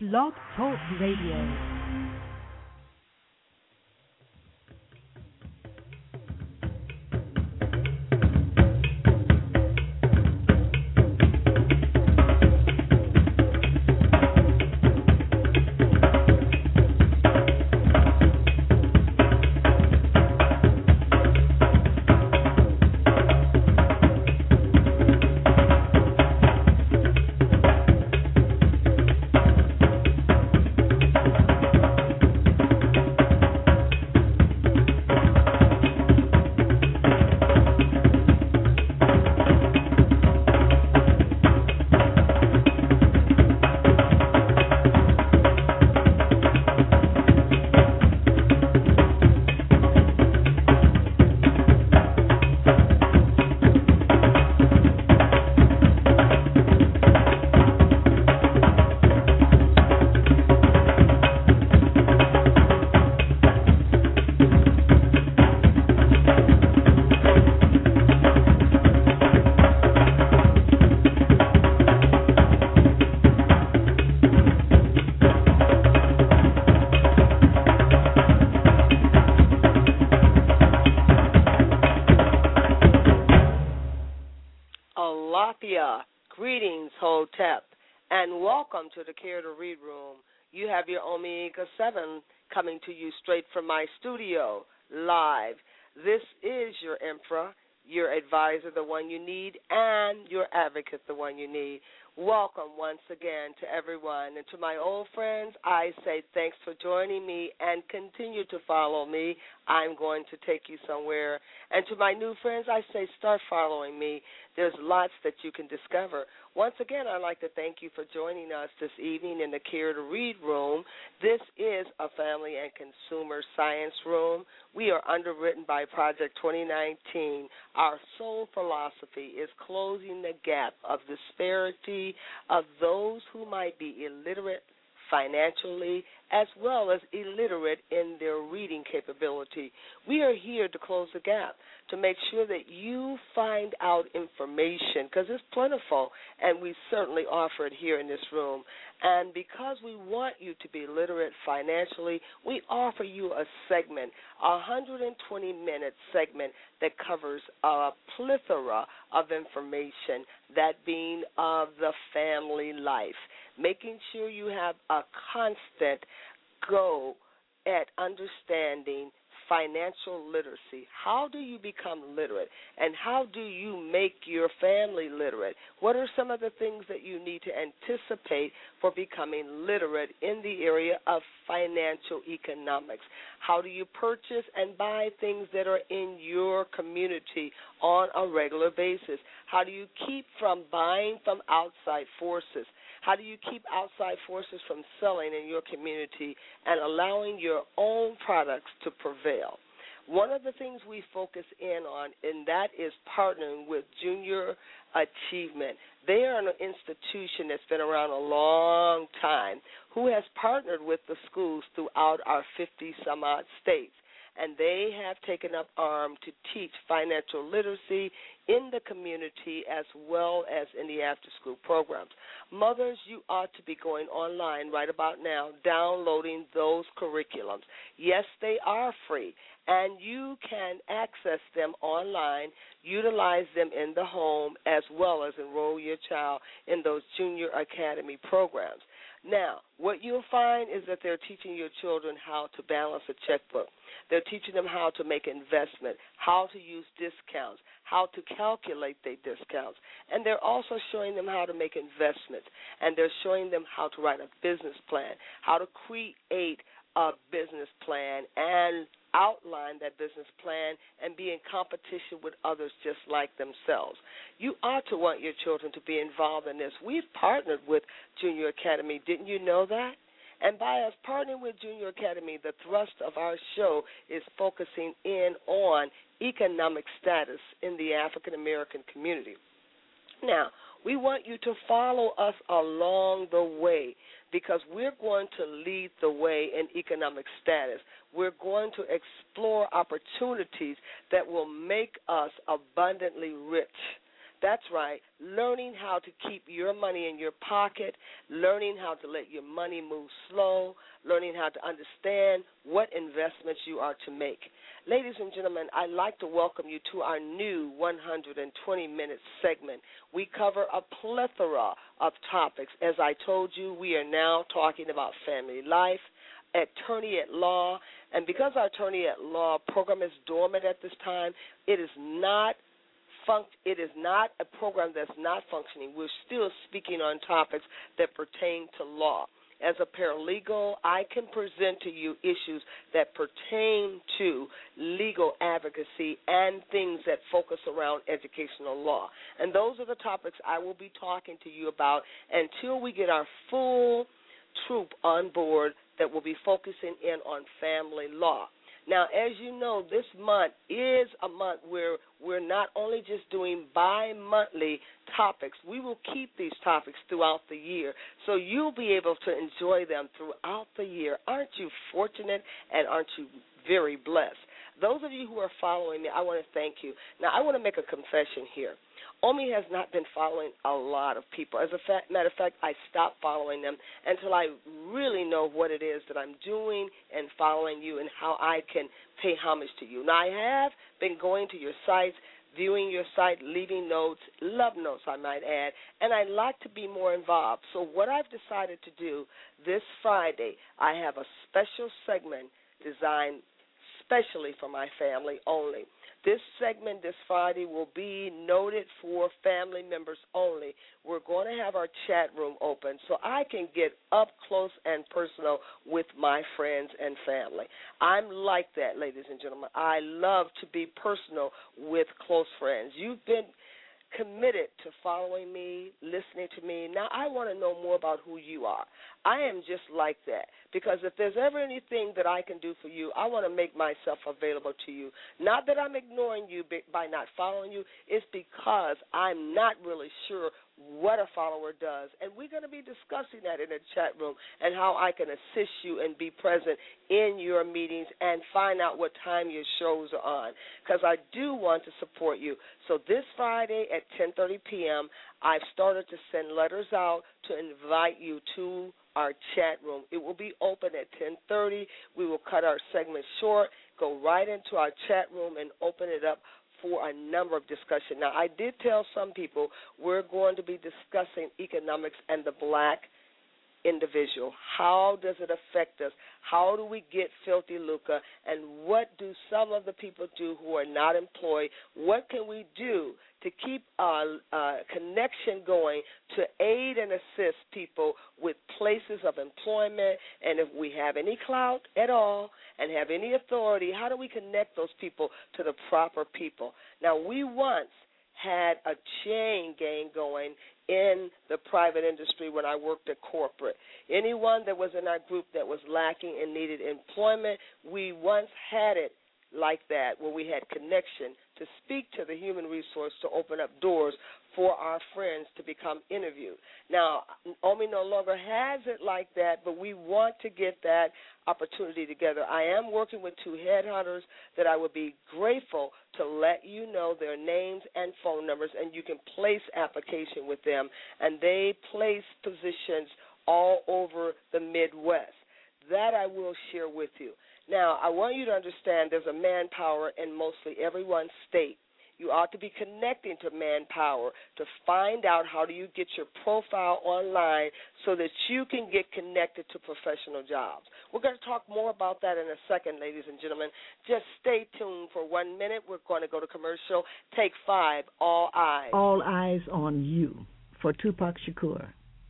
Blog Talk Radio. Greetings, Hotep, and welcome to the Care to Read Room. You have your Omega 7 coming to you straight from my studio, live. This is your Emperor, your advisor, the one you need, and your advocate, the one you need. Welcome once again to everyone. And to my old friends, I say thanks for joining me and continue to follow me. I'm going to take you somewhere. And to my new friends, I say start following me. There's lots that you can discover. Once again, I'd like to thank you for joining us this evening in the Care to Read Room. This is a family and consumer science room. We are underwritten by Project 2019. Our sole philosophy is closing the gap of disparity of those who might be illiterate financially, as well as illiterate in their reading capability. We are here to close the gap, to make sure that you find out information, because it's plentiful, and we certainly offer it here in this room. And because we want you to be literate financially, we offer you a segment, a 120-minute segment that covers a plethora of information, that being of the family life, making sure you have a constant go at understanding financial literacy. How do you become literate, and how do you make your family literate? What are some of the things that you need to anticipate for becoming literate in the area of financial economics? How do you purchase and buy things that are in your community on a regular basis? How do you keep from buying from outside forces? How do you keep outside forces from selling in your community and allowing your own products to prevail? One of the things we focus in on, and that is partnering with Junior Achievement. They are an institution that's been around a long time who has partnered with the schools throughout our 50-some-odd states. And they have taken up arms to teach financial literacy in the community as well as in the after-school programs. Mothers, you ought to be going online right about now, downloading those curriculums. Yes, they are free, and you can access them online, utilize them in the home, as well as enroll your child in those junior academy programs. Now, what you'll find is that they're teaching your children how to balance a checkbook. They're teaching them how to make investment, how to use discounts, how to calculate their discounts. And they're also showing them how to make investments. And they're showing them how to write a business plan, how to create a business plan and outline that business plan and be in competition with others just like themselves. You ought to want your children to be involved in this. We've partnered with Junior Academy. Didn't you know that? And by us partnering with Junior Academy, the thrust of our show is focusing in on economic status in the African-American community. Now, we want you to follow us along the way because we're going to lead the way in economic status. We're going to explore opportunities that will make us abundantly rich, That's right. Learning how to keep your money in your pocket, learning how to let your money move slow, learning how to understand what investments you are to make. Ladies and gentlemen, I'd like to welcome you to our new 120-minute segment. We cover a plethora of topics. As I told you, we are now talking about family life, attorney at law, and because our attorney at law program is dormant at this time, it is not a program that's not functioning. We're still speaking on topics that pertain to law. As a paralegal, I can present to you issues that pertain to legal advocacy and things that focus around educational law. And those are the topics I will be talking to you about until we get our full troop on board that will be focusing in on family law. Now, as you know, this month is a month where we're not only just doing bi-monthly topics, we will keep these topics throughout the year, so you'll be able to enjoy them throughout the year. Aren't you fortunate and aren't you very blessed? Those of you who are following me, I want to thank you. Now, I want to make a confession here. OMI has not been following a lot of people. As a matter of fact, I stopped following them until I really know what it is that I'm doing and following you and how I can pay homage to you. Now, I have been going to your sites, viewing your site, leaving notes, love notes, I might add, and I'd like to be more involved. So what I've decided to do this Friday, I have a special segment designed especially for my family only. This segment this Friday will be noted for family members only. We're going to have our chat room open so I can get up close and personal with my friends and family. I'm like that, ladies and gentlemen. I love to be personal with close friends. You've been committed to following me, listening to me. Now I want to know more about who you are. I am just like that because if there's ever anything that I can do for you, I want to make myself available to you. Not that I'm ignoring you by not following you. It's because I'm not really sure what a follower does. And we're going to be discussing that in the chat room and how I can assist you and be present in your meetings and find out what time your shows are on because I do want to support you. So this Friday at 10:30 p.m., I've started to send letters out to invite you to our chat room. It will be open at 10:30. We will cut our segment short, go right into our chat room, and open it up for a number of discussion. Now, I did tell some people we're going to be discussing economics and the black individual. How does it affect us? How do we get filthy lucre? And what do some of the people do who are not employed? What can we do to keep a connection going to aid and assist people with places of employment? And if we have any clout at all and have any authority, how do we connect those people to the proper people? Now, we once had a chain gang going in the private industry when I worked at corporate. Anyone that was in our group that was lacking and needed employment, we once had it like that where we had connection to speak to the human resource to open up doors for our friends to become interviewed. Now, OMI no longer has it like that, but we want to get that opportunity together. I am working with 2 headhunters that I would be grateful to let you know their names and phone numbers, and you can place application with them, and they place positions all over the Midwest. That I will share with you. Now, I want you to understand there's a manpower in mostly every one state. You ought to be connecting to Manpower to find out how do you get your profile online so that you can get connected to professional jobs. We're going to talk more about that in a second, ladies and gentlemen. Just stay tuned for 1 minute. We're going to go to commercial. Take 5, all eyes. All eyes on you for Tupac Shakur.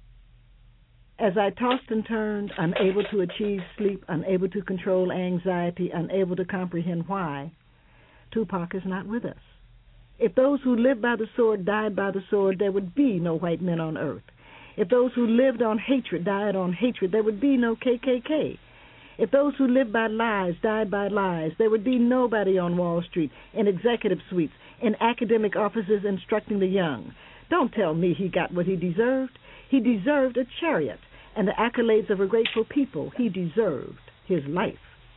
As I tossed and turned, unable to achieve sleep, unable to control anxiety, unable to comprehend why, Tupac is not with us. If those who lived by the sword died by the sword, there would be no white men on earth. If those who lived on hatred died on hatred, there would be no KKK. If those who lived by lies died by lies, there would be nobody on Wall Street, in executive suites, in academic offices instructing the young. Don't tell me he got what he deserved. He deserved a chariot and the accolades of a grateful people. He deserved his life.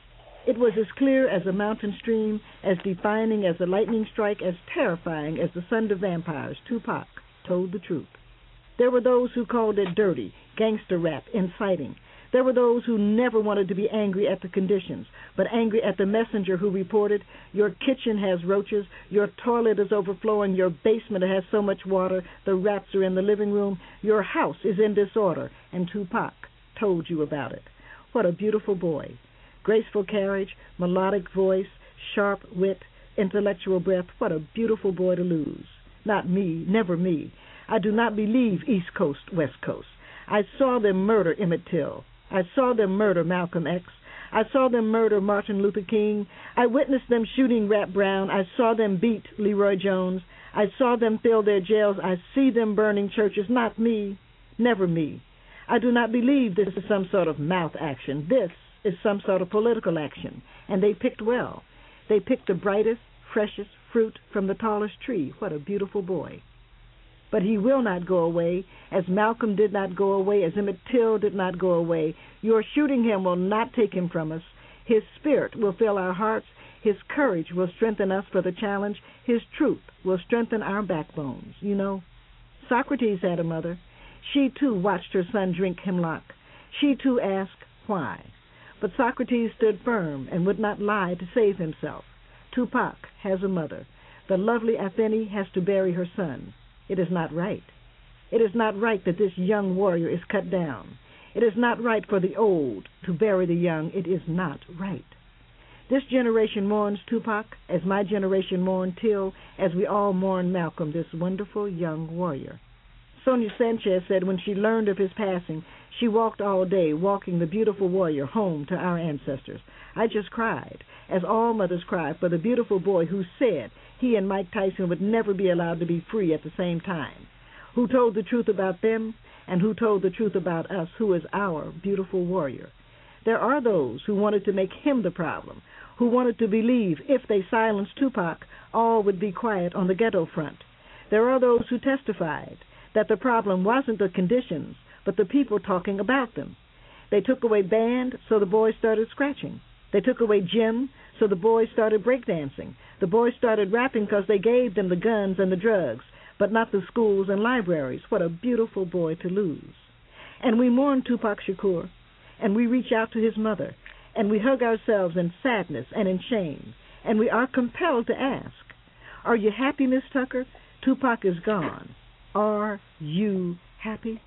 It was as clear as a mountain stream, as defining as a lightning strike, as terrifying as the sun to vampires. Tupac told the truth. There were those who called it dirty, gangster rap, inciting. There were those who never wanted to be angry at the conditions, but angry at the messenger who reported, your kitchen has roaches, your toilet is overflowing, your basement has so much water, the rats are in the living room, your house is in disorder, and Tupac told you about it. What a beautiful boy. Graceful carriage, melodic voice, sharp wit, intellectual breath. What a beautiful boy to lose. Not me, never me. I do not believe East Coast, West Coast. I saw them murder Emmett Till. I saw them murder Malcolm X. I saw them murder Martin Luther King. I witnessed them shooting Rap Brown. I saw them beat Leroy Jones. I saw them fill their jails. I see them burning churches. Not me, never me. I do not believe this is some sort of mouth action. This is some sort of political action. And they picked well. They picked the brightest, freshest fruit from the tallest tree. What a beautiful boy. But he will not go away, as Malcolm did not go away, as Emmett Till did not go away. Your shooting him will not take him from us. His spirit will fill our hearts. His courage will strengthen us for the challenge. His truth will strengthen our backbones. You know, Socrates had a mother. She, too, watched her son drink hemlock. She, too, asked, why? But Socrates stood firm and would not lie to save himself. Tupac has a mother. The lovely Athene has to bury her son. It is not right. It is not right that this young warrior is cut down. It is not right for the old to bury the young. It is not right. This generation mourns Tupac as my generation mourned Till, as we all mourn Malcolm, this wonderful young warrior. Sonia Sanchez said when she learned of his passing, she walked all day, walking the beautiful warrior home to our ancestors. I just cried, as all mothers cry, for the beautiful boy who said he and Mike Tyson would never be allowed to be free at the same time, who told the truth about them and who told the truth about us, who is our beautiful warrior. There are those who wanted to make him the problem, who wanted to believe if they silenced Tupac, all would be quiet on the ghetto front. There are those who testified that the problem wasn't the conditions, but the people talking about them. They took away band, so the boys started scratching. They took away gym, so the boys started breakdancing. The boys started rapping because they gave them the guns and the drugs, but not the schools and libraries. What a beautiful boy to lose. And we mourn Tupac Shakur, and we reach out to his mother, and we hug ourselves in sadness and in shame, and we are compelled to ask, are you happy, Miss Tucker? Tupac is gone. Are you happy?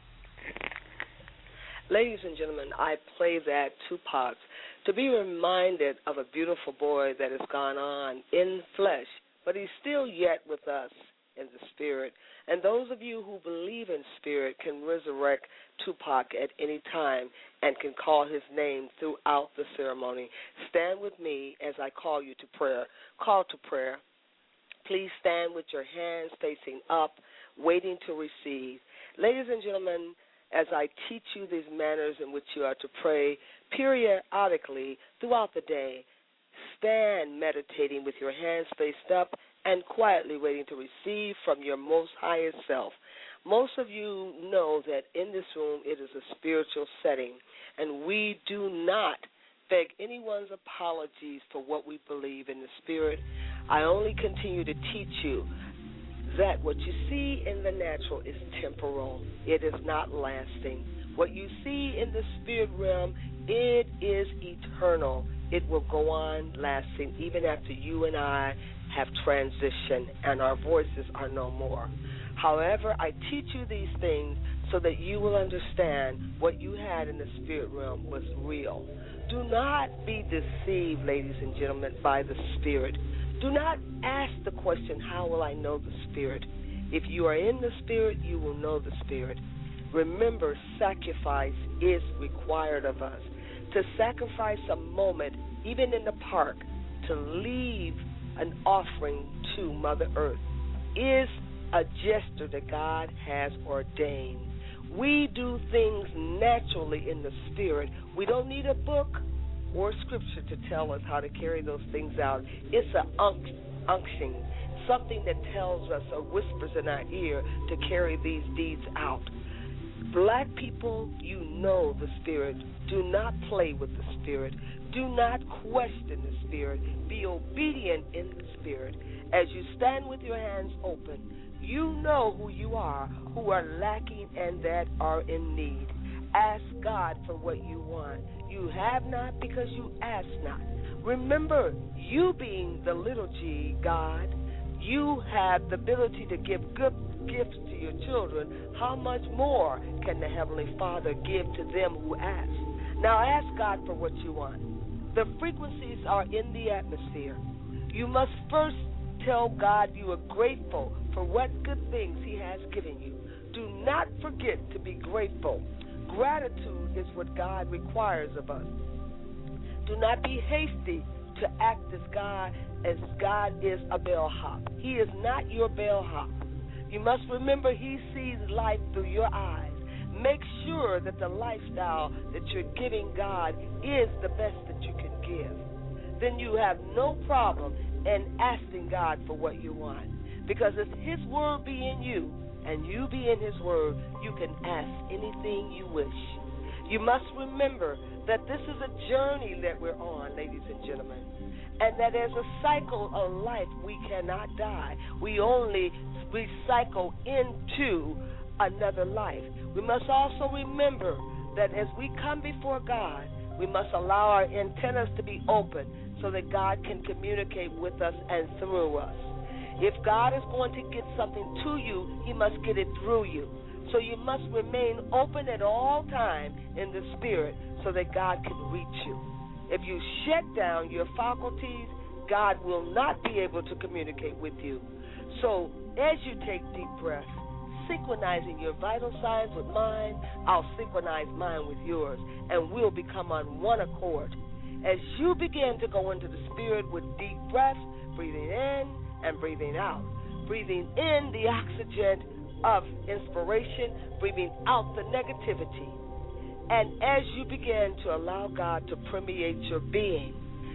Ladies and gentlemen, I play that Tupac to be reminded of a beautiful boy that has gone on in flesh, but he's still yet with us in the spirit. And those of you who believe in spirit can resurrect Tupac at any time and can call his name throughout the ceremony. Stand with me as I call you to prayer. Call to prayer. Please stand with your hands facing up, waiting to receive. Ladies and gentlemen, as I teach you these manners in which you are to pray periodically throughout the day, stand meditating with your hands faced up and quietly waiting to receive from your most highest self. Most of you know that in this room it is a spiritual setting, and we do not beg anyone's apologies for what we believe in the spirit. I only continue to teach you that what you see in the natural is temporal. It is not lasting. What you see in the spirit realm, it is eternal. It will go on lasting even after you and I have transitioned and our voices are no more. However, I teach you these things so that you will understand what you had in the spirit realm was real. Do not be deceived, ladies and gentlemen, by the spirit. Do not ask the question, how will I know the spirit? If you are in the spirit, you will know the spirit. Remember, sacrifice is required of us. To sacrifice a moment, even in the park, to leave an offering to Mother Earth is a gesture that God has ordained. We do things naturally in the spirit. We don't need a book or scripture to tell us how to carry those things out. It's an unction, something that tells us or whispers in our ear to carry these deeds out. Black people, you know the Spirit. Do not play with the Spirit. Do not question the Spirit. Be obedient in the Spirit. As you stand with your hands open, you know who you are lacking and that are in need. Ask God for what you want. You have not because you ask not. Remember, you being the little g, God, you have the ability to give good gifts to your children. How much more can the Heavenly Father give to them who ask? Now ask God for what you want. The frequencies are in the atmosphere. You must first tell God you are grateful for what good things He has given you. Do not forget to be grateful. Gratitude is what God requires of us. Do not be hasty to act as God is a bellhop. He is not your bellhop. You must remember He sees life through your eyes. Make sure that the lifestyle that you're giving God is the best that you can give. Then you have no problem in asking God for what you want. Because if His word be in you and you be in His word, you can ask anything you wish. You must remember that this is a journey that we're on, ladies and gentlemen, and that as a cycle of life, we cannot die. We only recycle into another life. We must also remember that as we come before God, we must allow our antennas to be open so that God can communicate with us and through us. If God is going to get something to you, He must get it through you. So you must remain open at all times in the Spirit so that God can reach you. If you shut down your faculties, God will not be able to communicate with you. So as you take deep breaths, synchronizing your vital signs with mine, I'll synchronize mine with yours, and we'll become on one accord. As you begin to go into the Spirit with deep breaths, breathing in and breathing out, breathing in the oxygen of inspiration, breathing out the negativity. And as you begin to allow God to permeate your being,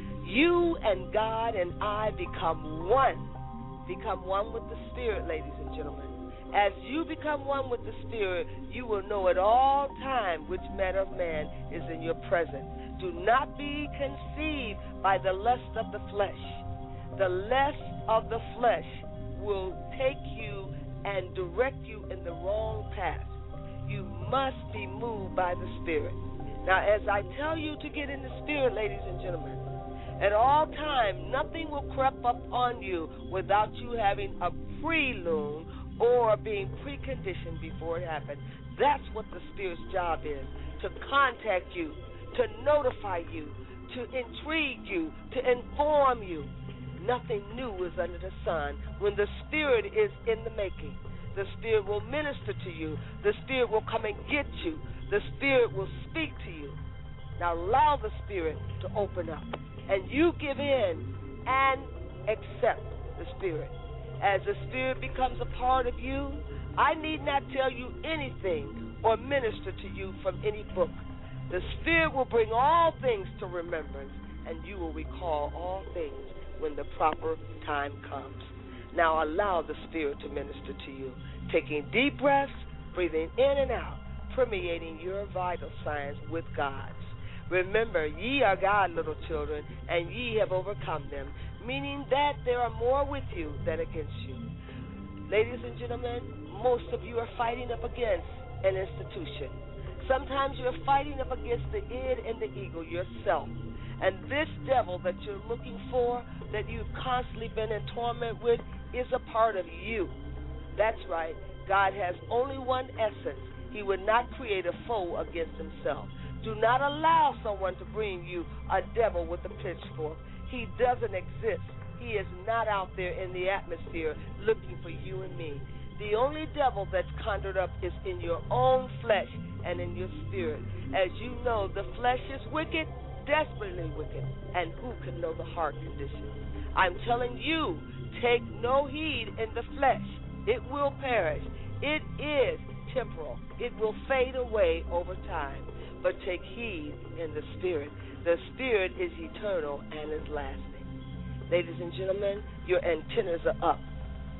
you and God and I become one. Become one with the Spirit, ladies and gentlemen. As you become one with the Spirit, you will know at all times which manner of man is in your presence. Do not be conceived by the lust of the flesh. The lust of the flesh will take you and direct you in the wrong path. You must be moved by the Spirit. Now, as I tell you to get in the Spirit, ladies and gentlemen, at all times, nothing will creep up on you without you having a prelude or being preconditioned before it happens. That's what the Spirit's job is, to contact you, to notify you, to intrigue you, to inform you. Nothing new is under the sun. When the Spirit is in the making, the Spirit will minister to you. The Spirit will come and get you. The Spirit will speak to you. Now allow the Spirit to open up, and you give in and accept the Spirit. As the Spirit becomes a part of you, I need not tell you anything or minister to you from any book. The Spirit will bring all things to remembrance, and you will recall all things when the proper time comes. Now allow the Spirit to minister to you, taking deep breaths, breathing in and out, permeating your vital signs with God's. Remember, ye are God's little children, and ye have overcome them, meaning that there are more with you than against you. Ladies and gentlemen, most of you are fighting up against an institution. Sometimes you're fighting up against the id and the ego, yourself. And this devil that you're looking for, that you've constantly been in torment with, is a part of you. That's right. God has only one essence. He would not create a foe against himself. Do not allow someone to bring you a devil with a pitchfork. He doesn't exist. He is not out there in the atmosphere looking for you and me. The only devil that's conjured up is in your own flesh and in your spirit. As you know, the flesh is wicked, desperately wicked, and who can know the heart condition? I'm telling you, take no heed in the flesh. It will perish. It is temporal. It will fade away over time. But take heed in the Spirit. The Spirit is eternal and is lasting. Ladies and gentlemen, your antennas are up.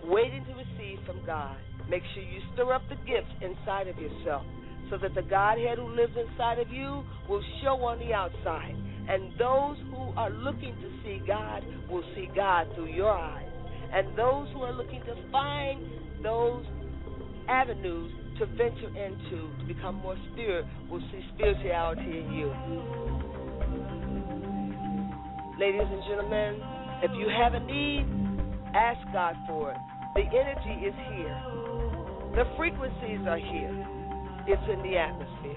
waiting to receive from God. Make sure you stir up the gifts inside of yourself so that the Godhead who lives inside of you will show on the outside. And those who are looking to see God will see God through your eyes. And those who are looking to find those avenues to venture into, to become more spirit, will see spirituality in you. Ladies and gentlemen, if you have a need, ask God for it. The energy is here. The frequencies are here. It's in the atmosphere.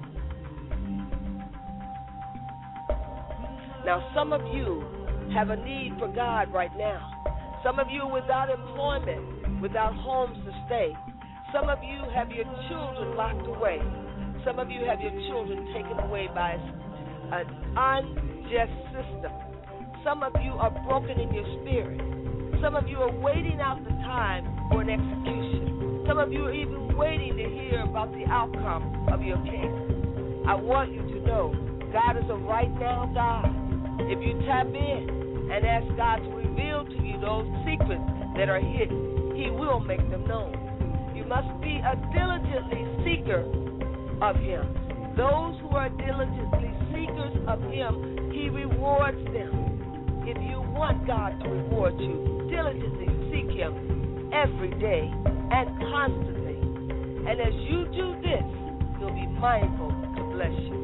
Now, some of you have a need for God right now. Some of you are without employment, without homes to stay. Some of you have your children locked away. Some of you have your children taken away by an unjust system. Some of you are broken in your spirit. Some of you are waiting out the time for an execution. Some of you are even waiting to hear about the outcome of your case. I want you to know God is a right now God. If you tap in and ask God to reveal to you those secrets that are hidden, He will make them known. You must be a diligently seeker of Him. Those who are diligently seekers of Him, He rewards them. If you want God to reward you, diligently seek Him every day and constantly. And as you do this, He'll be mindful to bless you.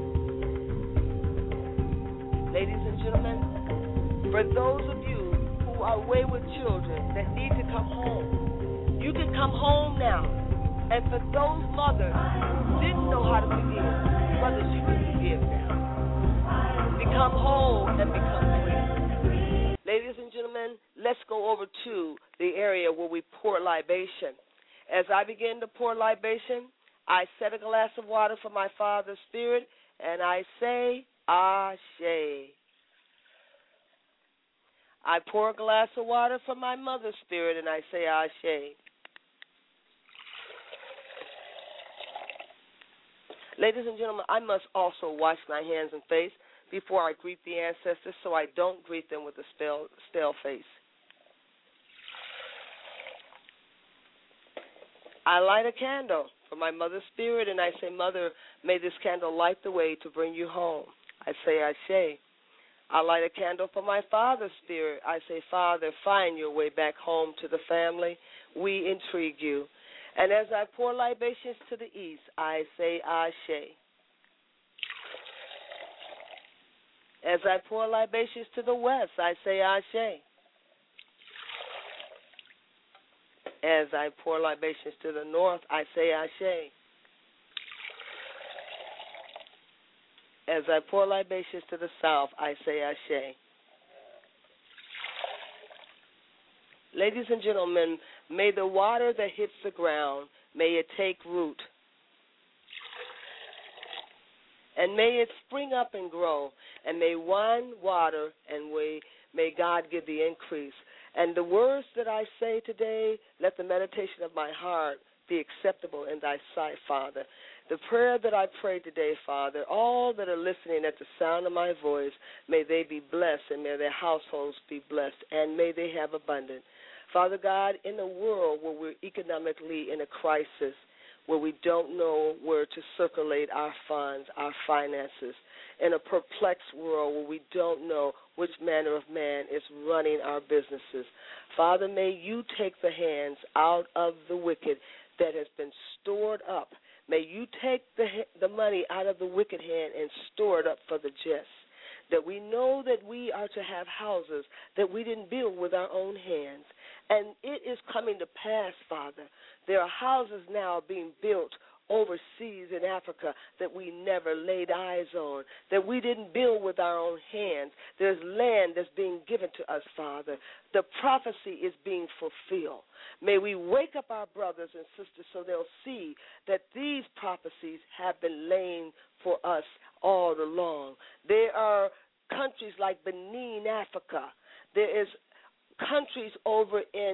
Ladies and gentlemen, for those of you who are wayward children that need to come home, you can come home now. And for those mothers who didn't know how to forgive, mothers, you can forgive now. Become whole and become free. Ladies and gentlemen, let's go over to the area where we pour libation. As I begin to pour libation, I set a glass of water for my Father's Spirit, and I say, Ashe. I pour a glass of water for my Mother's Spirit, and I say, Ashe. Ladies and gentlemen, I must also wash my hands and face before I greet the ancestors, so I don't greet them with a stale face. I light a candle for my Mother's Spirit, and I say, Mother, may this candle light the way to bring you home. I say, Ashe. I light a candle for my Father's Spirit. I say, Father, find your way back home to the family. We intrigue you. And as I pour libations to the east, I say, Ashe. As I pour libations to the west, I say, Ashe. As I pour libations to the north, I say, Ashe. As I pour libations to the south, I say, Ashe. Ladies and gentlemen, may the water that hits the ground, may it take root. And may it spring up and grow. And may one water, and may God give the increase. And the words that I say today, let the meditation of my heart be acceptable in thy sight, Father. The prayer that I pray today, Father, all that are listening at the sound of my voice, may they be blessed, and may their households be blessed, and may they have abundance. Father God, in a world where we're economically in a crisis, where we don't know where to circulate our funds, our finances, in a perplexed world where we don't know which manner of man is running our businesses. Father, may you take the hands out of the wicked that has been stored up. May you take the money out of the wicked hand and store it up for the just. That we know that we are to have houses that we didn't build with our own hands. And it is coming to pass, Father. There are houses now being built overseas in Africa that we never laid eyes on, that we didn't build with our own hands. There's land that's being given to us, Father. The prophecy is being fulfilled. May we wake up our brothers and sisters so they'll see that these prophecies have been laying for us all along. There are countries like Benin, Africa. There is countries over in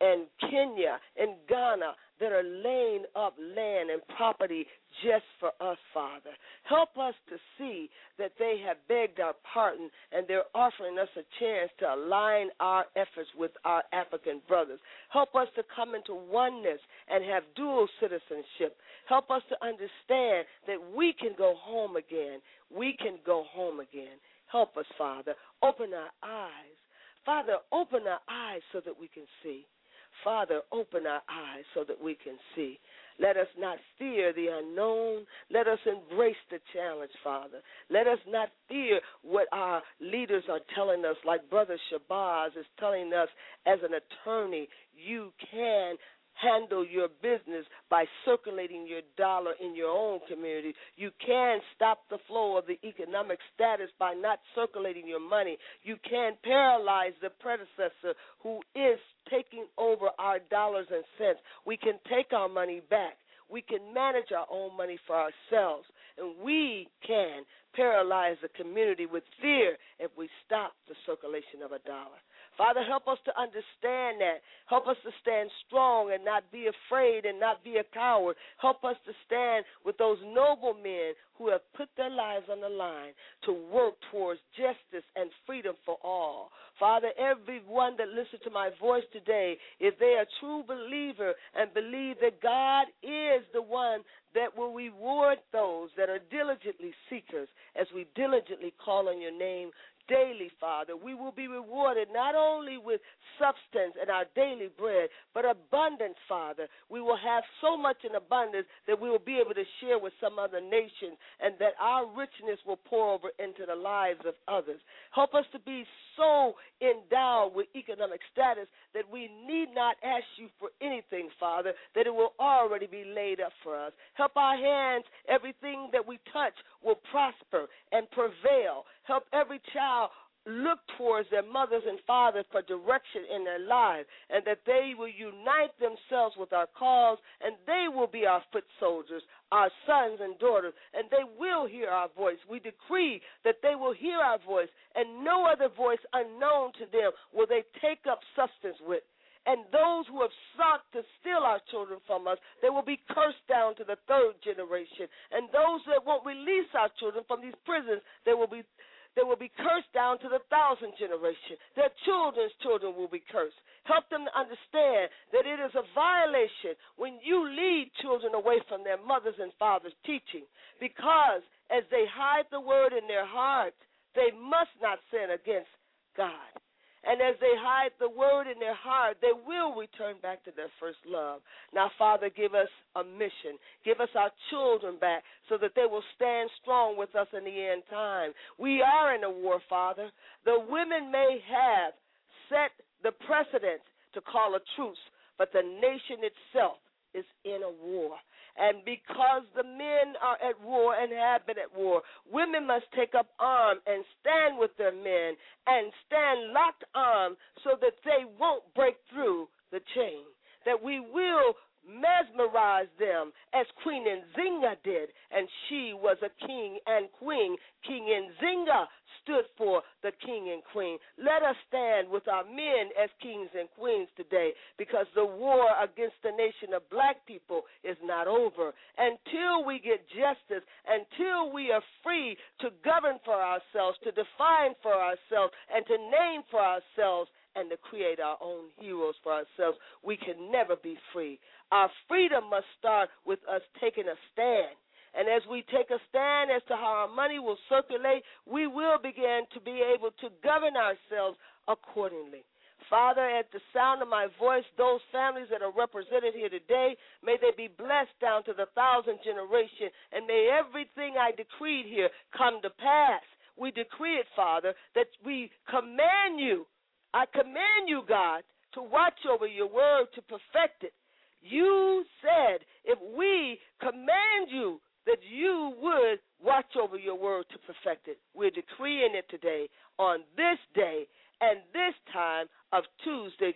Kenya and Ghana that are laying up land and property just for us, Father. Help us to see that they have begged our pardon and they're offering us a chance to align our efforts with our African brothers. Help us to come into oneness and have dual citizenship. Help us to understand that we can go home again. We can go home again. Help us, Father. Open our eyes. Father, open our eyes so that we can see. Father, open our eyes so that we can see. Let us not fear the unknown. Let us embrace the challenge, Father. Let us not fear what our leaders are telling us, like Brother Shabazz is telling us as an attorney. You can handle your business by circulating your dollar in your own community. You can stop the flow of the economic status by not circulating your money. You can paralyze the predecessor who is taking over our dollars and cents. We can take our money back. We can manage our own money for ourselves. And we can paralyze the community with fear if we stop the circulation of a dollar. Father, help us to understand that. Help us to stand strong and not be afraid and not be a coward. Help us to stand with those noble men who have put their lives on the line to work towards justice and freedom for all. Father, everyone that listens to my voice today, if they are a true believer and believe that God is the one that will reward those that are diligently seekers as we diligently call on your name daily, Father, we will be rewarded not only with substance and our daily bread, but abundance, Father. We will have so much in abundance that we will be able to share with some other nations and that our richness will pour over into the lives of others. Help us to be so endowed with economic status that we need not ask you for anything, Father, that it will already be laid up for us. Help our hands, everything that we touch will prosper and prevail. Help every child look towards their mothers and fathers for direction in their lives, and that they will unite themselves with our cause, and they will be our foot soldiers, our sons and daughters, and they will hear our voice. We decree that they will hear our voice, and no other voice unknown to them will they take up substance with. And those who have sought to steal our children from us, they will be cursed down to the third generation. And those that won't release our children from these prisons, they will be cursed down to the 1,000th generation. Their children's children will be cursed. Help them to understand that it is a violation when you lead children away from their mothers and fathers' teaching, because as they hide the word in their hearts, they must not sin against God. And as they hide the word in their heart, they will return back to their first love. Now, Father, give us a mission. Give us our children back so that they will stand strong with us in the end time. We are in a war, Father. The women may have set the precedent to call a truce, but the nation itself is in a war. And because the men are at war and have been at war, women must take up arms and stand with their men and stand locked arms so that they won't break through the chain, that we will mesmerize them as Queen Nzinga did, and she was a king and queen. King Nzinga stood for the king and queen. Let us stand with our men as kings and queens today, because the war against the nation of black people is not over. Until we get justice, until we are free to govern for ourselves, to define for ourselves, and to name for ourselves, and to create our own heroes for ourselves, we can never be free. Our freedom must start with us taking a stand. And as we take a stand as to how our money will circulate, we will begin to be able to govern ourselves accordingly. Father, at the sound of my voice, those families that are represented here today, may they be blessed down to the 1,000th generation, and may everything I decreed here come to pass. We decree it, Father, that we command you. I command you, God, to watch over your word to perfect it. You said if we command you that you would watch over your word to perfect it. We're decreeing it today on this day and this time of Tuesday,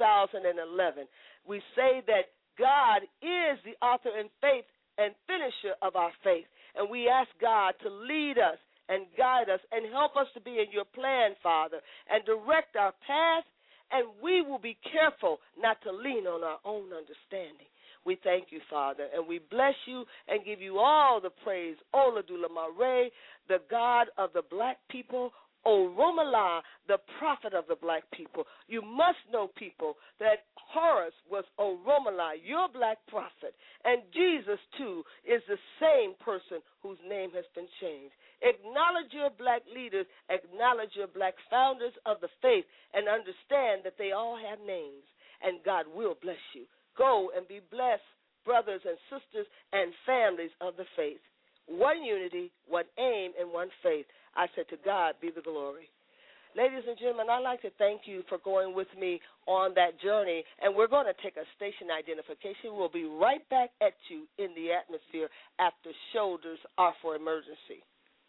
2011. We say that God is the author and faith and finisher of our faith, and we ask God to lead us and guide us and help us to be in your plan, Father, and direct our path and we will be careful not to lean on our own understanding. We thank you, Father, and we bless you and give you all the praise. Oladula Mare, the God of the black people, Oromala, the prophet of the black people. You must know, people, that Horus was Oromala, your black prophet, and Jesus, too, is the same person whose name has been changed. Acknowledge your black leaders, acknowledge your black founders of the faith, and understand that they all have names, and God will bless you. Go and be blessed, brothers and sisters and families of the faith. One unity, one aim, and one faith. I said, to God be the glory. Ladies and gentlemen, I'd like to thank you for going with me on that journey, and we're going to take a station identification. We'll be right back at you in the atmosphere after Shoulders Are for Emergency.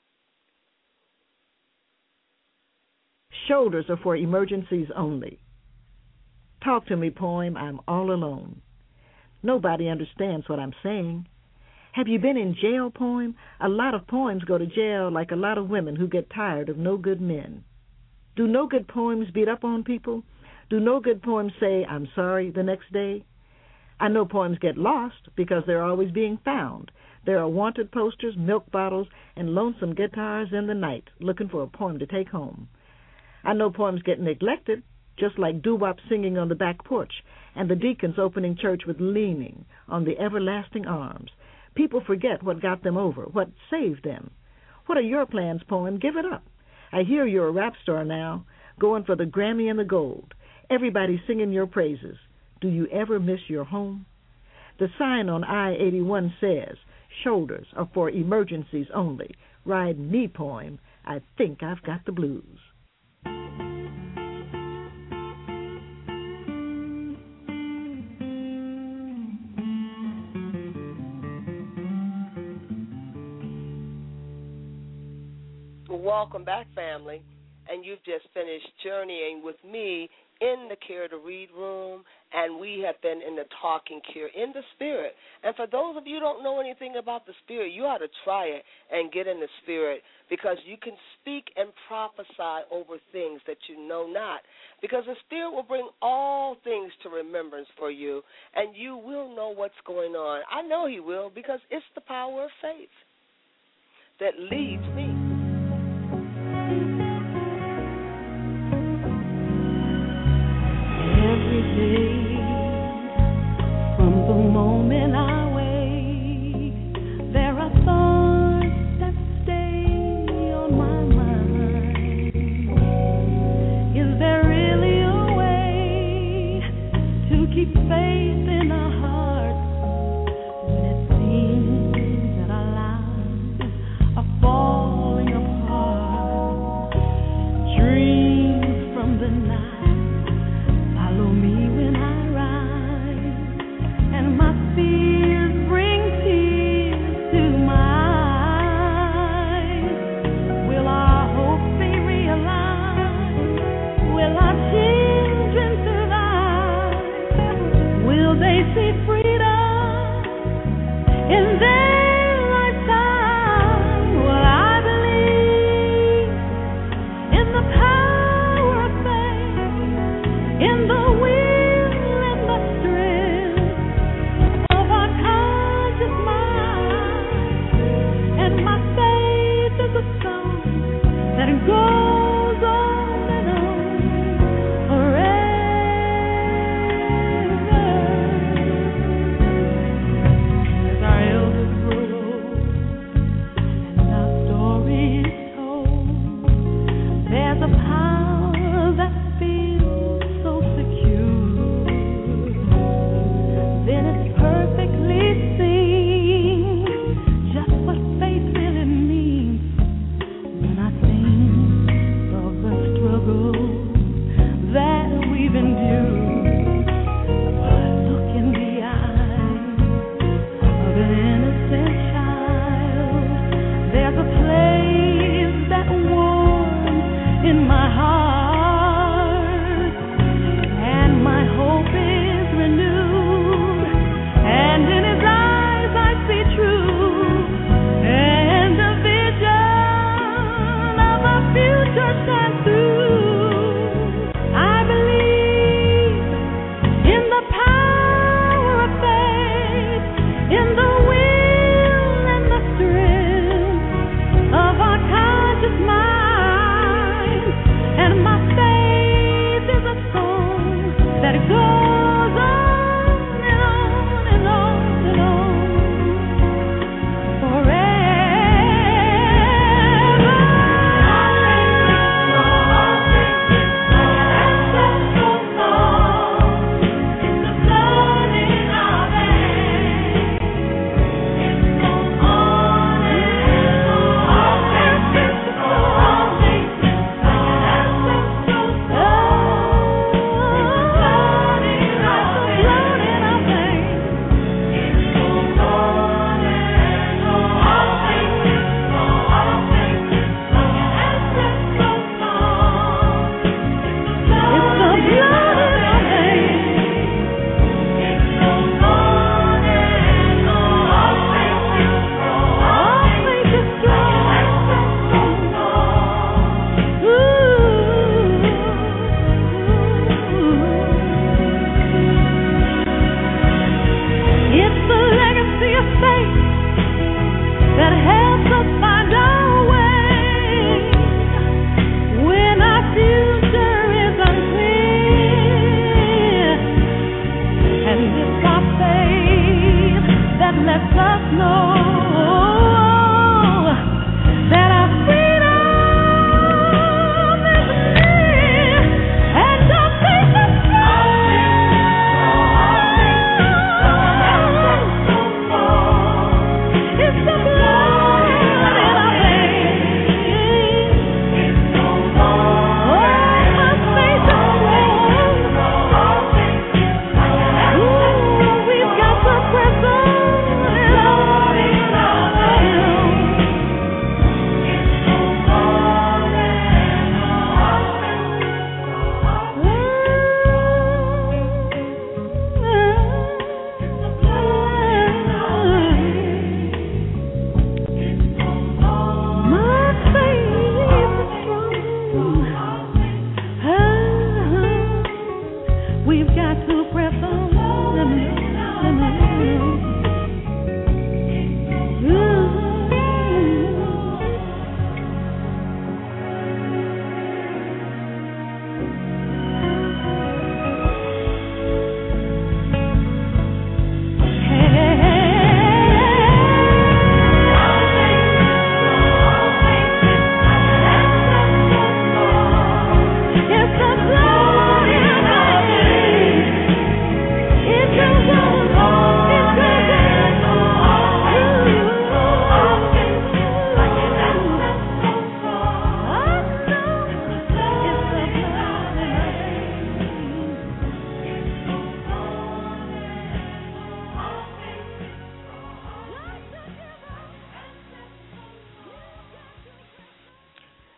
Shoulders are for emergencies only. Talk to me, poem. I'm all alone. Nobody understands what I'm saying. Have you been in jail, poem? A lot of poems go to jail like a lot of women who get tired of no good men. Do no good poems beat up on people? Do no good poems say, I'm sorry, the next day? I know poems get lost because they're always being found. There are wanted posters, milk bottles, and lonesome guitars in the night looking for a poem to take home. I know poems get neglected, just like doo-wop singing on the back porch and the deacons opening church with leaning on the everlasting arms. People forget what got them over, what saved them. What are your plans, poem? Give it up. I hear you're a rap star now, going for the Grammy and the gold. Everybody singing your praises. Do you ever miss your home? The sign on I-81 says, shoulders are for emergencies only. Ride me, poem. I think I've got the blues. Welcome back, family, and you've just finished journeying with me in the Care to Read room, and we have been in the Talking Cure in the Spirit. And for those of you who don't know anything about the Spirit, you ought to try it and get in the Spirit, because you can speak and prophesy over things that you know not, because the Spirit will bring all things to remembrance for you, and you will know what's going on. I know He will, because it's the power of faith that leads me. From the moment I wake, there are thoughts that stay on my mind. Is there really a way to keep faith in our hearts when it seems that our lives are falling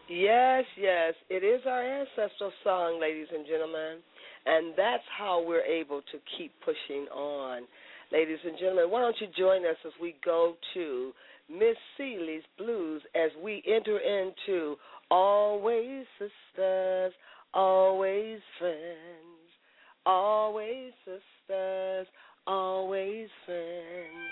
Yes, yes. It is our ancestral song, ladies and gentlemen. And that's how we're able to keep pushing on. Ladies and gentlemen, why don't you join us as we go to Miss Celie's Blues as we enter into Always Sisters, Always Friends, Always Sisters, Always Friends.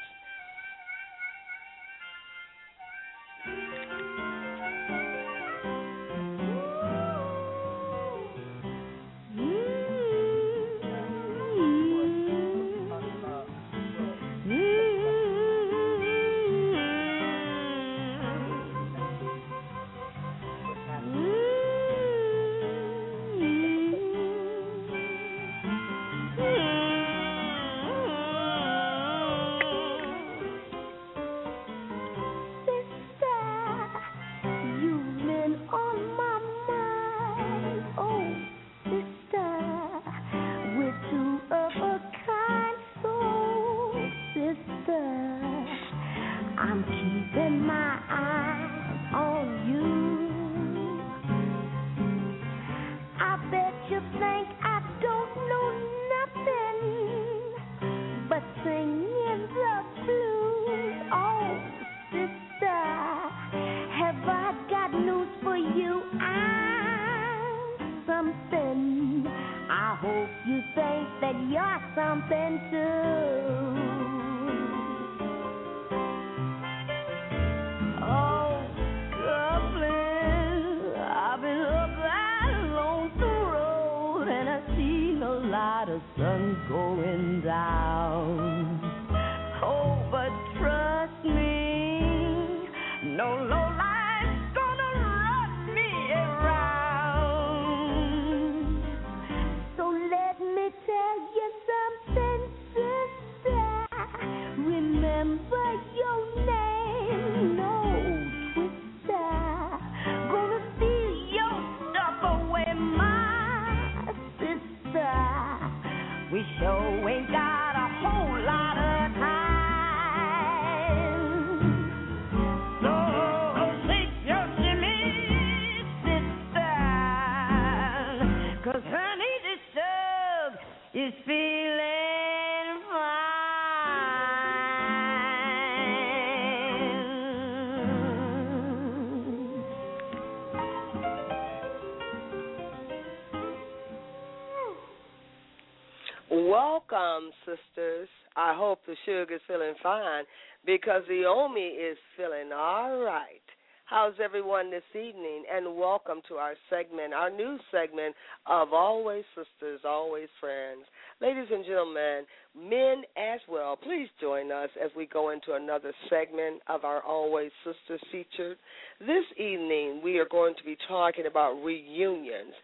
I'm keeping my eyes on you. I bet you think I don't know nothing but singing the blues. Oh, sister, have I got news for you? I'm something. I hope you think that you're something too. The sun's going down. Oh, but trust me, no low life's gonna run me around. So let me tell you something, sister. Remember your name, no twister. Gonna steal your stuff away, my sister. We sure ain't got a whole lot of time. So shake your shimmy, sister, 'cause honey, this stuff is feeling Welcome, sisters. I hope the sugar's feeling fine because the Omi is feeling all right. How's everyone this evening? And welcome to our segment, our new segment of Always Sisters, Always Friends. Ladies and gentlemen, men as well, please join us as we go into another segment of our Always Sisters featured. This evening, we are going to be talking about reunions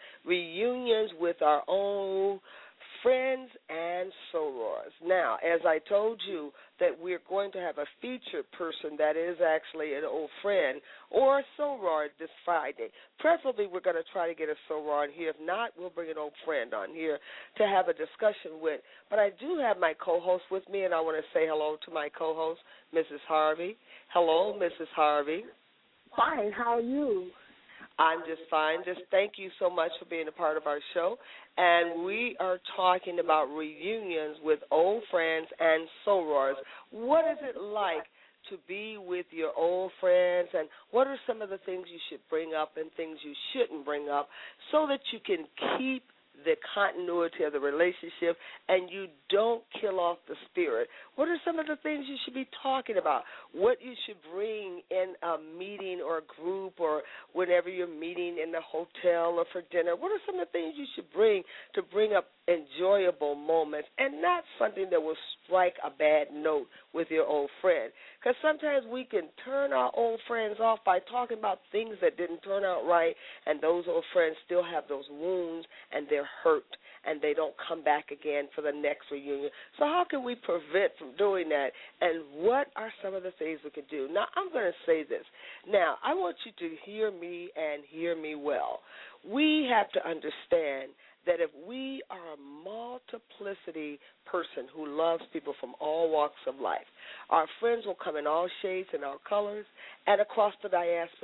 with our own friends and sorors. Now, as I told you that we're going to have a featured person that is actually an old friend or a soror this Friday. Preferably, we're going to try to get a soror on here. If not, we'll bring an old friend on here to have a discussion with. But I do have my co-host with me, and I want to say hello to my co-host, Mrs. Harvey. Hello, Mrs. Harvey. Fine. How are you? I'm just fine. Just thank you so much for being a part of our show. And we are talking about reunions with old friends and sorors. What is it like to be with your old friends, and what are some of the things you should bring up and things you shouldn't bring up so that you can keep the continuity of the relationship and you don't kill off the spirit? What are some of the things you should be talking about? What you should bring in a meeting or a group or whenever you're meeting in the hotel or for dinner? What are some of the things you should bring to bring up enjoyable moments and not something that will strike a bad note with your old friend? Because sometimes we can turn our old friends off by talking about things that didn't turn out right, and those old friends still have those wounds and they're hurt and they don't come back again for the next reunion. So how can we prevent from doing that, and what are some of the things we can do? Now, I'm going to say this. Now, I want you to hear me and hear me well. We have to understand that if we are a multiplicity person who loves people from all walks of life, our friends will come in all shades and all colors and across the diaspora,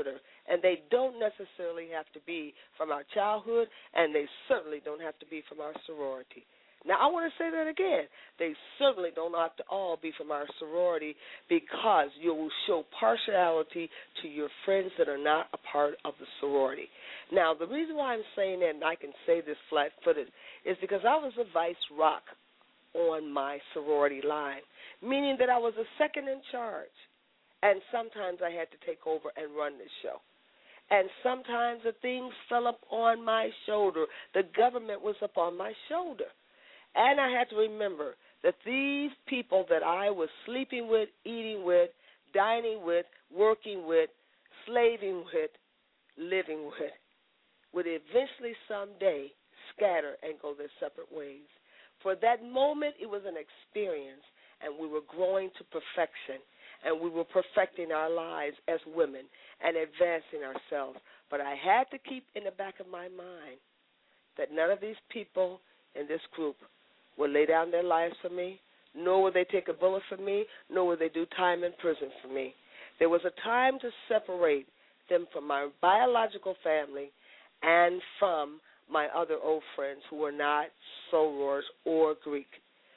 And they don't necessarily have to be from our childhood, and they certainly don't have to be from our sorority. Now, I want to say that again. They certainly don't have to all be from our sorority, because you will show partiality to your friends that are not a part of the sorority. Now, the reason why I'm saying that, and I can say this flat-footed, is because I was a vice rock on my sorority line, meaning that I was a second in charge, and sometimes I had to take over and run the show. And sometimes the things fell up on my shoulder. The government was up on my shoulder. And I had to remember that these people that I was sleeping with, eating with, dining with, working with, slaving with, living with, would eventually someday scatter and go their separate ways. For that moment, it was an experience, and we were growing to perfection, and we were perfecting our lives as women and advancing ourselves. But I had to keep in the back of my mind that none of these people in this group will lay down their lives for me, nor will they take a bullet for me, nor will they do time in prison for me. There was a time to separate them from my biological family and from my other old friends who were not sorors or Greek.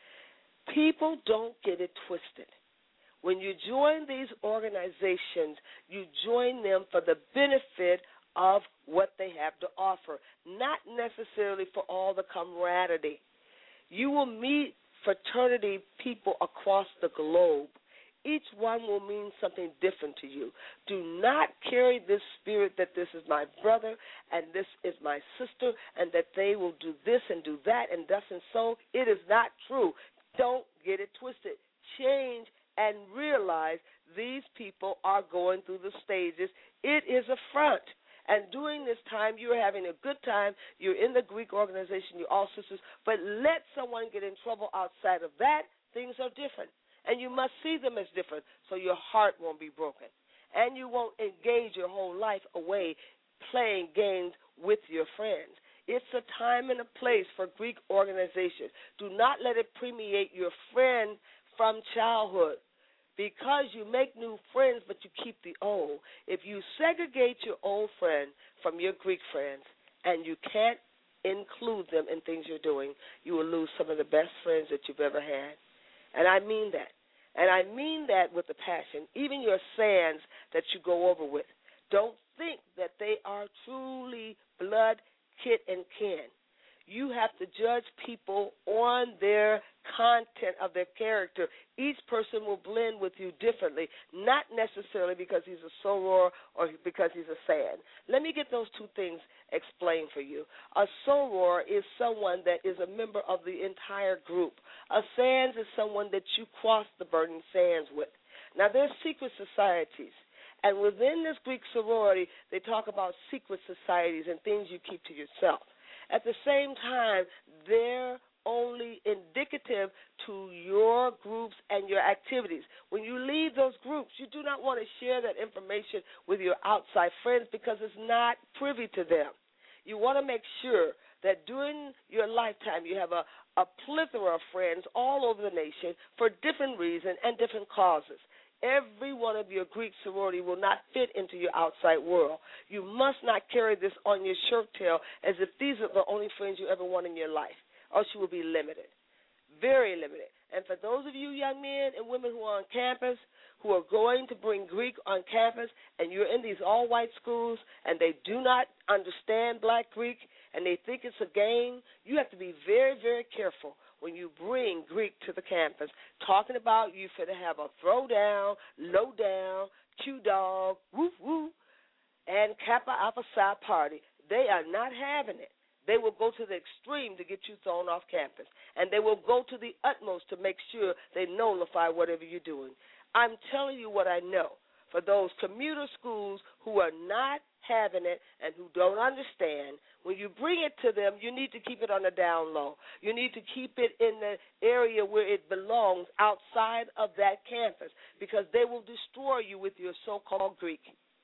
People don't get it twisted. When you join these organizations, you join them for the benefit of what they have to offer, not necessarily for all the camaraderie. You will meet fraternity people across the globe. Each one will mean something different to you. Do not carry this spirit that this is my brother and this is my sister and that they will do this and do that and thus and so. It is not true. Don't get it twisted. Change and realize these people are going through the stages. It is a front. And during this time, you're having a good time. You're in the Greek organization. You're all sisters. But let someone get in trouble outside of that, things are different. And you must see them as different so your heart won't be broken. And you won't engage your whole life away playing games with your friends. It's a time and a place for Greek organization. Do not let it permeate your friend from childhood. Because you make new friends, but you keep the old. If you segregate your old friend from your Greek friends and you can't include them in things you're doing, you will lose some of the best friends that you've ever had. And I mean that. And I mean that with a passion. Even your sands that you go over with, don't think that they are truly blood, kit, and kin. You have to judge people on their content of their character. Each person will blend with you differently, not necessarily because he's a soror or because he's a sand. Let me get those two things explained for you. A soror is someone that is a member of the entire group. A sands is someone that you cross the burning sands with. Now, there's secret societies. And within this Greek sorority, they talk about secret societies and things you keep to yourself. At the same time, they're only indicative to your groups and your activities. When you leave those groups, you do not want to share that information with your outside friends because it's not privy to them. You want to make sure that during your lifetime you have a plethora of friends all over the nation for different reasons and different causes. Every one of your Greek sorority will not fit into your outside world. You must not carry this on your shirt tail as if these are the only friends you ever want in your life, or you will be limited, very limited. And for those of you young men and women who are on campus, who are going to bring Greek on campus, and you're in these all-white schools, and they do not understand Black Greek, and they think it's a game, you have to be very, very careful when you bring Greek to the campus, talking about you finna have a throwdown, low down, Q-dog, woof, woof, and Kappa Alpha Psi party. They are not having it. They will go to the extreme to get you thrown off campus, and they will go to the utmost to make sure they nullify whatever you're doing. I'm telling you what I know. For those commuter schools who are not having it and who don't understand, when you bring it to them, you need to keep it on the down low. You need to keep it in the area where it belongs outside of that campus because they will destroy you with your so-called Greek.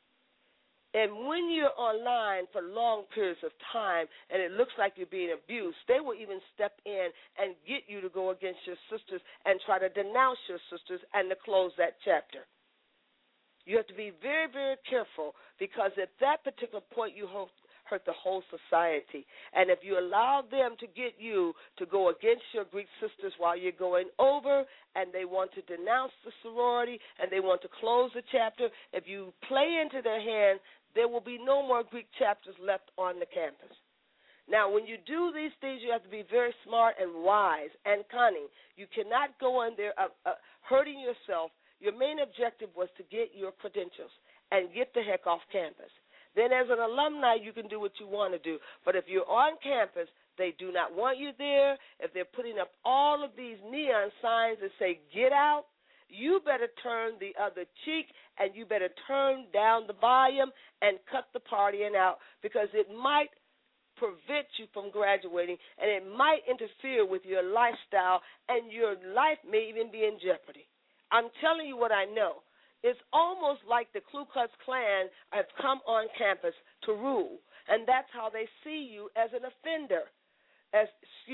And when you're online for long periods of time and it looks like you're being abused, they will even step in and get you to go against your sisters and try to denounce your sisters and to close that chapter. You have to be very, very careful, because at that particular point you hurt the whole society. And if you allow them to get you to go against your Greek sisters while you're going over, and they want to denounce the sorority and they want to close the chapter, if you play into their hands, there will be no more Greek chapters left on the campus. Now, when you do these things, you have to be very smart and wise and cunning. You cannot go in there hurting yourself. Your main objective was to get your credentials and get the heck off campus. Then as an alumni, you can do what you want to do. But if you're on campus, they do not want you there. If they're putting up all of these neon signs that say, get out, you better turn the other cheek, and you better turn down the volume and cut the partying out, because it might prevent you from graduating, and it might interfere with your lifestyle, and your life may even be in jeopardy. I'm telling you what I know. It's almost like the Ku Klux Klan have come on campus to rule, and that's how they see you, as an offender, as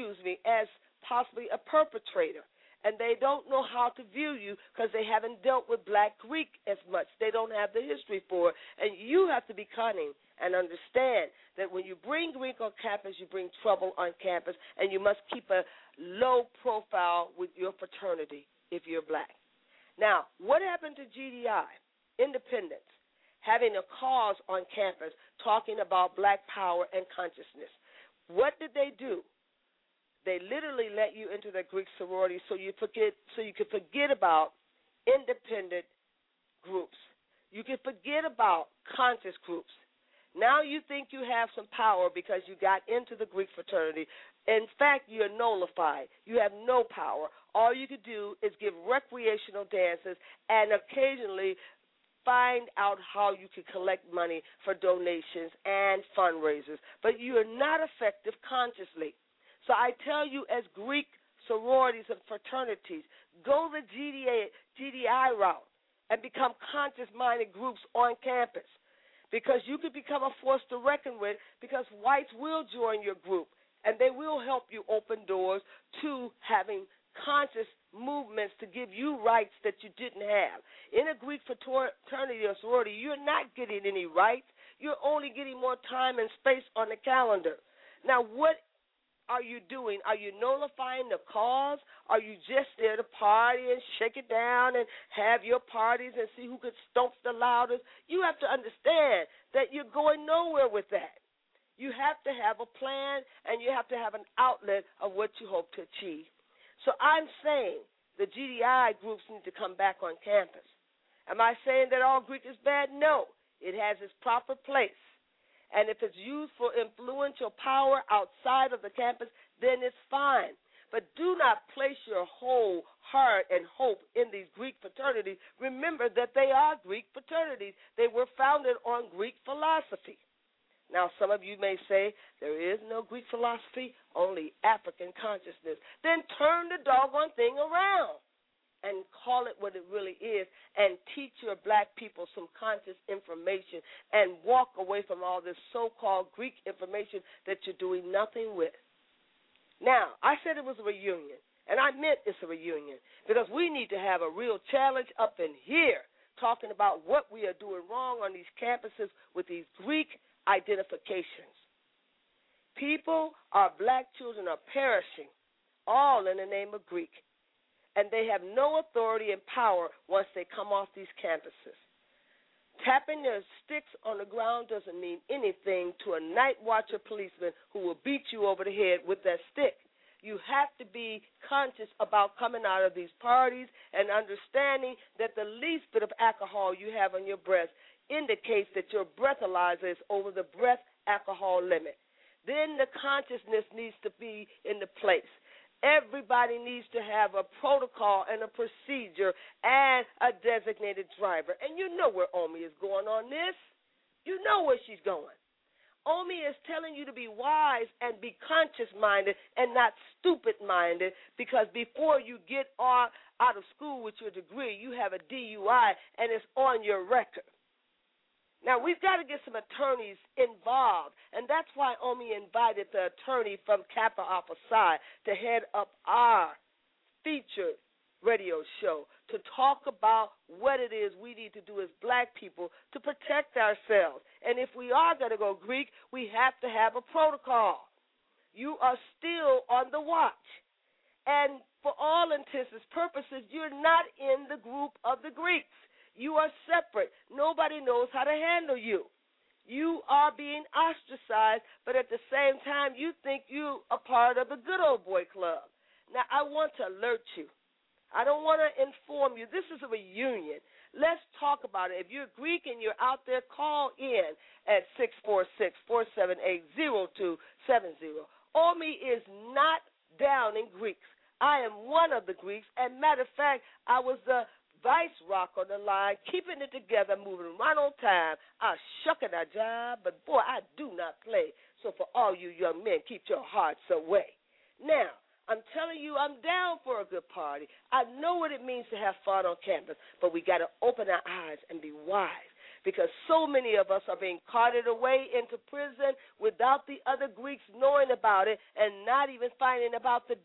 possibly a perpetrator. And they don't know how to view you because they haven't dealt with Black Greek as much. They don't have the history for it. And you have to be cunning and understand that when you bring Greek on campus, you bring trouble on campus, and you must keep a low profile with your fraternity if you're Black. Now, what happened to GDI, Independence, having a cause on campus talking about Black power and consciousness? What did they do? They literally let you into the Greek sorority so you could forget about independent groups. You could forget about conscious groups. Now you think you have some power because you got into the Greek fraternity. In fact, you're nullified. You have no power. All you could do is give recreational dances and occasionally find out how you can collect money for donations and fundraisers. But you are not effective consciously. So I tell you, as Greek sororities and fraternities, go the GDI route and become conscious-minded groups on campus, because you could become a force to reckon with, because whites will join your group, and they will help you open doors to having conscious movements to give you rights that you didn't have. In a Greek fraternity or sorority, you're not getting any rights. You're only getting more time and space on the calendar. Now, what are you doing? Are you nullifying the cause? Are you just there to party and shake it down and have your parties and see who could stomp the loudest? You have to understand that you're going nowhere with that. You have to have a plan, and you have to have an outlet of what you hope to achieve. So I'm saying the GDI groups need to come back on campus. Am I saying that all Greek is bad? No. It has its proper place. And if it's used for influential power outside of the campus, then it's fine. But do not place your whole heart and hope in these Greek fraternities. Remember that they are Greek fraternities. They were founded on Greek philosophy. Now, some of you may say, there is no Greek philosophy, only African consciousness. Then turn the doggone thing around and call it what it really is, and teach your Black people some conscious information, and walk away from all this so-called Greek information that you're doing nothing with. Now, I said it was a reunion, and I meant it's a reunion, because we need to have a real challenge up in here talking about what we are doing wrong on these campuses with these Greek identifications. Our Black children are perishing, all in the name of Greek. And they have no authority and power once they come off these campuses. Tapping their sticks on the ground doesn't mean anything to a night watcher policeman who will beat you over the head with that stick. You have to be conscious about coming out of these parties and understanding that the least bit of alcohol you have on your breath indicates that your breathalyzer is over the breath alcohol limit. Then the consciousness needs to be in the place. Everybody needs to have a protocol and a procedure and a designated driver. And you know where Omi is going on this. You know where she's going. Omi is telling you to be wise and be conscious-minded and not stupid-minded, because before you get out of school with your degree, you have a DUI and it's on your record. Now, we've got to get some attorneys involved, and that's why Omi invited the attorney from Kappa Alpha Psi to head up our featured radio show to talk about what it is we need to do as black people to protect ourselves. And if we are going to go Greek, we have to have a protocol. You are still on the watch. And for all intents and purposes, you're not in the group of the Greeks. You are separate. Nobody knows how to handle you. You are being ostracized, but at the same time, you think you are part of the good old boy club. Now, I want to alert you. I don't want to inform you. This is a reunion. Let's talk about it. If you're Greek and you're out there, call in at 646-478-0270. Omi is not down in Greeks. I am one of the Greeks, and matter of fact, I was the vice rock on the line, keeping it together, moving right on time. I shucking a job, but boy, I do not play. So for all you young men, keep your hearts away. Now, I'm telling you, I'm down for a good party. I know what it means to have fun on campus, but we got to open our eyes and be wise, because so many of us are being carted away into prison without the other Greeks knowing about it and not even finding about the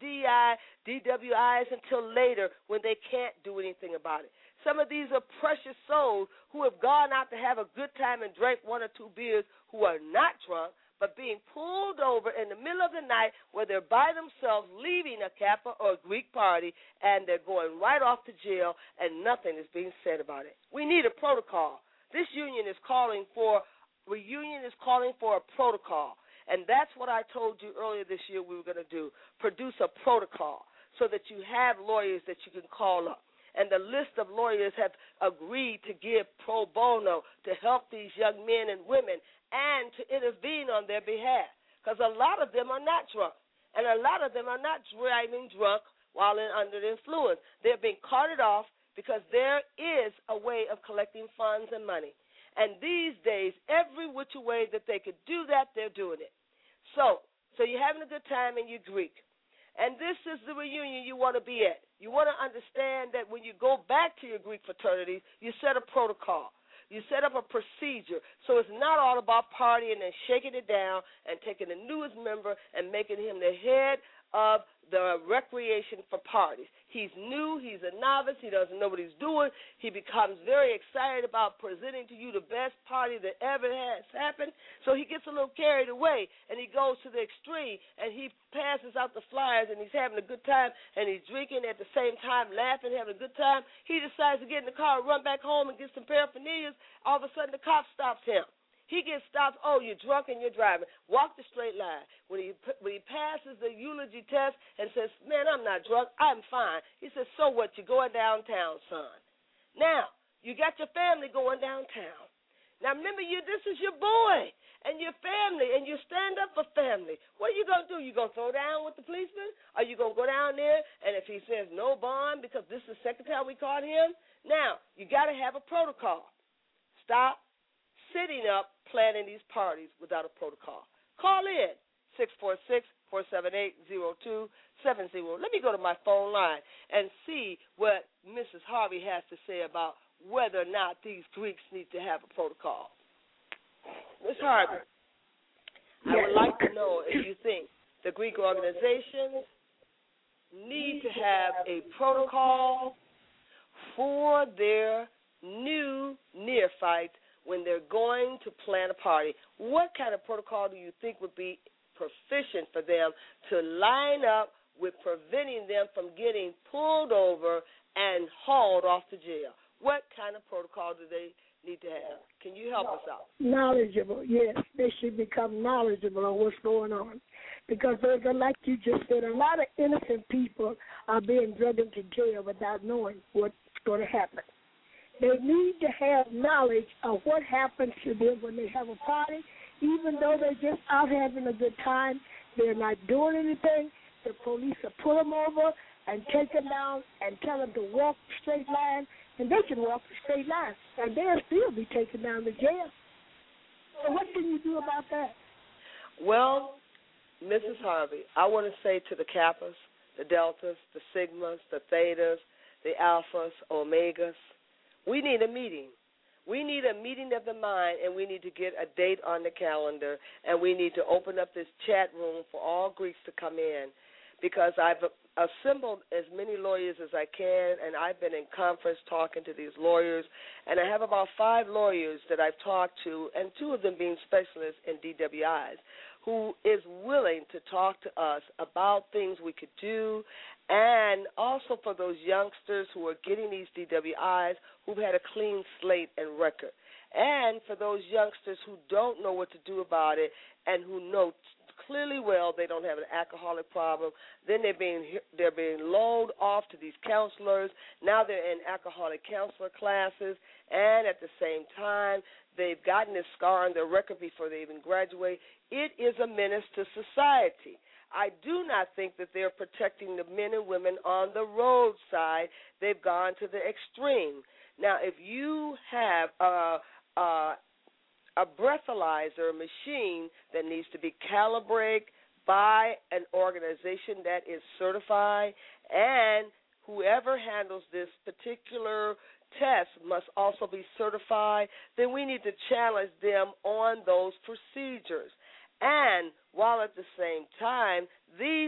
DWIs until later when they can't do anything about it. Some of these are precious souls who have gone out to have a good time and drank one or two beers who are not drunk, but being pulled over in the middle of the night where they're by themselves leaving a Kappa or a Greek party, and they're going right off to jail, and nothing is being said about it. We need a protocol. This reunion is calling for a protocol, and that's what I told you earlier this year we were going to do, produce a protocol so that you have lawyers that you can call up. And the list of lawyers have agreed to give pro bono to help these young men and women and to intervene on their behalf, because a lot of them are not drunk, and a lot of them are not driving drunk while under the influence. They're being carted off because there is a way of collecting funds and money. And these days, every which way that they could do that, they're doing it. So you're having a good time and you're Greek. And this is the reunion you want to be at. You want to understand that when you go back to your Greek fraternities, you set a protocol. You set up a procedure. So it's not all about partying and shaking it down and taking the newest member and making him the head of the recreation for parties. He's new. He's a novice. He doesn't know what he's doing. He becomes very excited about presenting to you the best party that ever has happened. So he gets a little carried away, and he goes to the extreme, and he passes out the flyers, and he's having a good time, and he's drinking at the same time, laughing, having a good time. He decides to get in the car, run back home, and get some paraphernalia. All of a sudden, the cop stops him. He gets stopped. Oh, you're drunk and you're driving. Walk the straight line. When he passes the eulogy test and says, man, I'm not drunk, I'm fine. He says, so what? You're going downtown, son. Now, you got your family going downtown. Now, remember, this is your boy and your family, and you stand up for family. What are you going to do? You going to throw down with the policeman? Are you going to go down there, and if he says no bond because this is the second time we caught him? Now, you got to have a protocol. Stop sitting up planning these parties without a protocol. Call in, 646-478-0270. Let me go to my phone line and see what Mrs. Harvey has to say about whether or not these Greeks need to have a protocol. Ms. Harvey, I would like to know if you think the Greek organizations need to have a protocol for their new neophytes when they're going to plan a party. What kind of protocol do you think would be proficient for them to line up with preventing them from getting pulled over and hauled off to jail? What kind of protocol do they need to have? Can you help us out? Knowledgeable, yes. They should become knowledgeable on what's going on. Because, like you just said, a lot of innocent people are being dragged into jail without knowing what's going to happen. They need to have knowledge of what happens to them when they have a party. Even though they're just out having a good time, they're not doing anything. The police will pull them over and take them down and tell them to walk the straight line, and they can walk the straight line, and they'll still be taken down to jail. So what can you do about that? Well, Mrs. Harvey, I want to say to the Kappas, the Deltas, the Sigmas, the Thetas, the Alphas, Omegas, we need a meeting. We need a meeting of the mind, and we need to get a date on the calendar, and we need to open up this chat room for all Greeks to come in, because I've assembled as many lawyers as I can, and I've been in conference talking to these lawyers, and I have about 5 lawyers that I've talked to, and 2 of them being specialists in DWIs, who is willing to talk to us about things we could do, and also for those youngsters who are getting these DWIs who've had a clean slate and record, and for those youngsters who don't know what to do about it and who know clearly well they don't have an alcoholic problem. Then they're being lulled off to these counselors. Now they're in alcoholic counselor classes, and at the same time they've gotten this scar on their record before they even graduate. It is a menace to society. I do not think that they're protecting the men and women on the roadside. They've gone to the extreme. Now, if you have a breathalyzer machine that needs to be calibrated by an organization that is certified, and whoever handles this particular test must also be certified, then we need to challenge them on those procedures. And while at the same time, these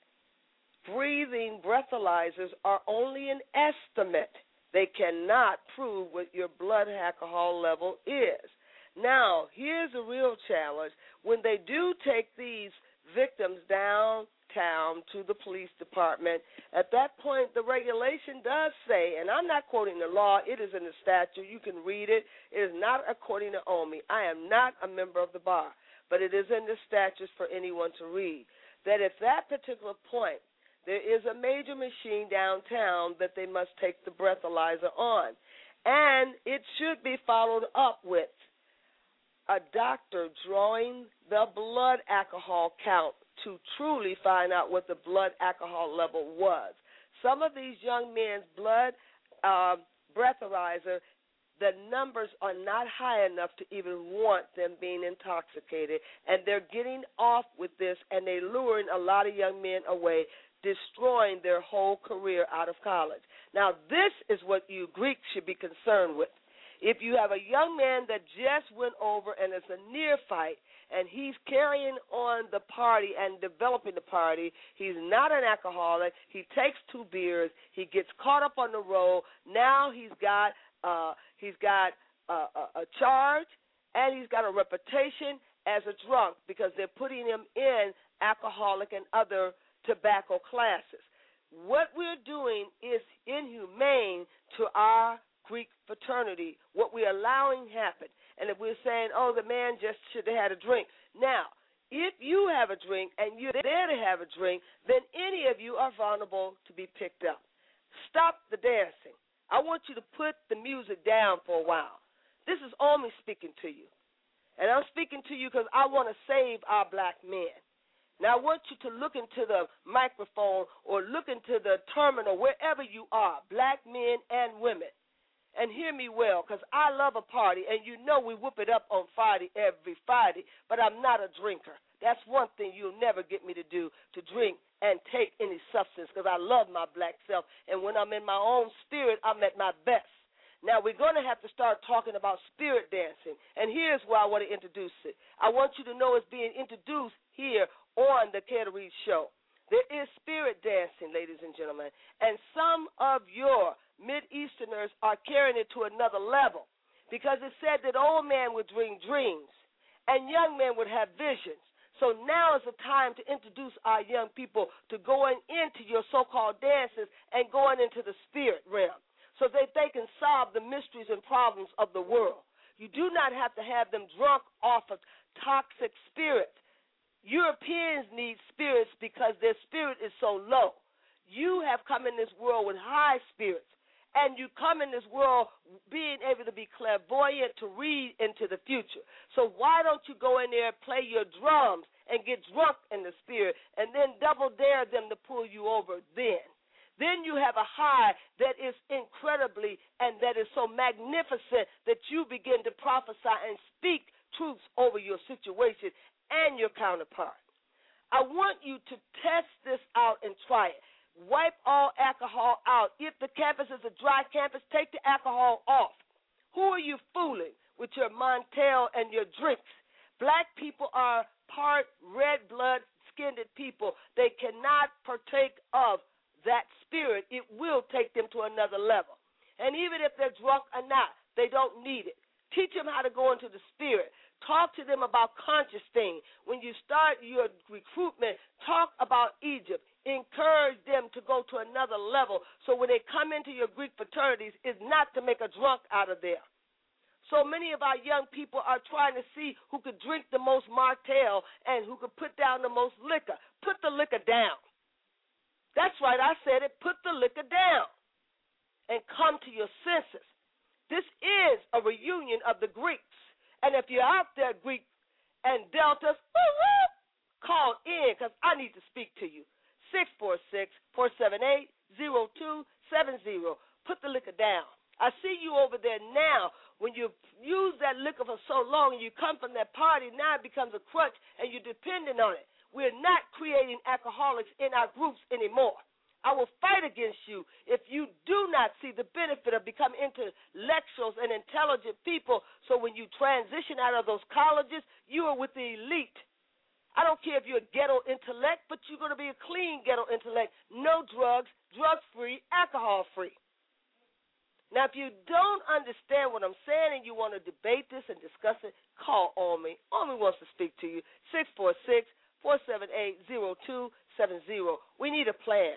breathing breathalyzers are only an estimate. They cannot prove what your blood alcohol level is. Now, here's a real challenge. When they do take these victims downtown to the police department, at that point the regulation does say, and I'm not quoting the law, it is in the statute, you can read it, it is not according to OMI. I am not a member of the bar, but it is in the statutes for anyone to read, that at that particular point there is a major machine downtown that they must take the breathalyzer on, and it should be followed up with a doctor drawing the blood alcohol count to truly find out what the blood alcohol level was. Some of these young men's blood breathalyzer, the numbers are not high enough to even want them being intoxicated, and they're getting off with this, and they're luring a lot of young men away, destroying their whole career out of college. Now, this is what you Greeks should be concerned with. If you have a young man that just went over and is a neophyte, and he's carrying on the party and developing the party, he's not an alcoholic, he takes 2 beers, he gets caught up on the road, now he's got a charge, and he's got a reputation as a drunk because they're putting him in alcoholic and other tobacco classes. What we're doing is inhumane to our Greek fraternity, what we're allowing happen. And if we're saying, oh, the man just should have had a drink. Now, if you have a drink and you're there to have a drink, then any of you are vulnerable to be picked up. Stop the dancing. I want you to put the music down for a while. This is Omi speaking to you. And I'm speaking to you because I want to save our black men. Now, I want you to look into the microphone or look into the terminal, wherever you are, black men and women. And hear me well, because I love a party, and you know we whoop it up on Friday every Friday, but I'm not a drinker. That's one thing you'll never get me to do, to drink and take any substance, because I love my black self, and when I'm in my own spirit, I'm at my best. Now, we're going to have to start talking about spirit dancing, and here's where I want to introduce it. I want you to know it's being introduced here on the Care to Read show. There is spirit dancing, ladies and gentlemen, and some of your Mid-Easterners are carrying it to another level, because it said that old man would dream dreams and young men would have visions. So now is the time to introduce our young people to going into your so-called dances and going into the spirit realm so that they can solve the mysteries and problems of the world. You do not have to have them drunk off of toxic spirits. Europeans need spirits because their spirit is so low. You have come in this world with high spirits. And you come in this world being able to be clairvoyant to read into the future. So why don't you go in there and play your drums and get drunk in the spirit and then double dare them to pull you over then? Then you have a high that is incredibly and that is so magnificent that you begin to prophesy and speak truths over your situation and your counterpart. I want you to test this out and try it. Wipe all alcohol out. If the campus is a dry campus, take the alcohol off. Who are you fooling with your Montel and your drinks? Black people are part red blood dark-skinned people, they cannot partake of that spirit. It will take them to another level. And even if they're drunk or not, they don't need it. Teach them how to go into the spirit. Talk to them about conscious things. When you start your recruitment, talk about Egypt. Encourage them to go to another level. So when they come into your Greek fraternities, it's not to make a drunk out of there. So many of our young people are trying to see who could drink the most Martell and who could put down the most liquor. Put the liquor down. That's right, I said it. Put the liquor down and come to your senses. This is a reunion of the Greeks. And if you're out there, Greek and Deltas, call in because I need to speak to you. 646-478-0270. Put the liquor down. I see you over there now. When you use that liquor for so long and you come from that party, now it becomes a crutch and you're dependent on it. We're not creating alcoholics in our groups anymore. I will fight against you if you do not see the benefit of becoming intellectuals and intelligent people. So when you transition out of those colleges, you are with the elite. I don't care if you're a ghetto intellect, but you're going to be a clean ghetto intellect. No drugs, drug-free, alcohol-free. Now, if you don't understand what I'm saying and you want to debate this and discuss it, call Omi. Omi wants to speak to you. 646-478-0270. We need a plan.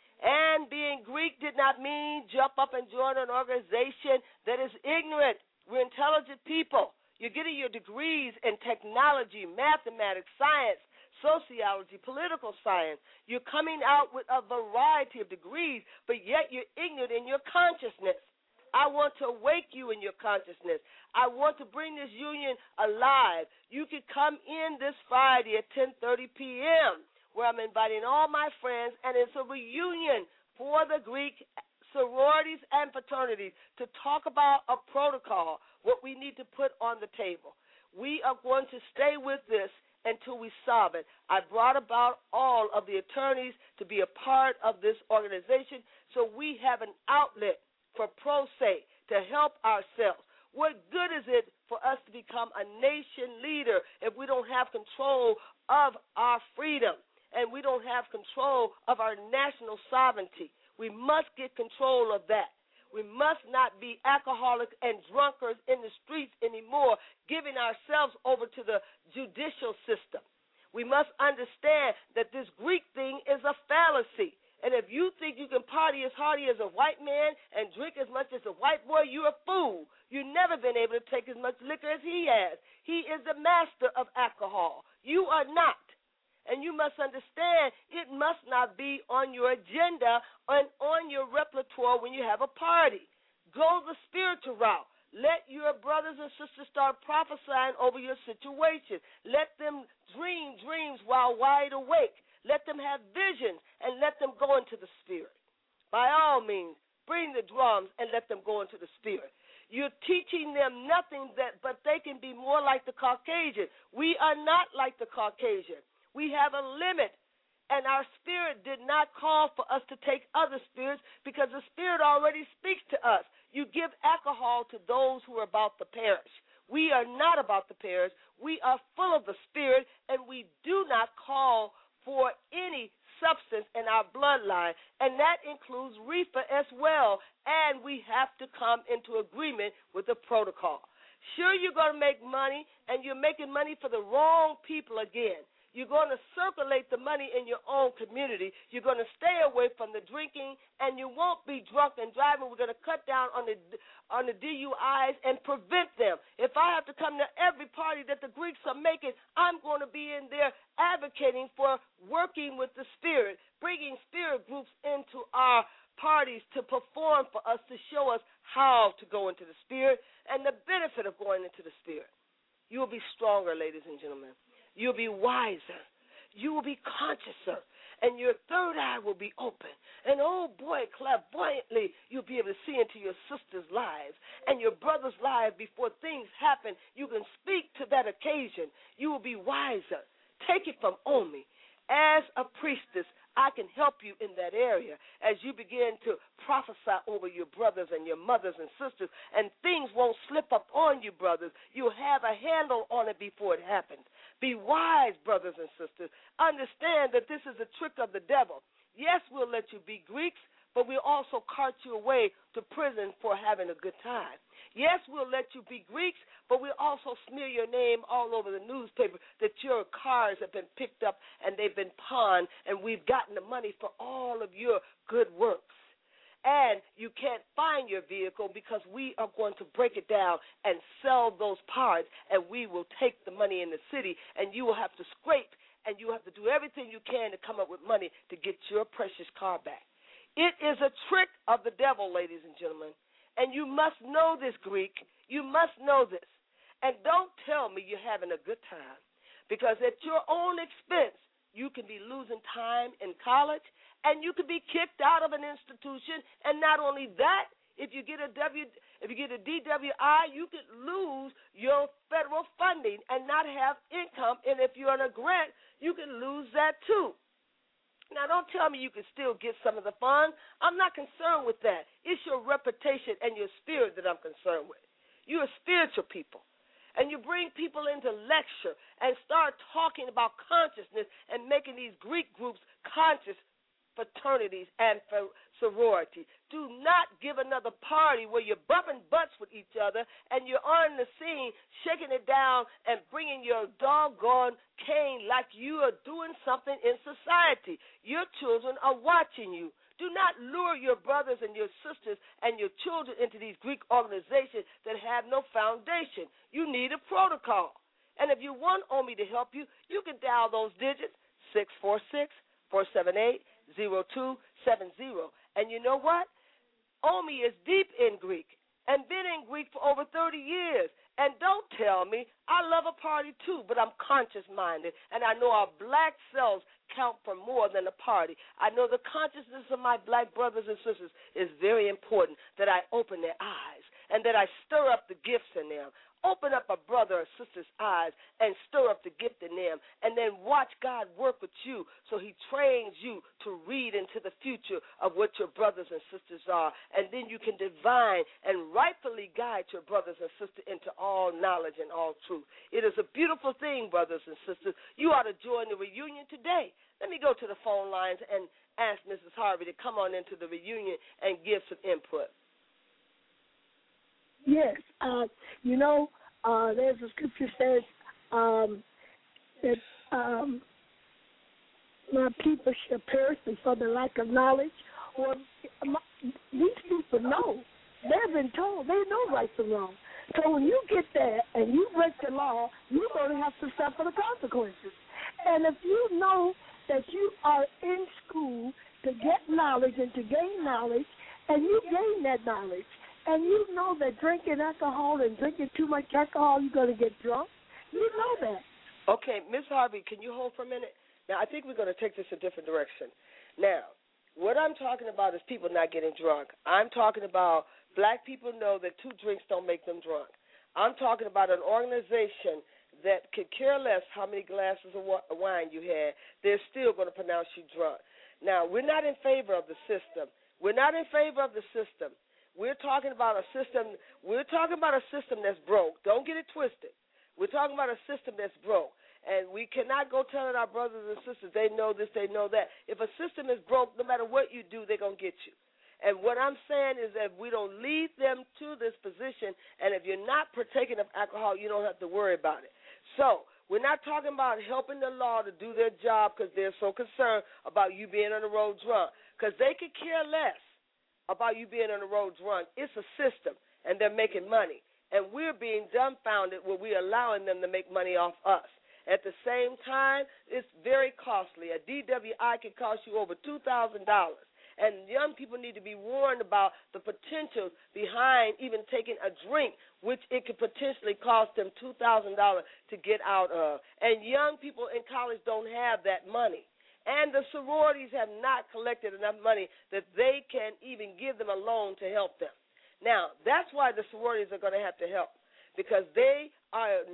And being Greek did not mean jump up and join an organization that is ignorant. We're intelligent people. You're getting your degrees in technology, mathematics, science, sociology, political science. You're coming out with a variety of degrees, but yet you're ignorant in your consciousness. I want to wake you in your consciousness. I want to bring this union alive. You can come in this Friday at 10:30 p.m., where I'm inviting all my friends, and it's a reunion for the Greek sororities and fraternities to talk about a protocol, what we need to put on the table. We are going to stay with this until we solve it. I brought about all of the attorneys to be a part of this organization so we have an outlet for pro se to help ourselves. What good is it for us to become a nation leader if we don't have control of our freedom and we don't have control of our national sovereignty? We must get control of that. We must not be alcoholics and drunkards in the streets anymore, giving ourselves over to the judicial system. We must understand that this Greek thing is a fallacy. And if you think you can party as hardy as a white man and drink as much as a white boy, you're a fool. You've never been able to take as much liquor as he has. He is the master of alcohol. You are not. And you must understand it must not be on your agenda and on your repertoire when you have a party. Go the spiritual route. Let your brothers and sisters start prophesying over your situation. Let them dream dreams while wide awake. Let them have visions and let them go into the spirit. By all means, bring the drums and let them go into the spirit. You're teaching them nothing but they can be more like the Caucasian. We are not like the Caucasian. We have a limit, and our spirit did not call for us to take other spirits because the spirit already speaks to us. You give alcohol to those who are about to perish. We are not about to perish. We are full of the spirit, and we do not call for any substance in our bloodline, and that includes reefer as well, and we have to come into agreement with the protocol. Sure, you're going to make money, and you're making money for the wrong people again. You're going to circulate the money in your own community. You're going to stay away from the drinking, and you won't be drunk and driving. We're going to cut down on the DUIs and prevent them. If I have to come to every party that the Greeks are making, I'm going to be in there advocating for working with the spirit, bringing spirit groups into our parties to perform for us, to show us how to go into the spirit and the benefit of going into the spirit. You will be stronger, ladies and gentlemen. You'll be wiser. You will be consciouser. And your third eye will be open. And, oh, boy, clairvoyantly, you'll be able to see into your sister's lives and your brother's lives before things happen. You can speak to that occasion. You will be wiser. Take it from Omi. As a priestess, I can help you in that area as you begin to prophesy over your brothers and your mothers and sisters, and things won't slip up on you, brothers. You'll have a handle on it before it happens. Be wise, brothers and sisters. Understand that this is a trick of the devil. Yes, we'll let you be Greeks, but we'll also cart you away to prison for having a good time. Yes, we'll let you be Greeks, but we'll also smear your name all over the newspaper that your cars have been picked up and they've been pawned, and we've gotten the money for all of your good works. And you can't find your vehicle because we are going to break it down and sell those parts, and we will take the money in the city, and you will have to scrape, and you have to do everything you can to come up with money to get your precious car back. It is a trick of the devil, ladies and gentlemen. And you must know this, Greek. You must know this. And don't tell me you're having a good time, because at your own expense, you can be losing time in college, and you could be kicked out of an institution. And not only that, if you get a DWI, you could lose your federal funding and not have income. And if you're on a grant, you can lose that too. Now, don't tell me you can still get some of the funds. I'm not concerned with that. It's your reputation and your spirit that I'm concerned with. You're a spiritual people. And you bring people into lecture and start talking about consciousness and making these Greek groups conscious fraternities and sorority. Do not give another party where you're bumping butts with each other and you're on the scene shaking it down and bringing your doggone cane like you are doing something in society. Your children are watching you. Do not lure your brothers and your sisters and your children into these Greek organizations that have no foundation. You need a protocol. And if you want OMI to help you, you can dial those digits, 646-478-0270. And you know what? OMI is deep in Greek and been in Greek for over 30 years. And don't tell me, I love a party too, but I'm conscious-minded, and I know our black selves count for more than a party. I know the consciousness of my black brothers and sisters is very important, that I open their eyes and that I stir up the gifts in them. Open up a brother or sister's eyes and stir up the gift in them, and then watch God work with you so he trains you to read into the future of what your brothers and sisters are, and then you can divine and rightfully guide your brothers and sisters into all knowledge and all truth. It is a beautiful thing, brothers and sisters. You ought to join the reunion today. Let me go to the phone lines and ask Mrs. Harvey to come on into the reunion and give some input. Yes, there's a scripture says that my people shall perish for the lack of knowledge. Well, these people know. They've been told. They know right from wrong. So when you get there and you break the law, you're going to have to suffer the consequences. And if you know that you are in school to get knowledge and to gain knowledge, and you gain that knowledge, and you know that drinking alcohol and drinking too much alcohol, you're going to get drunk. You know that. Okay, Ms. Harvey, can you hold for a minute? Now, I think we're going to take this a different direction. Now, what I'm talking about is people not getting drunk. I'm talking about black people know that 2 drinks don't make them drunk. I'm talking about an organization that could care less how many glasses of wine you had. They're still going to pronounce you drunk. Now, we're not in favor of the system. We're not in favor of the system. We're talking about a system. We're talking about a system that's broke. Don't get it twisted. We're talking about a system that's broke, and we cannot go telling our brothers and sisters they know this, they know that. If a system is broke, no matter what you do, they're gonna get you. And what I'm saying is that if we don't lead them to this position, and if you're not partaking of alcohol, you don't have to worry about it. So we're not talking about helping the law to do their job because they're so concerned about you being on the road drunk, because they could care less about you being on the road drunk. It's a system, and they're making money. And we're being dumbfounded when we're allowing them to make money off us. At the same time, it's very costly. A DWI can cost you over $2,000. And young people need to be warned about the potential behind even taking a drink, which it could potentially cost them $2,000 to get out of. And young people in college don't have that money. And the sororities have not collected enough money that they can even give them a loan to help them. Now, that's why the sororities are going to have to help, because they are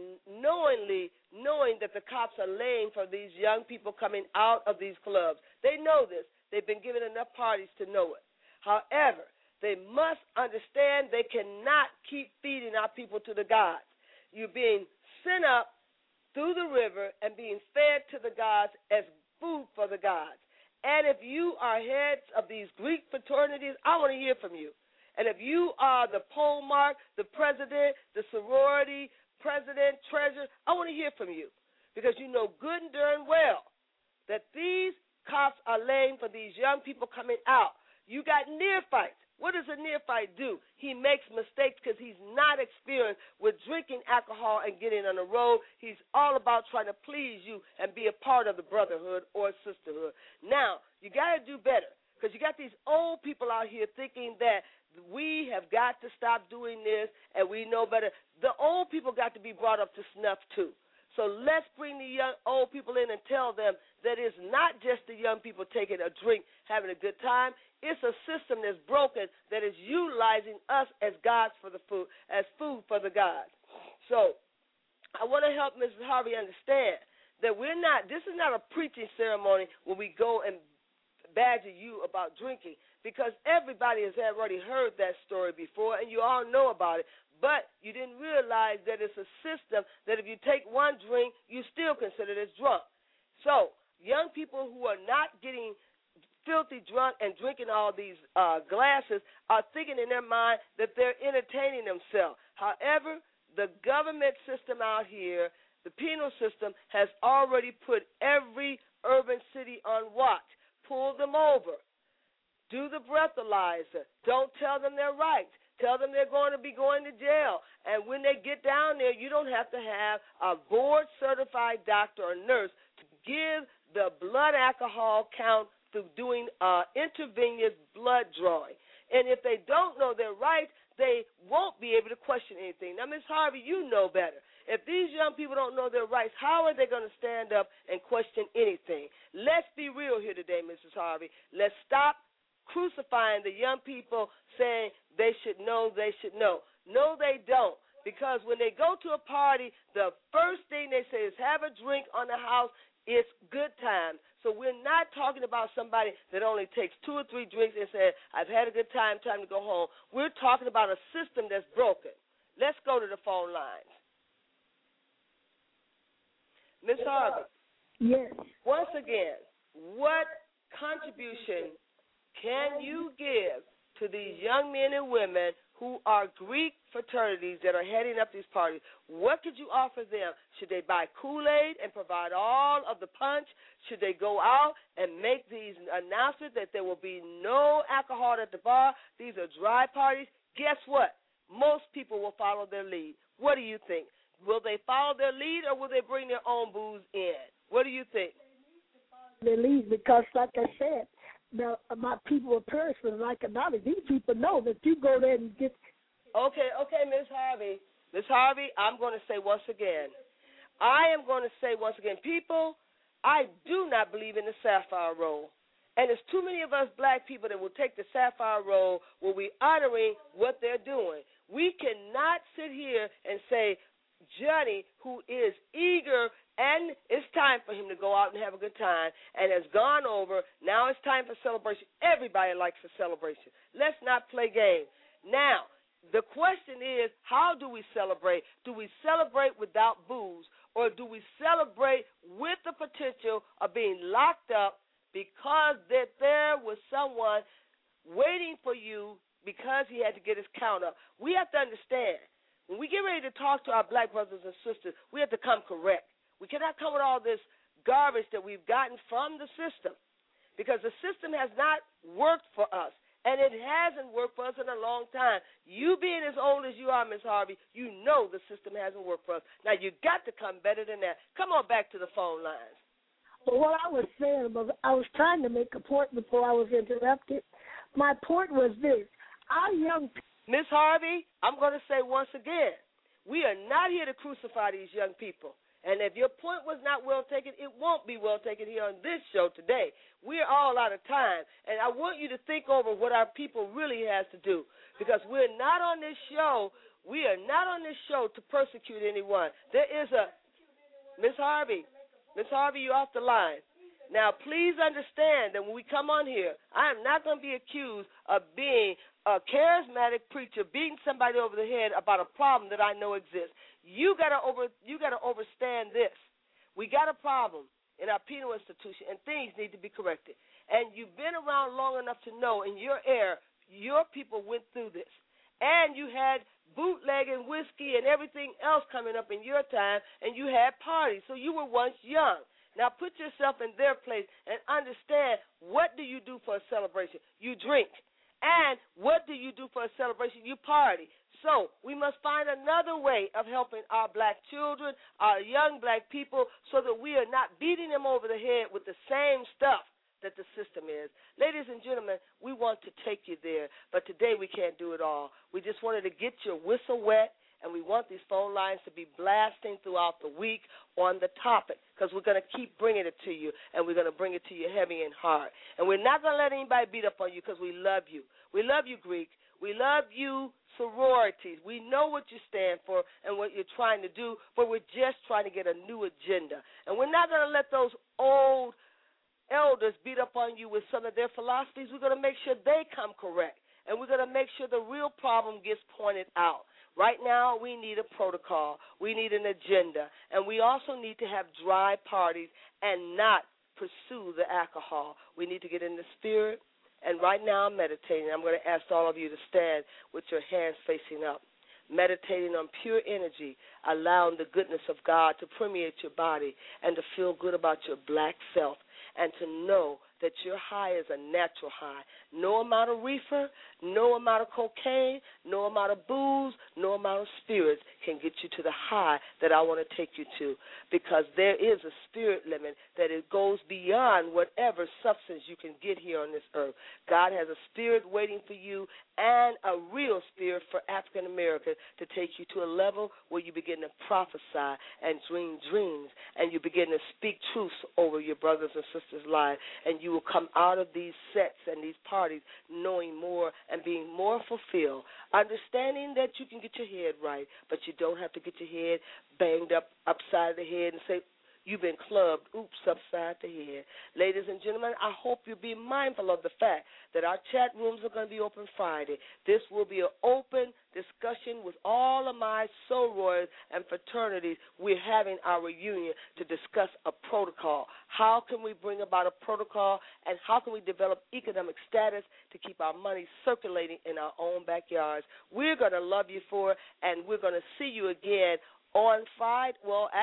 knowing that the cops are laying for these young people coming out of these clubs. They know this. They've been given enough parties to know it. However, they must understand they cannot keep feeding our people to the gods. You're being sent up through the river and being fed to the gods as food for the gods. And if you are heads of these Greek fraternities, I want to hear from you. And if you are the polemarch, the president, the sorority, president, treasurer, I want to hear from you. Because you know good and darn well that these cops are laying for these young people coming out. You got neophytes. What does a neophyte do? He makes mistakes because he's not experienced with drinking alcohol and getting on the road. He's all about trying to please you and be a part of the brotherhood or sisterhood. Now, you got to do better because you got these old people out here thinking that we have got to stop doing this and we know better. The old people got to be brought up to snuff too. So let's bring the young old people in and tell them that it's not just the young people taking a drink, having a good time. It's a system that's broken that is utilizing us as gods for the food, as food for the gods. So I want to help Mrs. Harvey understand that this is not a preaching ceremony where we go and badger you about drinking, because everybody has already heard that story before and you all know about it. But you didn't realize that it's a system that if you take one drink, you still consider it as drunk. So young people who are not getting filthy drunk and drinking all these glasses are thinking in their mind that they're entertaining themselves. However, the government system out here, the penal system, has already put every urban city on watch. Pull them over. Do the breathalyzer. Don't tell them their rights. Tell them they're going to be going to jail. And when they get down there, you don't have to have a board-certified doctor or nurse to give the blood alcohol count through doing intravenous blood drawing. And if they don't know their rights, they won't be able to question anything. Now, Ms. Harvey, you know better. If these young people don't know their rights, how are they going to stand up and question anything? Let's be real here today, Mrs. Harvey. Let's stop crucifying the young people saying they should know, they should know. No, they don't. Because when they go to a party, the first thing they say is have a drink on the house. It's good time. So we're not talking about somebody that only takes 2 or 3 drinks and says, I've had a good time, time to go home. We're talking about a system that's broken. Let's go to the phone lines. Ms. Harvey. Yes. Once again, what contribution can you give to these young men and women who are Greek fraternities that are heading up these parties? What could you offer them? Should they buy Kool-Aid and provide all of the punch? Should they go out and make these announcements that there will be no alcohol at the bar? These are dry parties. Guess what? Most people will follow their lead. What do you think? Will they follow their lead or will they bring their own booze in? What do you think? Their lead, because like I said, my people will perish for the lack of knowledge. These people know that you go there and get. Okay, Ms. Harvey. Ms. Harvey, I'm going to say once again. I am going to say once again, people, I do not believe in the sapphire roll. And there's too many of us black people that will take the sapphire roll where we're honoring what they're doing. We cannot sit here and say, Johnny, who is eager, and it's time for him to go out and have a good time, and has gone over. Now it's time for celebration. Everybody likes a celebration. Let's not play games. Now, the question is, how do we celebrate? Do we celebrate without booze, or do we celebrate with the potential of being locked up because that there was someone waiting for you because he had to get his count up? We have to understand, when we get ready to talk to our black brothers and sisters, we have to come correct. We cannot come with all this garbage that we've gotten from the system, because the system has not worked for us, and it hasn't worked for us in a long time. You being as old as you are, Ms. Harvey, you know the system hasn't worked for us. Now, you got to come better than that. Come on back to the phone lines. Well, what I was saying was, I was trying to make a point before I was interrupted. My point was this. Our young people. Ms. Harvey, I'm going to say once again, we are not here to crucify these young people. And if your point was not well taken, it won't be well taken here on this show today. We're all out of time. And I want you to think over what our people really has to do. Because we're not on this show. We are not on this show to persecute anyone. There is a... Ms. Harvey, you're off the line. Now, please understand that when we come on here, I am not going to be accused of being a charismatic preacher beating somebody over the head about a problem that I know exists. You got to understand this. We got a problem in our penal institution, and things need to be corrected. And you've been around long enough to know in your era, your people went through this. And you had bootleg and whiskey and everything else coming up in your time, and you had parties. So you were once young. Now put yourself in their place and understand, what do you do for a celebration? You drink. And what do you do for a celebration? You party. So we must find another way of helping our black children, our young black people, so that we are not beating them over the head with the same stuff that the system is. Ladies and gentlemen, we want to take you there, but today we can't do it all. We just wanted to get your whistle wet, and we want these phone lines to be blasting throughout the week on the topic, because we're going to keep bringing it to you, and we're going to bring it to you heavy and hard. And we're not going to let anybody beat up on you, because we love you. We love you, Greek. We love you, sororities. We know what you stand for and what you're trying to do, but we're just trying to get a new agenda. And we're not going to let those old elders beat up on you with some of their philosophies. We're going to make sure they come correct, and we're going to make sure the real problem gets pointed out. Right now, we need a protocol. We need an agenda, and we also need to have dry parties and not pursue the alcohol. We need to get in the spirit, and right now I'm meditating. I'm going to ask all of you to stand with your hands facing up, meditating on pure energy, allowing the goodness of God to permeate your body and to feel good about your black self, and to know that your high is a natural high. No amount of reefer, no amount of cocaine, no amount of booze, no amount of spirits can get you to the high that I want to take you to, because there is a spirit limit that it goes beyond whatever substance you can get here on this earth. God has a spirit waiting for you, and a real spirit for African Americans to take you to a level where you begin to prophesy and dream dreams, and you begin to speak truths over your brothers and sisters' lives, and you will come out of these sets and these parties knowing more and being more fulfilled, understanding that you can get your head right, but you don't have to get your head banged up upside the head and say, you've been clubbed, oops, upside the head. Ladies and gentlemen, I hope you'll be mindful of the fact that our chat rooms are going to be open Friday. This will be an open discussion with all of my sorors and fraternities. We're having our reunion to discuss a protocol. How can we bring about a protocol, and how can we develop economic status to keep our money circulating in our own backyards? We're going to love you for it, and we're going to see you again on Friday,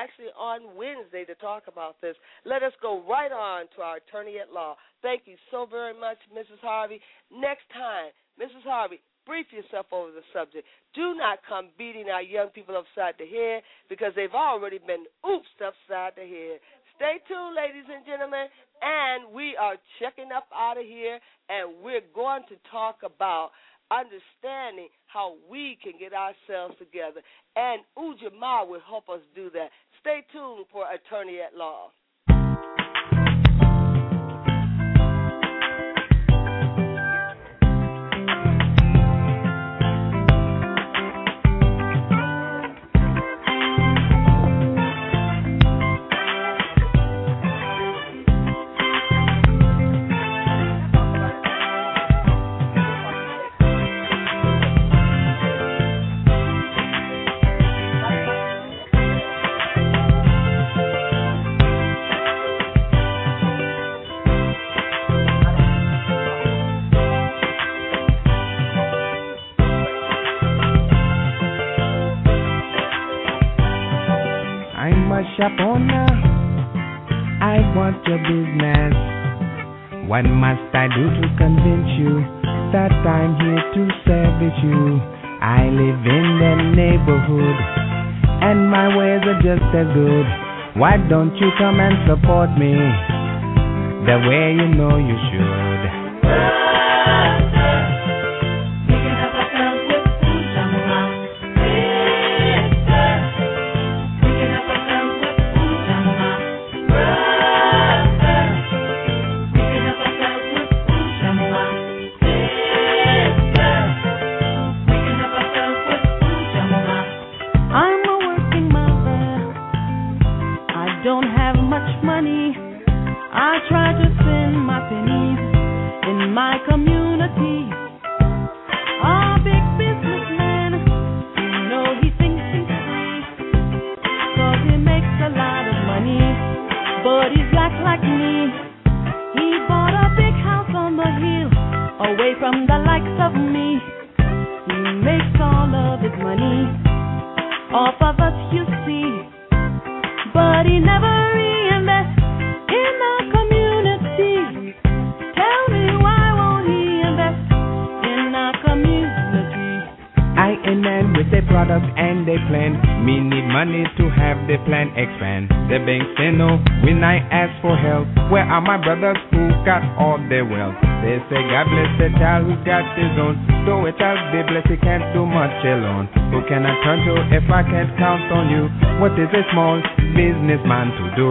on Wednesday to talk about this. Let us go right on to our attorney at law. Thank you so very much, Mrs. Harvey. Next time, Mrs. Harvey, brief yourself over the subject. Do not come beating our young people upside the head, because they've already been oopsed upside the head. Stay tuned, ladies and gentlemen, and we are checking up out of here, and we're going to talk about understanding how we can get ourselves together. And Ujamaa will help us do that. Stay tuned for Attorney at Law. Shop owner, I want your business. What must I do to convince you that I'm here to service you? I live in the neighborhood, and my ways are just as good. Why don't you come and support me the way you know you should? I try to spend my pennies in my community. A big businessman, you know he thinks he's free, 'cause he makes a lot of money, but he's black like me. He bought a big house on the hill, away from the likes of me. He makes all of his money off of us, you see, but he never reinvests in the community. Tell me, why won't he invest in our community? I and man with their product and they plan. Me need money to have the plan expand. The bank say no when I ask for help. Where are my brothers who got all their wealth? They say God bless the child who got his own. Though a child be blessed, he can't do much alone. Who can I turn to if I can't count on you? What is a small businessman to do?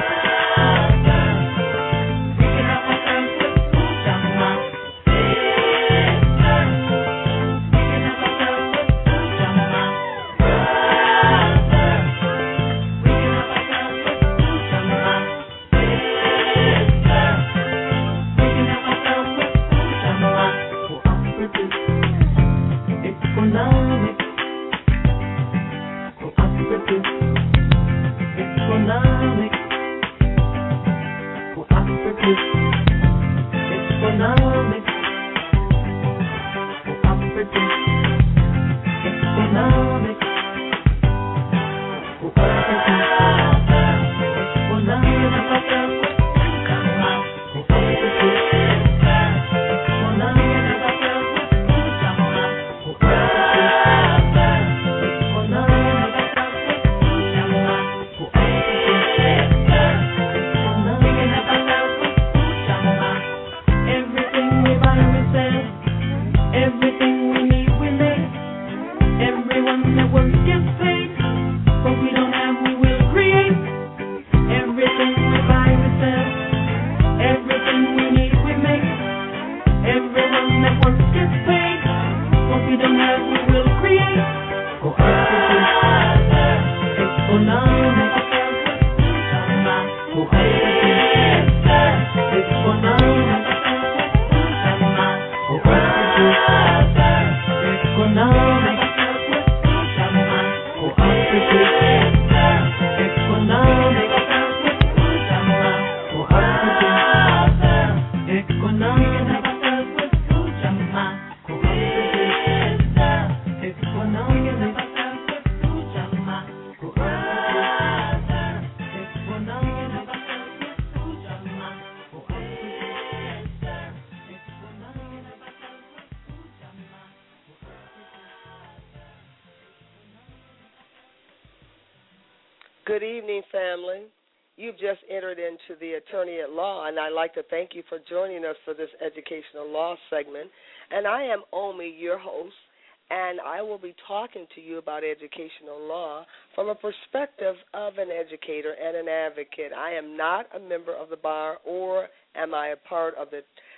Good evening, family. You've just entered into the Attorney at Law, and I'd like to thank you for joining us for this educational law segment. And I am Omi, your host, and I will be talking to you about educational law from a perspective of an educator and an advocate. I am not a member of the bar, or am I a part of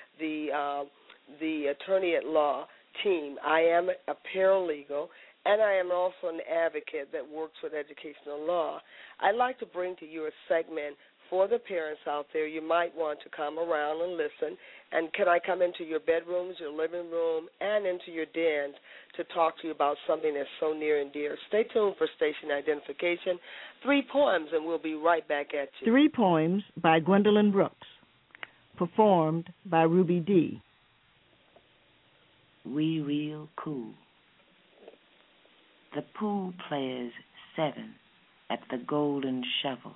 the Attorney at Law team. I am a paralegal, and I am also an advocate that works with educational law. I'd like to bring to you a segment for the parents out there. You might want to come around and listen. And can I come into your bedrooms, your living room, and into your dens to talk to you about something that's so near and dear? Stay tuned for station identification. 3 poems, and we'll be right back at you. 3 poems by Gwendolyn Brooks, performed by Ruby D. We real cool. The pool players 7 at the Golden Shovel.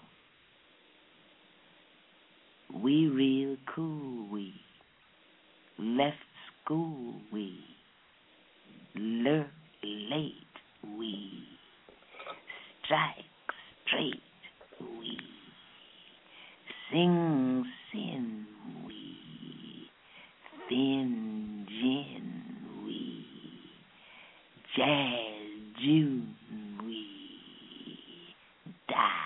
We real cool, we left school, we late, we strike straight, we sing sin, we thin gin, we jazz June, we die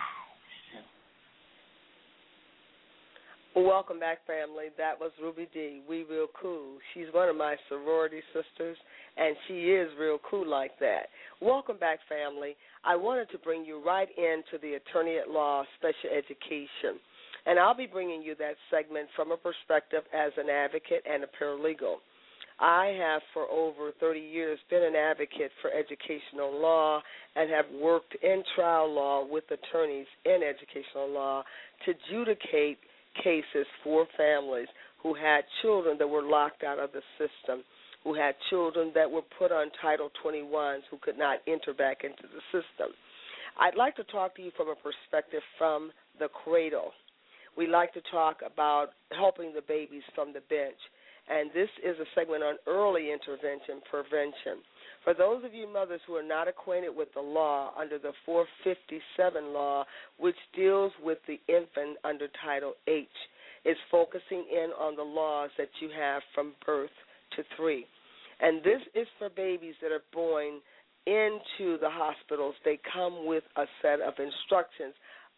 so. Welcome back, family. That was Ruby D. We real cool. She's one of my sorority sisters, and she is real cool like that. Welcome back, family. I wanted to bring you right into the Attorney at Law Special Education. And I'll be bringing you that segment from a perspective as an advocate and a paralegal. I have for over 30 years been an advocate for educational law and have worked in trial law with attorneys in educational law to adjudicate cases for families who had children that were locked out of the system, who had children that were put on Title 21s who could not enter back into the system. I'd like to talk to you from a perspective from the cradle. We like to talk about helping the babies from the bench, and this is a segment on early intervention prevention. For those of you mothers who are not acquainted with the law, under the 457 law, which deals with the infant under Title H, is focusing in on the laws that you have from birth to 3. And this is for babies that are born into the hospitals. They come with a set of instructions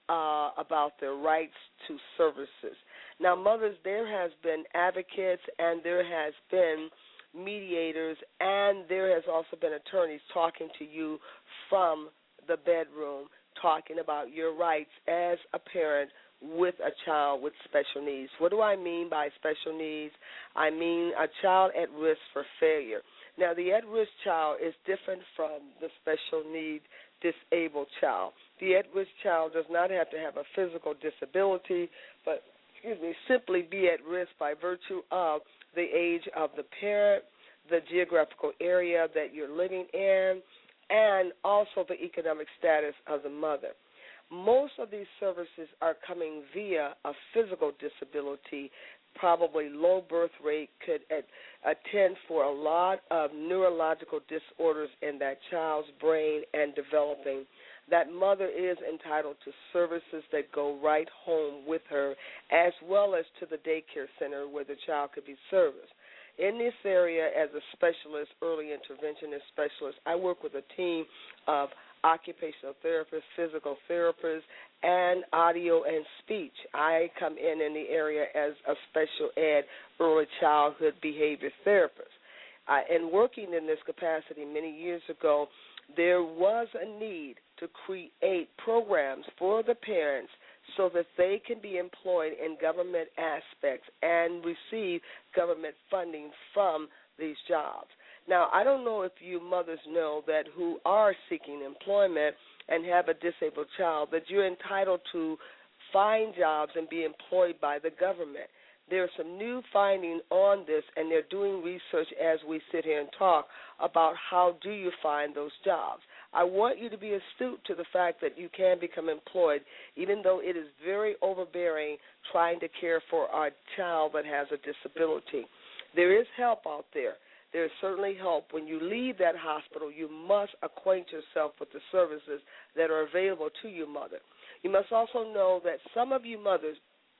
about their rights to services. Now, mothers, there has been advocates and there has been mediators and there has also been attorneys talking to you from the bedroom, talking about your rights as a parent with a child with special needs. What do I mean by special needs? I mean a child at risk for failure. Now, the at-risk child is different from the special need disabled child. The at-risk child does not have to have a physical disability, but simply be at risk by virtue of the age of the parent, the geographical area that you're living in, and also the economic status of the mother. Most of these services are coming via a physical disability, probably low birth rate, could attend for a lot of neurological disorders in that child's brain and developing. That mother is entitled to services that go right home with her, as well as to the daycare center where the child could be serviced. In this area, as a specialist, early interventionist specialist, I work with a team of occupational therapists, physical therapists, and audio and speech. I come in the area as a special ed early childhood behavior therapist. And working in this capacity many years ago, there was a need to create programs for the parents so that they can be employed in government aspects and receive government funding from these jobs. Now, I don't know if you mothers know that who are seeking employment and have a disabled child, that you're entitled to find jobs and be employed by the government. There's some new finding on this, and they're doing research as we sit here and talk about how do you find those jobs. I want you to be astute to the fact that you can become employed, even though it is very overbearing trying to care for a child that has a disability. There is help out there. There's certainly help. When you leave that hospital, you must acquaint yourself with the services that are available to you, mother. You must also know that some of you mothers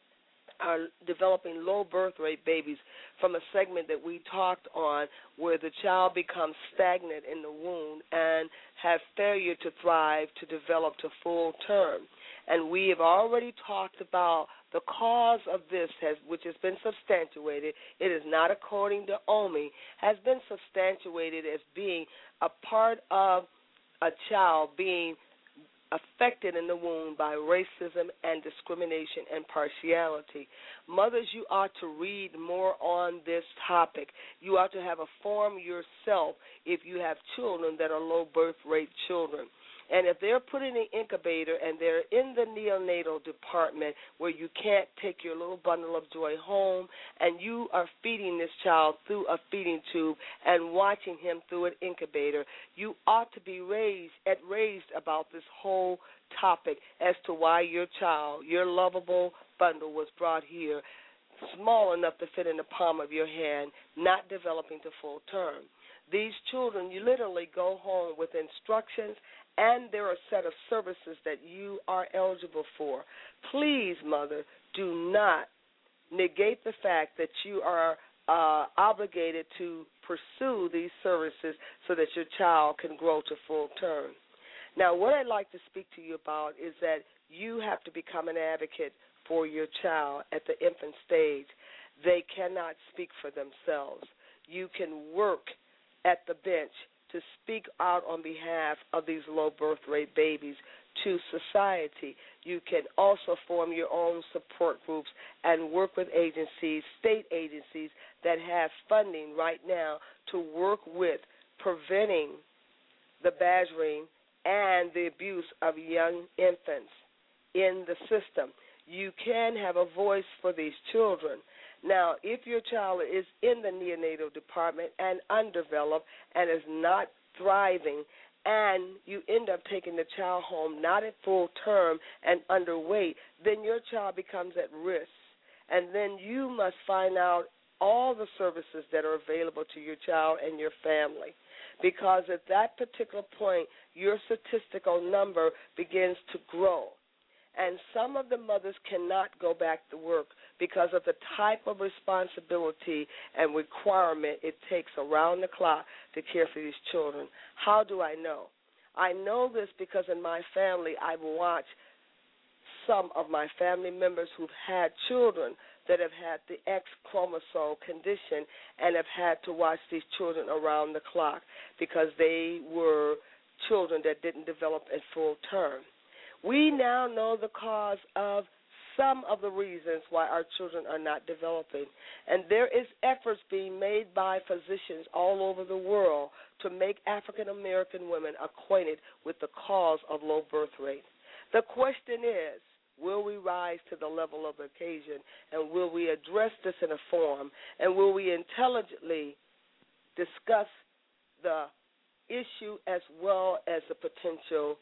are developing low birth rate babies from a segment that we talked on where the child becomes stagnant in the womb and has failure to thrive to develop to full term. And we have already talked about the cause of this, which has been substantiated. It is not according to OMI, has been substantiated as being a part of a child being affected in the womb by racism and discrimination and partiality. Mothers, you ought to read more on this topic. You ought to have a form yourself if you have children that are low birth rate children. And if they're put in an incubator and they're in the neonatal department where you can't take your little bundle of joy home and you are feeding this child through a feeding tube and watching him through an incubator, you ought to be raised about this whole topic as to why your child, your lovable bundle was brought here small enough to fit in the palm of your hand, not developing to full term. These children, you literally go home with instructions and there are a set of services that you are eligible for. Please, mother, do not negate the fact that you are obligated to pursue these services so that your child can grow to full term. Now, what I'd like to speak to you about is that you have to become an advocate for your child at the infant stage. They cannot speak for themselves. You can work at the bench to speak out on behalf of these low birth rate babies to society. You can also form your own support groups and work with agencies, state agencies that have funding right now to work with preventing the badgering and the abuse of young infants in the system. You can have a voice for these children. Now, if your child is in the neonatal department and undeveloped and is not thriving, and you end up taking the child home not at full term and underweight, then your child becomes at risk. And then you must find out all the services that are available to your child and your family, because at that particular point, your statistical number begins to grow. And some of the mothers cannot go back to work because of the type of responsibility and requirement it takes around the clock to care for these children. How do I know? I know this because in my family I've watched some of my family members who've had children that have had the X chromosome condition and have had to watch these children around the clock because they were children that didn't develop at full term. We now know the cause of some of the reasons why our children are not developing. And there is efforts being made by physicians all over the world to make African American women acquainted with the cause of low birth rate. The question is, will we rise to the level of the occasion, and will we address this in a forum, and will we intelligently discuss the issue as well as the potential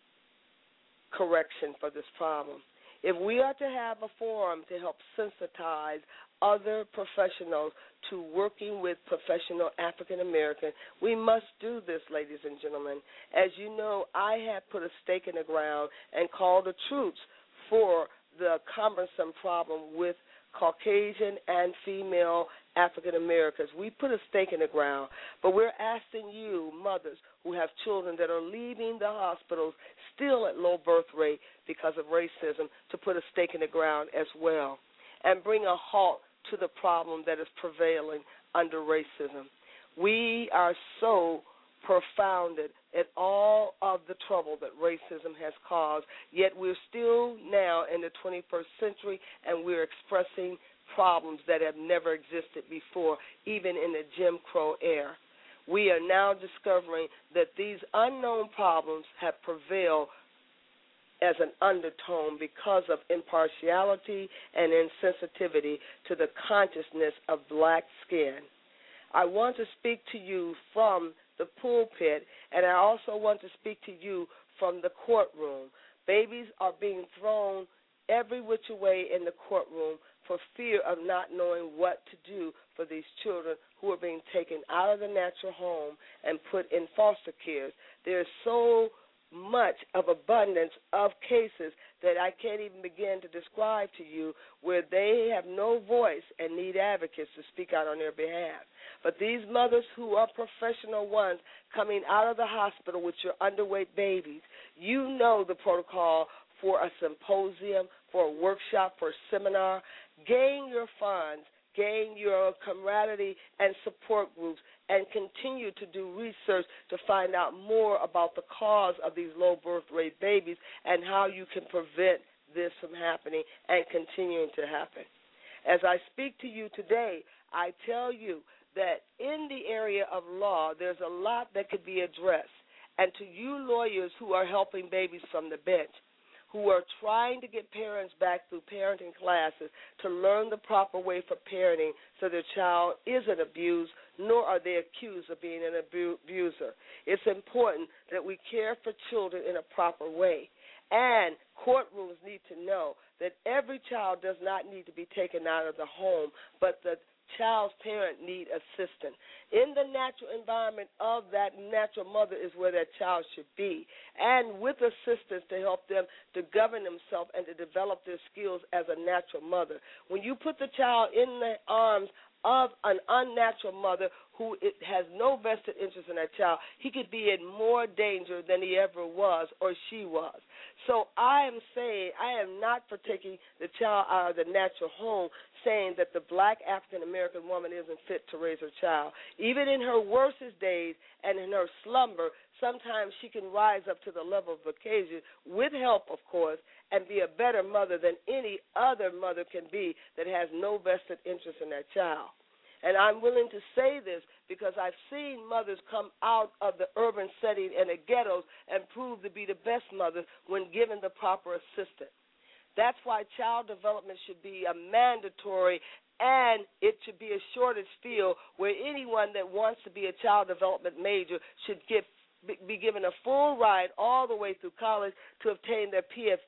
correction for this problem? If we are to have a forum to help sensitize other professionals to working with professional African American, we must do this, ladies and gentlemen. As you know, I have put a stake in the ground and called the troops for the cumbersome problem with Caucasian and female African Americans. We put a stake in the ground, but we're asking you, mothers who have children that are leaving the hospitals still at low birth rate because of racism, to put a stake in the ground as well and bring a halt to the problem that is prevailing under racism. We are so profounded at all of the trouble that racism has caused, yet we're still now in the 21st century and we're expressing problems that have never existed before, even in the Jim Crow era. We are now discovering that these unknown problems have prevailed as an undertone because of impartiality and insensitivity to the consciousness of black skin. I want to speak to you from the pulpit, and I also want to speak to you from the courtroom. Babies are being thrown every which way in the courtroom for fear of not knowing what to do for these children who are being taken out of the natural home and put in foster care. There's so much of abundance of cases that I can't even begin to describe to you, where they have no voice and need advocates to speak out on their behalf. But these mothers who are professional ones coming out of the hospital with your underweight babies, you know the protocol for a symposium, for a workshop, for a seminar. Gain your funds, gain your camaraderie and support groups, and continue to do research to find out more about the cause of these low birth rate babies and how you can prevent this from happening and continuing to happen. As I speak to you today, I tell you that in the area of law, there's a lot that could be addressed. And to you lawyers who are helping babies from the bench, who are trying to get parents back through parenting classes to learn the proper way for parenting so their child isn't abused, nor are they accused of being an abuser. It's important that we care for children in a proper way. And courtrooms need to know that every child does not need to be taken out of the home, but the child's parent need assistance. In the natural environment of that natural mother is where that child should be, and with assistance to help them to govern themselves and to develop their skills as a natural mother. When you put the child in the arms of an unnatural mother who has no vested interest in that child, he could be in more danger than he ever was or she was. So I am saying, I am not for taking the child out of the natural home, saying that the black African-American woman isn't fit to raise her child. Even in her worstest days and in her slumber, sometimes she can rise up to the level of occasion, with help, of course, and be a better mother than any other mother can be that has no vested interest in that child. And I'm willing to say this because I've seen mothers come out of the urban setting and the ghettos and prove to be the best mothers when given the proper assistance. That's why child development should be a mandatory, and it should be a shortage field where anyone that wants to be a child development major should be given a full ride all the way through college to obtain their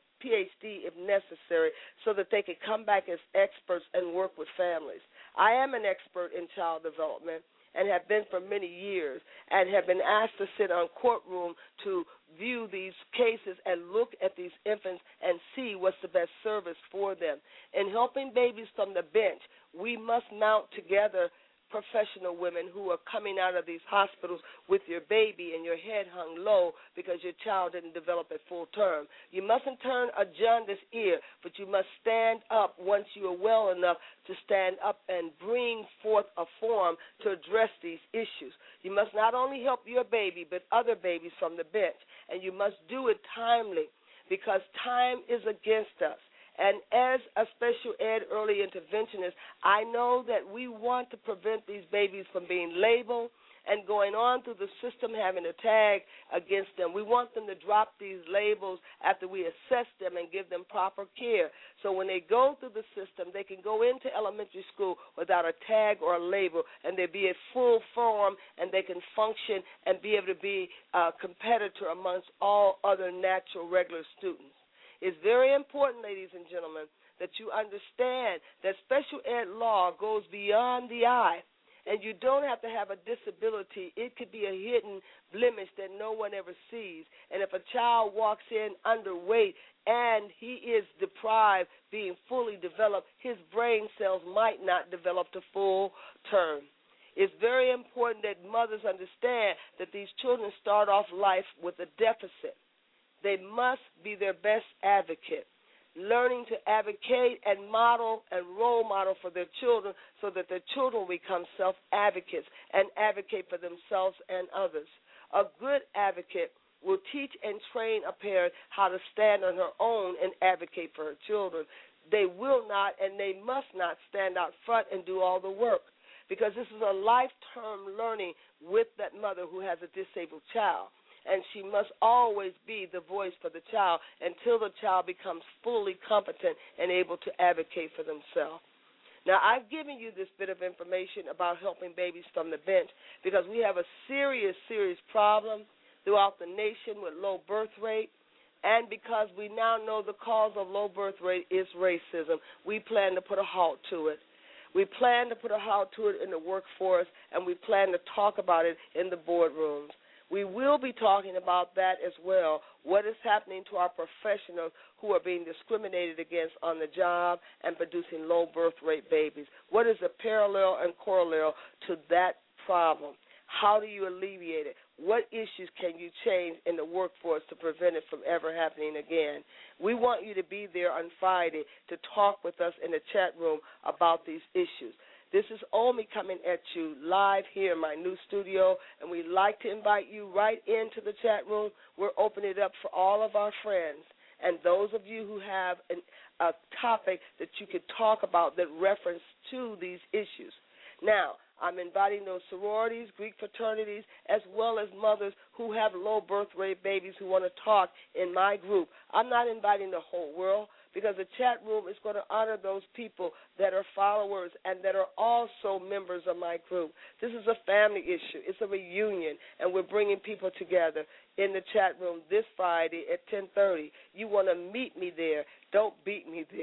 PhD if necessary, so that they can come back as experts and work with families. I am an expert in child development and have been for many years, and have been asked to sit on courtroom to view these cases and look at these infants and see what's the best service for them. In helping babies from the bench, we must mount together professional women who are coming out of these hospitals with your baby and your head hung low because your child didn't develop at full term. You mustn't turn a jaundiced ear, but you must stand up once you are well enough to stand up and bring forth a forum to address these issues. You must not only help your baby, but other babies from the bench, and you must do it timely, because time is against us. And as a special ed early interventionist, I know that we want to prevent these babies from being labeled and going on through the system having a tag against them. We want them to drop these labels after we assess them and give them proper care. So when they go through the system, they can go into elementary school without a tag or a label, and they be at full form, and they can function and be able to be a competitor amongst all other natural regular students. It's very important, ladies and gentlemen, that you understand that special ed law goes beyond the eye, and you don't have to have a disability. It could be a hidden blemish that no one ever sees. And if a child walks in underweight and he is deprived, being fully developed, his brain cells might not develop to full term. It's very important that mothers understand that these children start off life with a deficit. They must be their best advocate, learning to advocate and model and role model for their children so that their children will become self-advocates and advocate for themselves and others. A good advocate will teach and train a parent how to stand on her own and advocate for her children. They will not and they must not stand out front and do all the work, because this is a lifetime learning with that mother who has a disabled child. And she must always be the voice for the child until the child becomes fully competent and able to advocate for themselves. Now, I've given you this bit of information about helping babies from the bench because we have a serious, serious problem throughout the nation with low birth rate, and because we now know the cause of low birth rate is racism. We plan to put a halt to it. We plan to put a halt to it in the workforce, and we plan to talk about it in the boardrooms. We will be talking about that as well, what is happening to our professionals who are being discriminated against on the job and producing low birth rate babies. What is the parallel and corollary to that problem? How do you alleviate it? What issues can you change in the workforce to prevent it from ever happening again? We want you to be there on Friday to talk with us in the chat room about these issues. This is Omi coming at you live here in my new studio, and we'd like to invite you right into the chat room. We're opening it up for all of our friends and those of you who have a topic that you could talk about that reference to these issues. Now, I'm inviting those sororities, Greek fraternities, as well as mothers who have low birth rate babies who want to talk in my group. I'm not inviting the whole world, because the chat room is going to honor those people that are followers and that are also members of my group. This is a family issue. It's a reunion, and we're bringing people together in the chat room this Friday at 10:30. You want to meet me there. Don't beat me there.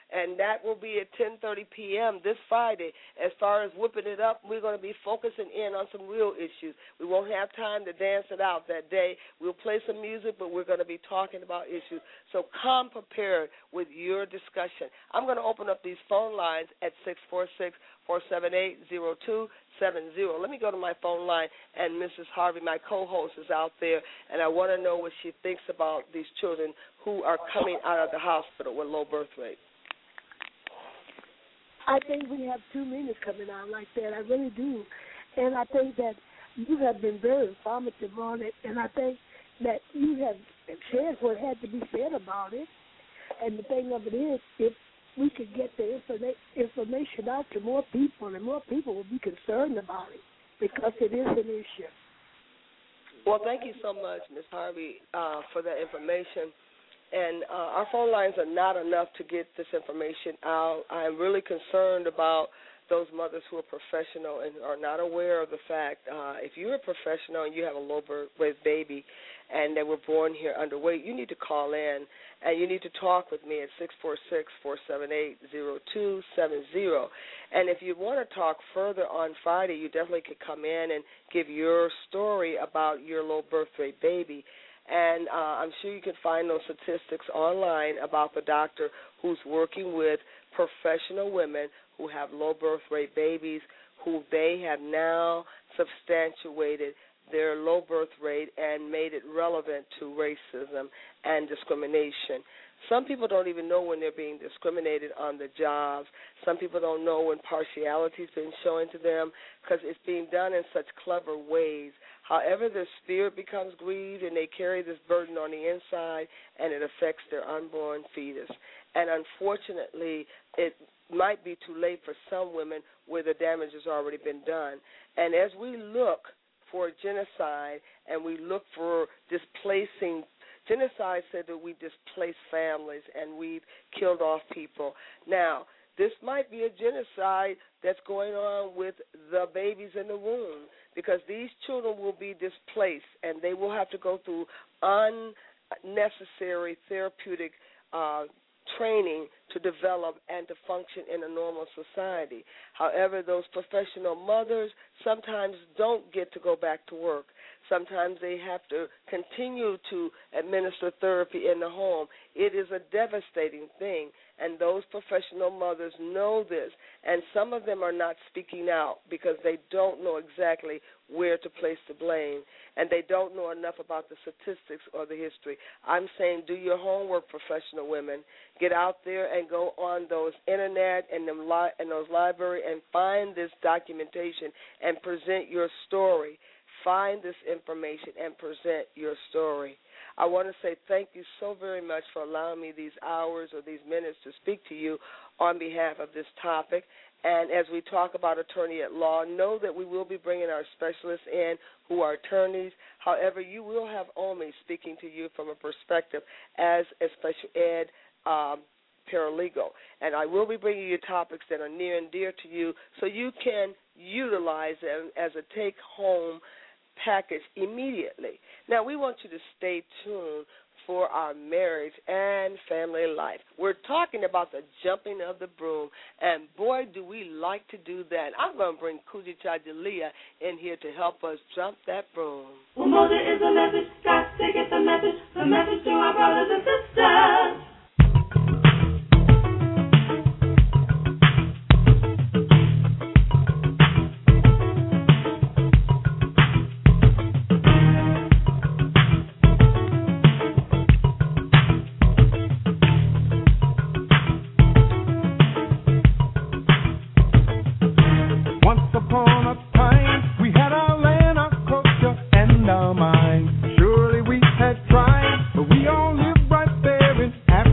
and that will be at 10:30 p.m. this Friday. As far as whipping it up, we're going to be focusing in on some real issues. We won't have time to dance it out that day. We'll play some music, but we're going to be talking about issues. So come prepared with your discussion. I'm going to open up these phone lines at 646-478-0270. Let me go to my phone line, and Mrs. Harvey, my co-host, is out there, and I want to know what she thinks about these children who are coming out of the hospital with low birth rate. I think we have too many coming out like that. I really do. And I think that you have been very informative on it, and I think that you have said what had to be said about it. And the thing of it is, if we could get the information out to more people, and more people will be concerned about it because it is an issue. Well, thank you so much, Ms. Harvey, for that information. And our phone lines are not enough to get this information out. I am really concerned about those mothers who are professional and are not aware of the fact, if you're a professional and you have a low birth weight baby and they were born here underweight, you need to call in and you need to talk with me at 646-478-0270. And if you want to talk further on Friday, you definitely could come in and give your story about your low birth weight baby. And I'm sure you can find those statistics online about the doctor who's working with professional women who have low birth rate babies, who they have now substantiated their low birth rate and made it relevant to racism and discrimination. Some people don't even know when they're being discriminated on the jobs. Some people don't know when partiality's been shown to them because it's being done in such clever ways. However, their spirit becomes grieved and they carry this burden on the inside and it affects their unborn fetus. And unfortunately, it might be too late for some women where the damage has already been done. And as we look for genocide and we look for displacing, genocide said that we displace families and we've killed off people. Now, this might be a genocide that's going on with the babies in the womb because these children will be displaced and they will have to go through unnecessary therapeutic training to develop and to function in a normal society. However, those professional mothers sometimes don't get to go back to work. Sometimes they have to continue to administer therapy in the home. It is a devastating thing, and those professional mothers know this, and some of them are not speaking out because they don't know exactly where to place the blame, and they don't know enough about the statistics or the history. I'm saying do your homework, professional women. Get out there and go on those internet and those library and find this documentation and present your story. Find this information and present your story. I want to say thank you so very much for allowing me these hours or these minutes to speak to you on behalf of this topic. And as we talk about attorney at law, know that we will be bringing our specialists in who are attorneys. However, you will have Omi speaking to you from a perspective as a special ed paralegal. And I will be bringing you topics that are near and dear to you so you can utilize them as a take-home package immediately. Now, we want you to stay tuned for our marriage and family life. We're talking about the jumping of the broom, and boy, do we like to do that. I'm going to bring Kuji Chajalia in here to help us jump that broom. Umoja is a message, got to get the message to our brothers and sisters. Surely we had tried, but we all live right there in Africa.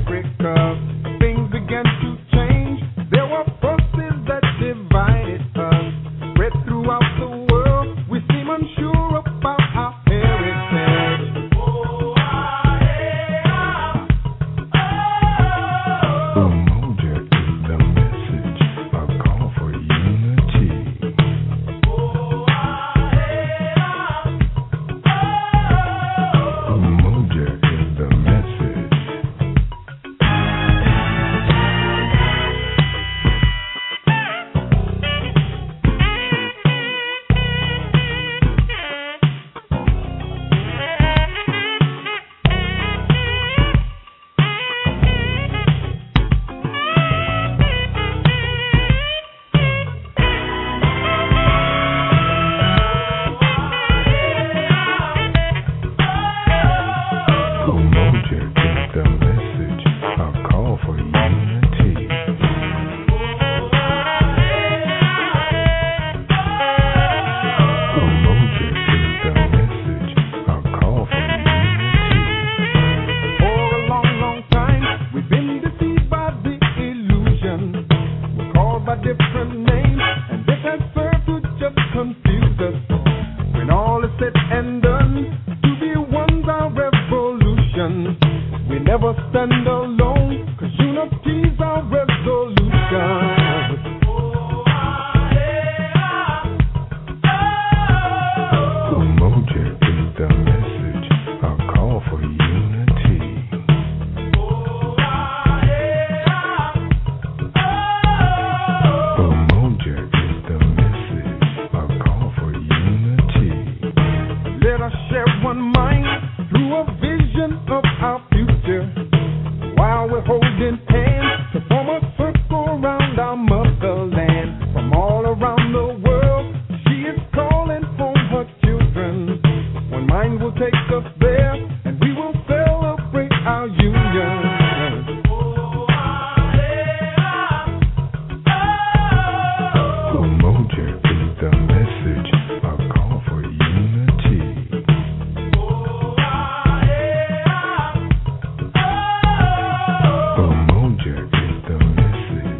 different name, and this has served to just confuse us. When all is said and done, to be one's our revolution. We never stand alone, 'cause unity's our resolution. Umoja is the message, a call for unity. Umoja is the message, a call for unity. Let us share one mind through a vision of our future, while we're holding hands to form a circle around our motherland. From all around the world, she is calling for her children. One mind will take us there, and we will celebrate our union. Umoja is the message, a call for unity. Umoja is the message.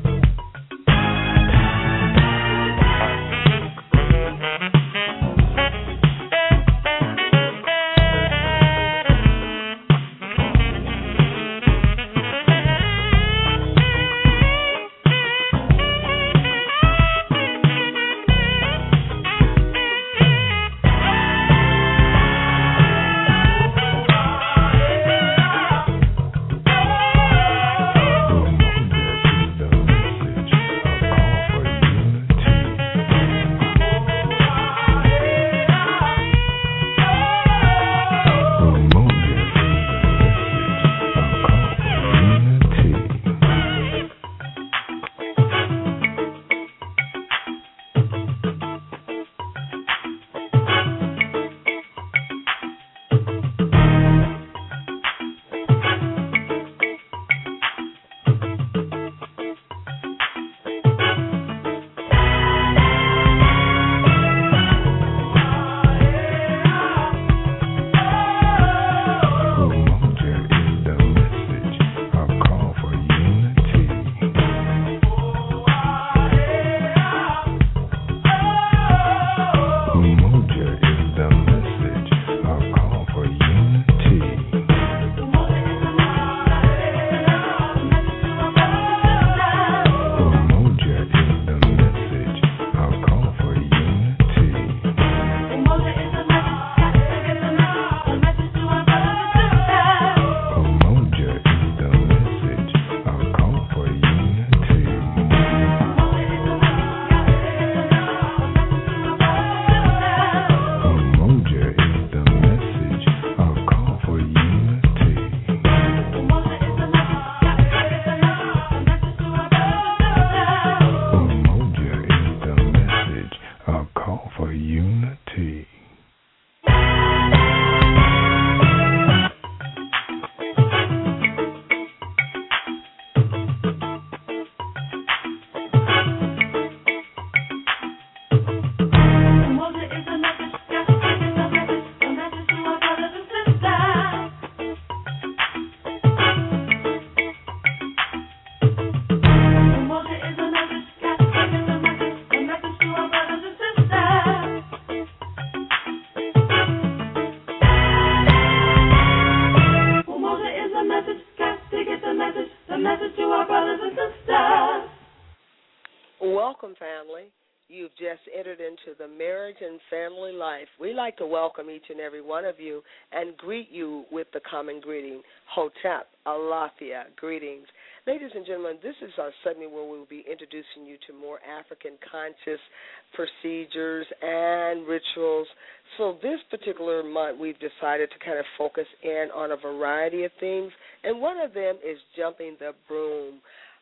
Welcome, family. You've just entered into the Marriage and Family Life. We like to welcome each and every one of you and greet you with the common greeting, Hotep, Alafia, greetings. Ladies and gentlemen, this is our segment where we will be introducing you to more African conscious procedures and rituals. So this particular month, we've decided to kind of focus in on a variety of things, and one of them is jumping the broom.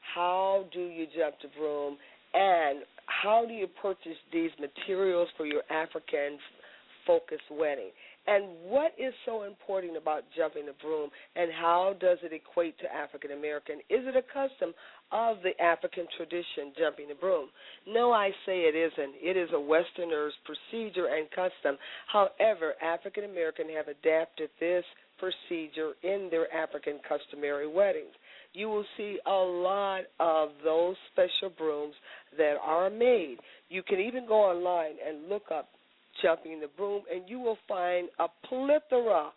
How do you jump the broom? And how do you purchase these materials for your African-focused wedding? And what is so important about jumping the broom, and how does it equate to African American? Is it a custom of the African tradition, jumping the broom? No, I say it isn't. It is a Westerner's procedure and custom. However, African American have adapted this procedure in their African customary weddings. you will see a lot of those special brooms that are made. You can even go online and look up Jumping the Broom, and you will find a plethora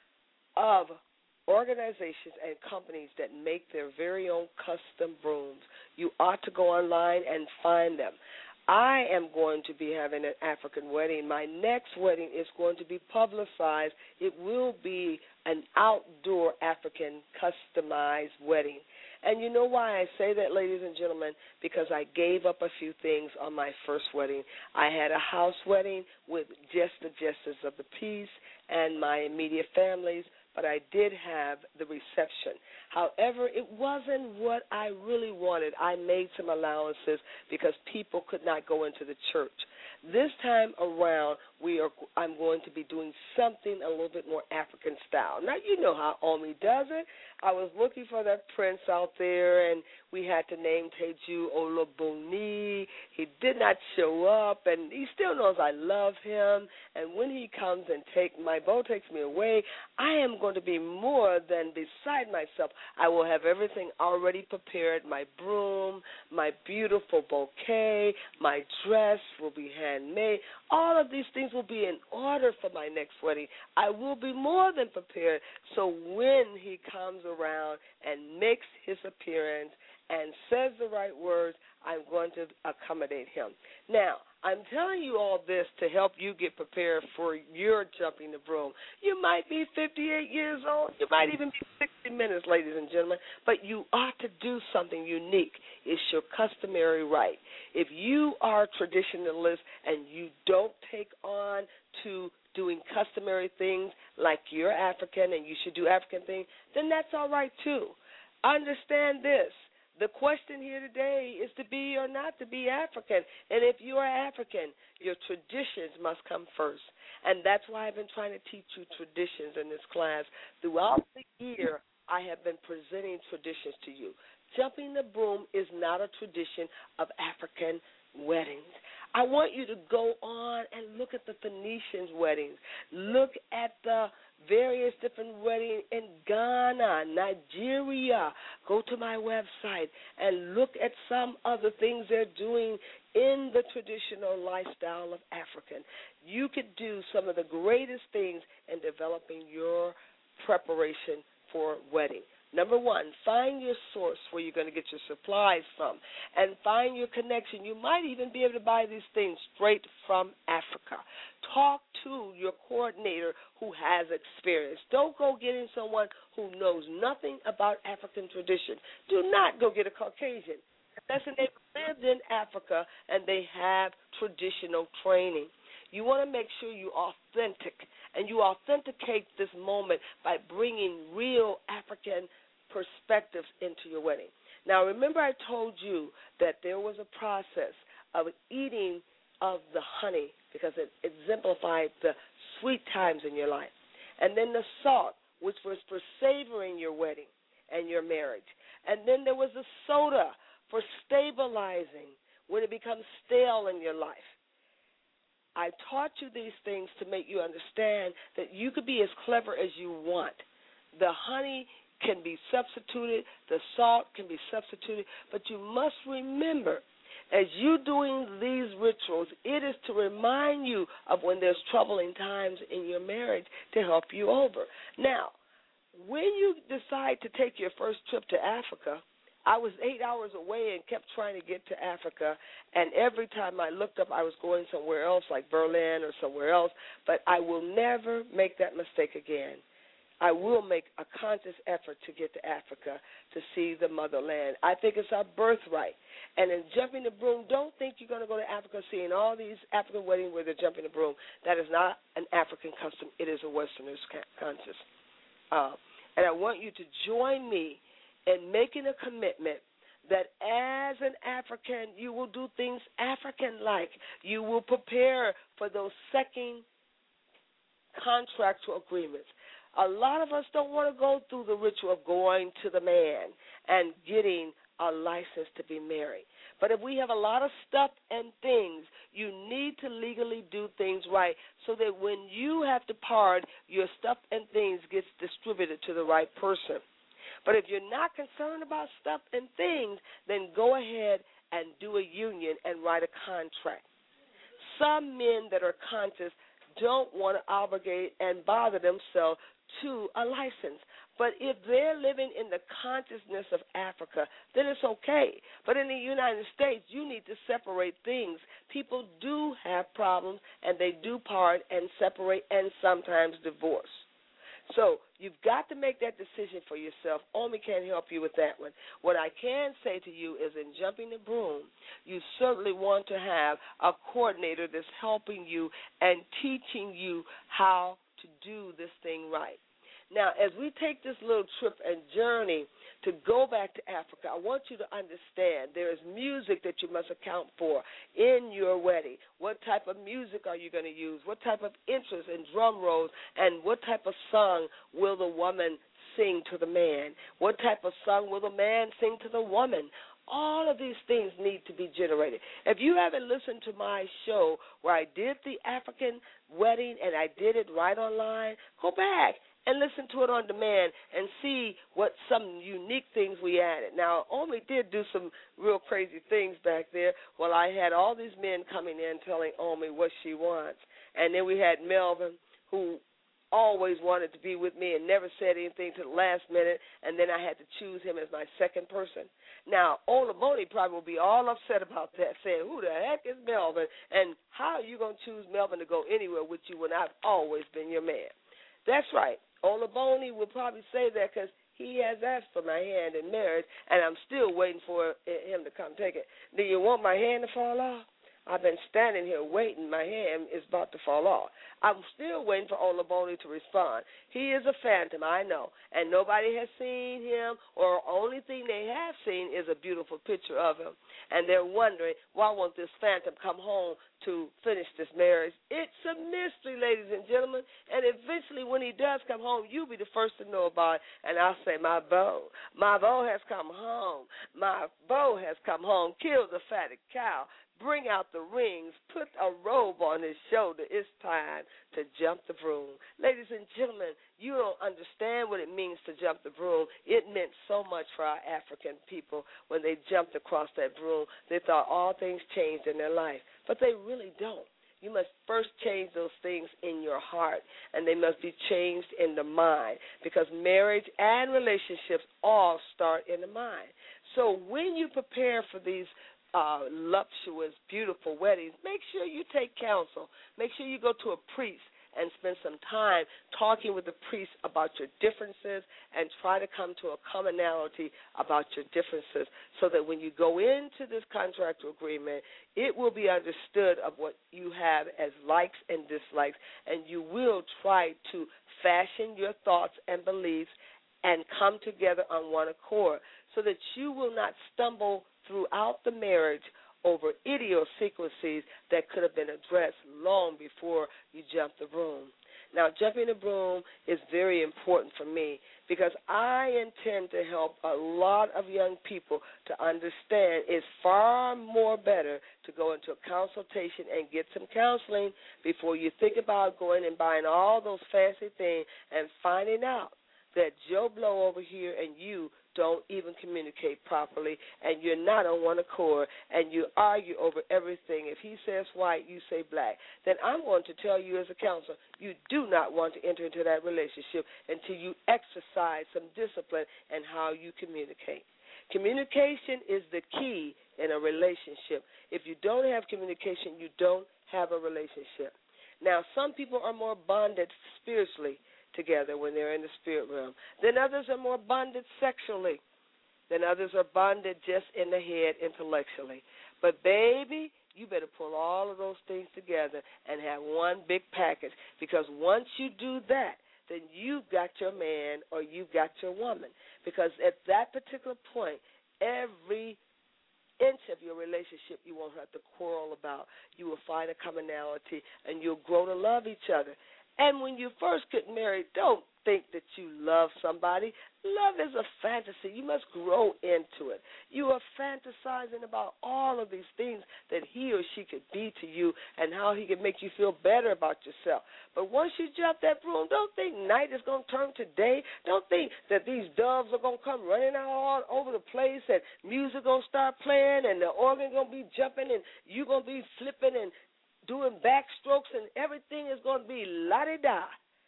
of organizations and companies that make their very own custom brooms. You ought to go online and find them. I am going to be having an African wedding. My next wedding is going to be publicized. It will be an outdoor African customized wedding. And you know why I say that, ladies and gentlemen? Because I gave up a few things on my first wedding. I had a house wedding with just the justice of the peace and my immediate families, but I did have the reception. However, it wasn't what I really wanted. I made some allowances because people could not go into the church. This time around, I'm going to be doing something a little bit more African style. Now, you know how Omi does it. I was looking for that prince out there, and we had to name Teju Olubuni. He did not show up, and he still knows I love him. And when he comes and my bow takes me away, I am going to be more than beside myself. I will have everything already prepared, my broom, my beautiful bouquet, my dress will be handmade. All of these things will be in order for my next wedding. I will be more than prepared. So when he comes around and makes his appearance and says the right words, I'm going to accommodate him. Now, I'm telling you all this to help you get prepared for your Jumping the Broom. You might be 58 years old. You might even be 60 minutes, ladies and gentlemen, but you ought to do something unique. It's your customary right. If you are a traditionalist and you don't take on to doing customary things like you're African and you should do African things, then that's all right too. Understand this. The question here today is to be or not to be African. And if you are African, your traditions must come first. And that's why I've been trying to teach you traditions in this class. Throughout the year, I have been presenting traditions to you. Jumping the Broom is not a tradition of African weddings. I want you to go on and look at the Phoenicians' weddings. Look at the various different weddings in Ghana, Nigeria. Go to my website and look at some of the things they're doing in the traditional lifestyle of African. You could do some of the greatest things in developing your preparation for wedding. Number one, find your source where you're going to get your supplies from, and find your connection. You might even be able to buy these things straight from Africa. Talk to your coordinator who has experience. Don't go getting someone who knows nothing about African tradition. Do not go get a Caucasian. That's when they've lived in Africa and they have traditional training. You want to make sure you're authentic, and you authenticate this moment by bringing real African perspectives into your wedding. Now, remember I told you that there was a process of eating of the honey because it exemplified the sweet times in your life. And then the salt, which was for savoring your wedding and your marriage. And then there was the soda for stabilizing when it becomes stale in your life. I taught you these things to make you understand that you could be as clever as you want. The honey can be substituted, the salt can be substituted, but you must remember, as you're doing these rituals, it is to remind you of when there's troubling times in your marriage to help you over. Now, when you decide to take your first trip to Africa, I was 8 hours away and kept trying to get to Africa, and every time I looked up, I was going somewhere else, like Berlin or somewhere else, but I will never make that mistake again. I will make a conscious effort to get to Africa to see the motherland. I think it's our birthright. And in Jumping the Broom, don't think you're going to go to Africa seeing all these African weddings where they're jumping the broom. That is not an African custom. It is a Westerner's conscious. And I want you to join me in making a commitment that as an African, you will do things African-like. You will prepare for those second contractual agreements. A lot of us don't want to go through the ritual of going to the man and getting a license to be married. But if we have a lot of stuff and things, you need to legally do things right so that when you have to part, your stuff and things gets distributed to the right person. But if you're not concerned about stuff and things, then go ahead and do a union and write a contract. Some men that are conscious don't want to obligate and bother themselves to a license. But if they're living in the consciousness of Africa, then it's okay. But in the United States, you need to separate things. People do have problems, and they do part and separate and sometimes divorce. So you've got to make that decision for yourself. Omi can't help you with that one. What I can say to you is in jumping the broom, you certainly want to have a coordinator that's helping you and teaching you how to do this thing right. Now, as we take this little trip and journey to go back to Africa, I want you to understand there is music that you must account for in your wedding. What type of music are you going to use? What type of interest in drum rolls? And what type of song will the woman sing to the man? What type of song will the man sing to the woman? All of these things need to be generated. If you haven't listened to my show where I did the African wedding and I did it right online, go back and listen to it on demand and see what some unique things we added. Now, Omi did do some real crazy things back there. Well, I had all these men coming in telling Omi what she wants. And then we had Melvin, who always wanted to be with me and never said anything to the last minute, and then I had to choose him as my second person. Now, Olaboni probably will be all upset about that, saying, who the heck is Melvin, and how are you going to choose Melvin to go anywhere with you when I've always been your man? That's right. Olaboni will probably say that because he has asked for my hand in marriage, and I'm still waiting for him to come take it. Do you want my hand to fall off? I've been standing here waiting. My hand is about to fall off. I'm still waiting for Olaboni to respond. He is a phantom, I know, and nobody has seen him, or only thing they have seen is a beautiful picture of him, and they're wondering, why won't this phantom come home to finish this marriage? It's a mystery, ladies and gentlemen, and eventually when he does come home, you'll be the first to know about it, and I'll say, my beau has come home. My beau has come home. Kill the fatted cow. Bring out the rings, put a robe on his shoulder. It's time to jump the broom. Ladies and gentlemen, you don't understand what it means to jump the broom. It meant so much for our African people when they jumped across that broom. They thought all things changed in their life, but they really don't. You must first change those things in your heart, and they must be changed in the mind, because marriage and relationships all start in the mind. So when you prepare for these voluptuous, beautiful weddings, make sure you take counsel. Make sure you go to a priest and spend some time talking with the priest about your differences and try to come to a commonality about your differences so that when you go into this contract agreement, it will be understood of what you have as likes and dislikes, and you will try to fashion your thoughts and beliefs and come together on one accord so that you will not stumble throughout the marriage over idiosyncrasies that could have been addressed long before you jump the broom. Now, jumping the broom is very important for me because I intend to help a lot of young people to understand it's far more better to go into a consultation and get some counseling before you think about going and buying all those fancy things and finding out that Joe Blow over here and you don't even communicate properly, and you're not on one accord, and you argue over everything. If he says white, you say black. Then I'm going to tell you as a counselor, you do not want to enter into that relationship until you exercise some discipline in how you communicate. Communication is the key in a relationship. If you don't have communication, you don't have a relationship. Now, some people are more bonded spiritually together when they're in the spirit realm. Then others are more bonded sexually. Then others are bonded just in the head intellectually. But, baby, you better pull all of those things together and have one big package, because once you do that, then you've got your man or you've got your woman. Because at that particular point, every inch of your relationship you won't have to quarrel about. You will find a commonality, and you'll grow to love each other. And when you first get married, don't think that you love somebody. Love is a fantasy. You must grow into it. You are fantasizing about all of these things that he or she could be to you and how he can make you feel better about yourself. But once you jump that broom, don't think night is going to turn to day. Don't think that these doves are going to come running out all over the place and music going to start playing and the organ going to be jumping and you going to be flipping and doing backstrokes and everything is going to be la-di-da.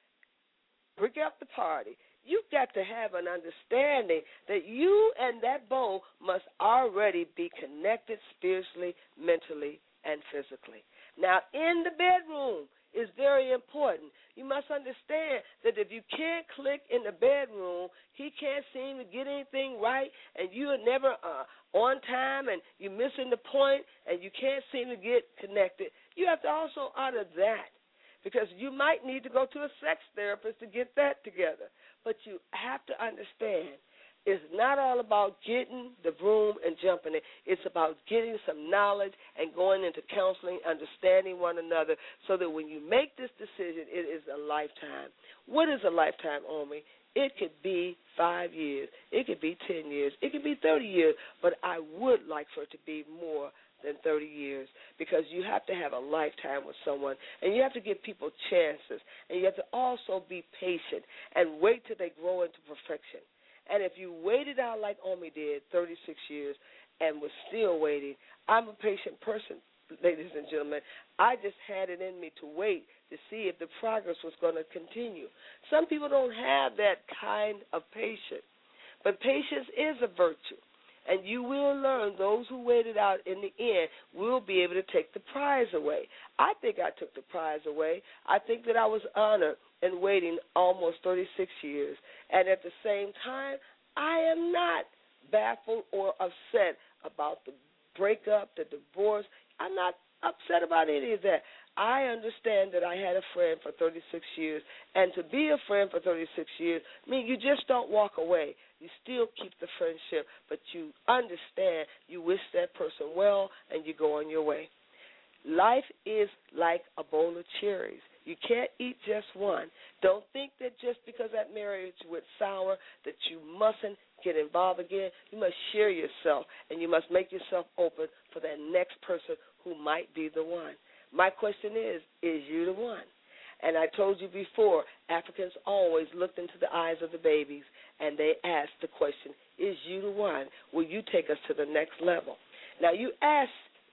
Break up the party. You've got to have an understanding that you and that bow must already be connected spiritually, mentally, and physically. Now, in the bedroom is very important. You must understand that if you can't click in the bedroom, he can't seem to get anything right, and you are never on time, and you're missing the point, and you can't seem to get connected. You have to also honor that, because you might need to go to a sex therapist to get that together. But you have to understand, it's not all about getting the broom and jumping it. It's about getting some knowledge and going into counseling, understanding one another, so that when you make this decision, it is a lifetime. What is a lifetime, Omi? It could be 5 years. It could be 10 years. It could be 30 years. But I would like for it to be more than 30 years, because you have to have a lifetime with someone, and you have to give people chances, and you have to also be patient and wait till they grow into perfection. And if you waited out like Omi did, 36 years, and was still waiting, I'm a patient person, ladies and gentlemen. I just had it in me to wait to see if the progress was going to continue. Some people don't have that kind of patience, but patience is a virtue. And you will learn, those who waited out in the end will be able to take the prize away. I think I took the prize away. I think that I was honored in waiting almost 36 years. And at the same time, I am not baffled or upset about the breakup, the divorce. I'm not upset about any of that. I understand that I had a friend for 36 years, and to be a friend for 36 years means you just don't walk away. You still keep the friendship, but you understand, you wish that person well, and you go on your way. Life is like a bowl of cherries. You can't eat just one. Don't think that just because that marriage went sour that you mustn't get involved again. You must share yourself, and you must make yourself open for that next person who might be the one. My question is you the one? And I told you before, Africans always looked into the eyes of the babies, and they asked the question, is you the one? Will you take us to the next level? Now, you ask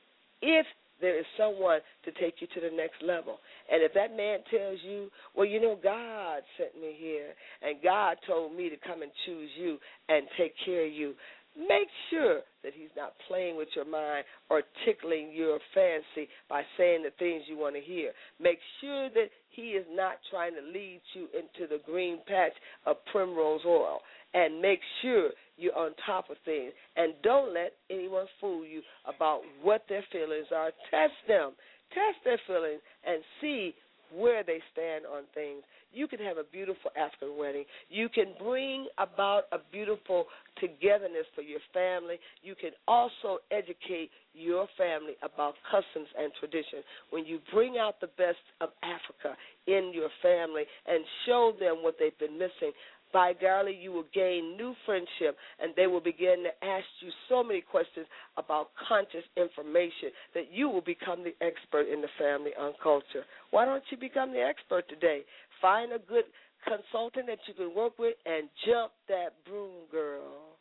if there is someone to take you to the next level. And if that man tells you, well, you know, God sent me here, and God told me to come and choose you and take care of you, make sure that he's not playing with your mind or tickling your fancy by saying the things you want to hear. Make sure that he is not trying to lead you into the green patch of primrose oil. And make sure you're on top of things. And don't let anyone fool you about what their feelings are. Test them. Test their feelings and see where they stand on things. You can have a beautiful African wedding. You can bring about a beautiful togetherness for your family. You can also educate your family about customs and traditions. When you bring out the best of Africa in your family and show them what they've been missing, by golly, you will gain new friendship, and they will begin to ask you so many questions about conscious information that you will become the expert in the family on culture. Why don't you become the expert today? Find a good consultant that you can work with and jump that broom, girl.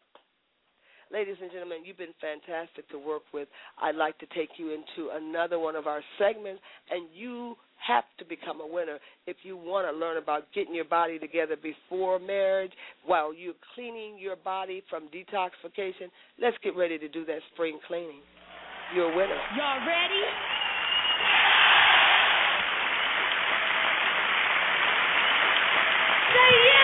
Ladies and gentlemen, you've been fantastic to work with. I'd like to take you into another one of our segments, and you have to become a winner if you want to learn about getting your body together before marriage while you're cleaning your body from detoxification. Let's get ready to do that spring cleaning. You're a winner. Y'all ready? Say yeah!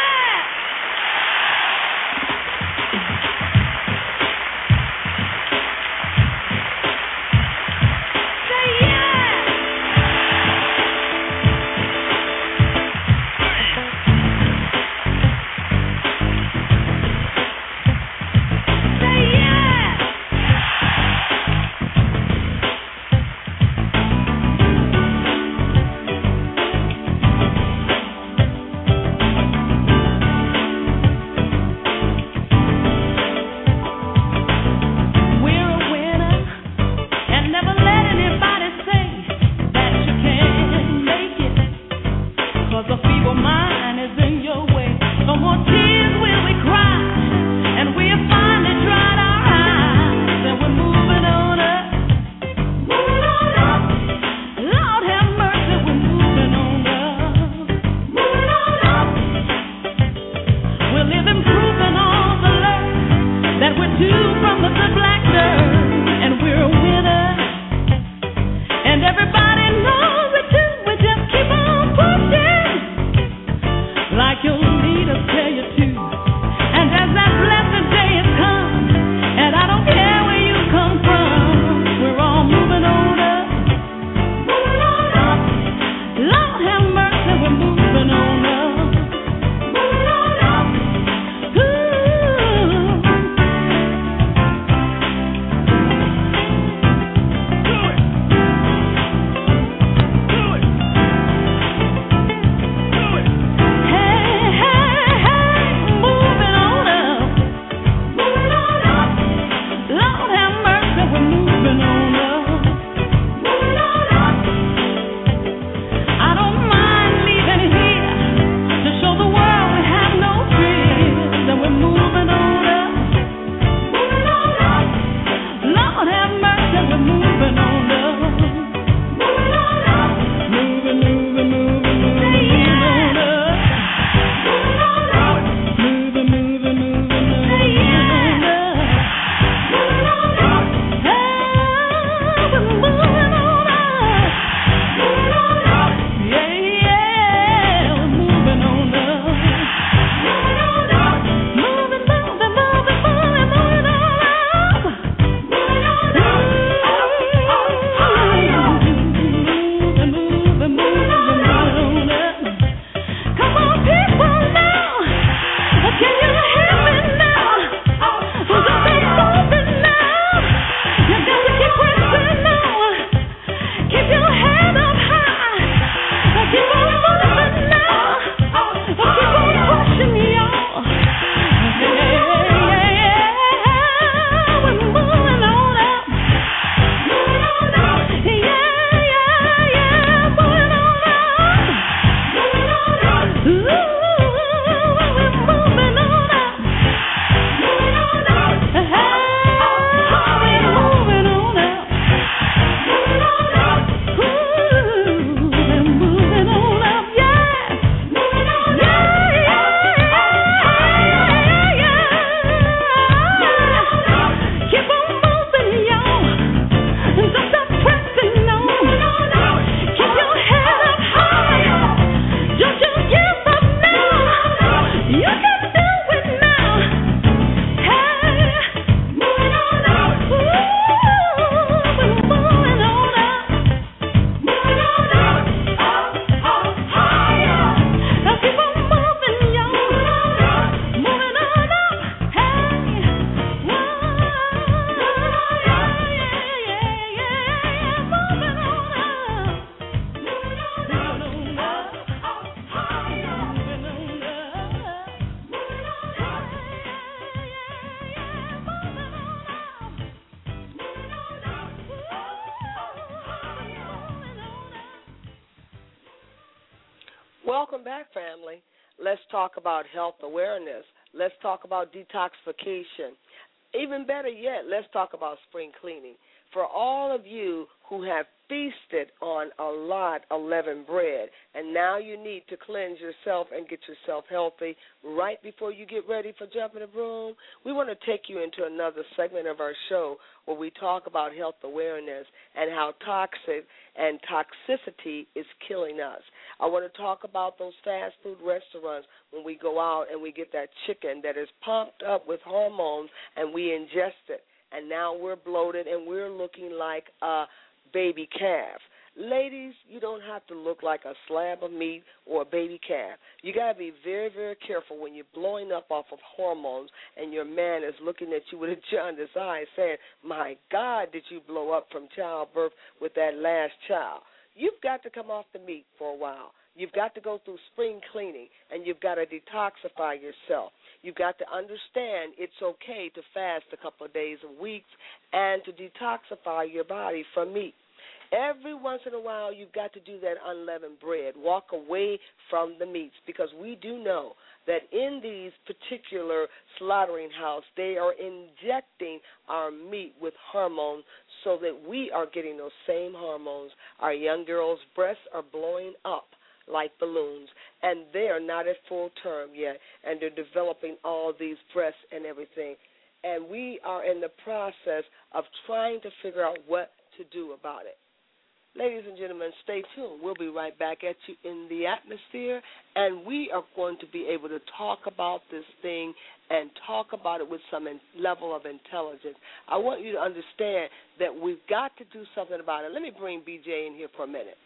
Welcome back, family. Let's talk about health awareness. Let's talk about detoxification. Even better yet, let's talk about spring cleaning. For all of you who have feasted on a lot of leavened bread, and now you need to cleanse yourself and get yourself healthy right before you get ready for jumping the broom, we want to take you into another segment of our show where we talk about health awareness and how toxic and toxicity is killing us. I want to talk about those fast food restaurants when we go out and we get that chicken that is pumped up with hormones and we ingest it. And now we're bloated and we're looking like a baby calf. Ladies, you don't have to look like a slab of meat or a baby calf. You got to be very, very careful when you're blowing up off of hormones and your man is looking at you with a jaundiced eye saying, my God, did you blow up from childbirth with that last child? You've got to come off the meat for a while. You've got to go through spring cleaning, and you've got to detoxify yourself. You've got to understand it's okay to fast a couple of days or weeks and to detoxify your body from meat. Every once in a while, you've got to do that unleavened bread. Walk away from the meats, because we do know that in these particular slaughtering houses, they are injecting our meat with hormones so that we are getting those same hormones. Our young girls' breasts are blowing up like balloons, and they are not at full term yet, and they're developing all these breasts and everything. And we are in the process of trying to figure out what to do about it. Ladies and gentlemen, stay tuned. We'll be right back at you in the atmosphere, and we are going to be able to talk about this thing and talk about it with some level of intelligence. I want you to understand that we've got to do something about it. Let me bring BJ in here for a minute.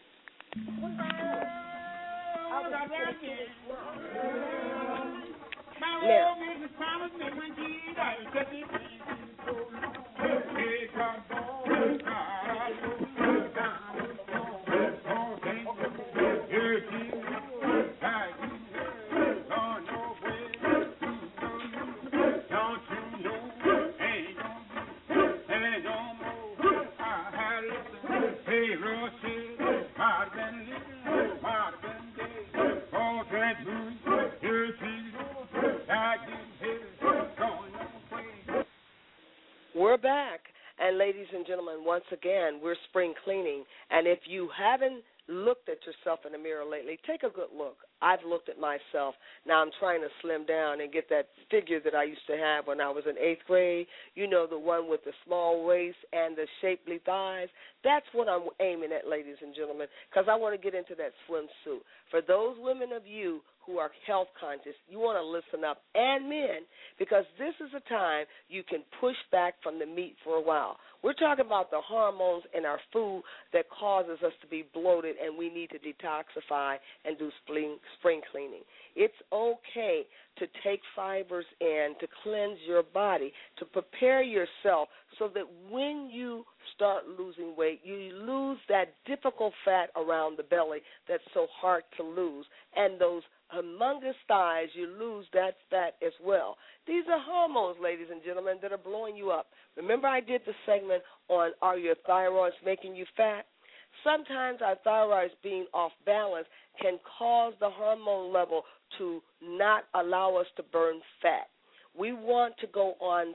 We're back, and ladies and gentlemen, once again, we're spring cleaning, and if you haven't looked at yourself in the mirror lately, take a good look. I've looked at myself. Now I'm trying to slim down and get that figure that I used to have when I was in 8th grade, you know, the one with the small waist and the shapely thighs. That's what I'm aiming at, ladies and gentlemen, because I want to get into that swimsuit. For those women of you who are health conscious, you want to listen up, and men, because this is a time you can push back from the meat for a while. We're talking about the hormones in our food that causes us to be bloated, and we need to detoxify and do spring cleaning. It's okay to take fibers in to cleanse your body, to prepare yourself so that when you start losing weight, you lose that difficult fat around the belly that's so hard to lose, and those humongous thighs, you lose that fat as well. These are hormones, ladies and gentlemen, that are blowing you up. Remember I did the segment on are your thyroids making you fat? Sometimes our thyroids being off balance can cause the hormone level to not allow us to burn fat. We want to go on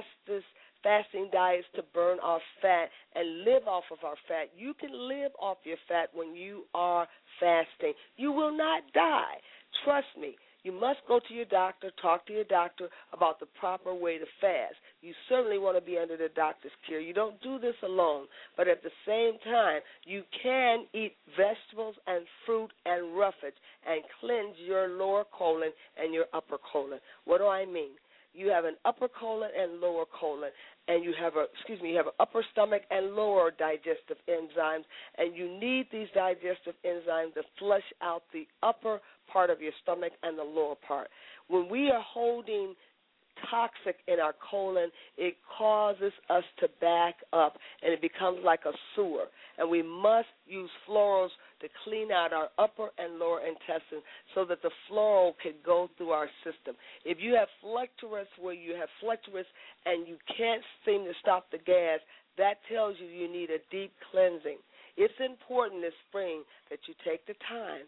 fasting diets to burn off fat and live off of our fat. You can live off your fat when you are fasting. You will not die. Trust me. You must go to your doctor, talk to your doctor about the proper way to fast. You certainly want to be under the doctor's care. You don't do this alone, but at the same time, you can eat vegetables and fruit and roughage and cleanse your lower colon and your upper colon. What do I mean? You have an upper colon and lower colon, and you have an upper stomach and lower digestive enzymes, and you need these digestive enzymes to flush out the upper part of your stomach and the lower part. When we are holding toxic in our colon, it causes us to back up, and it becomes like a sewer. And we must use florals to clean out our upper and lower intestines so that the floral can go through our system. If you have flectorous and you can't seem to stop the gas, that tells you need a deep cleansing. It's important this spring that you take the time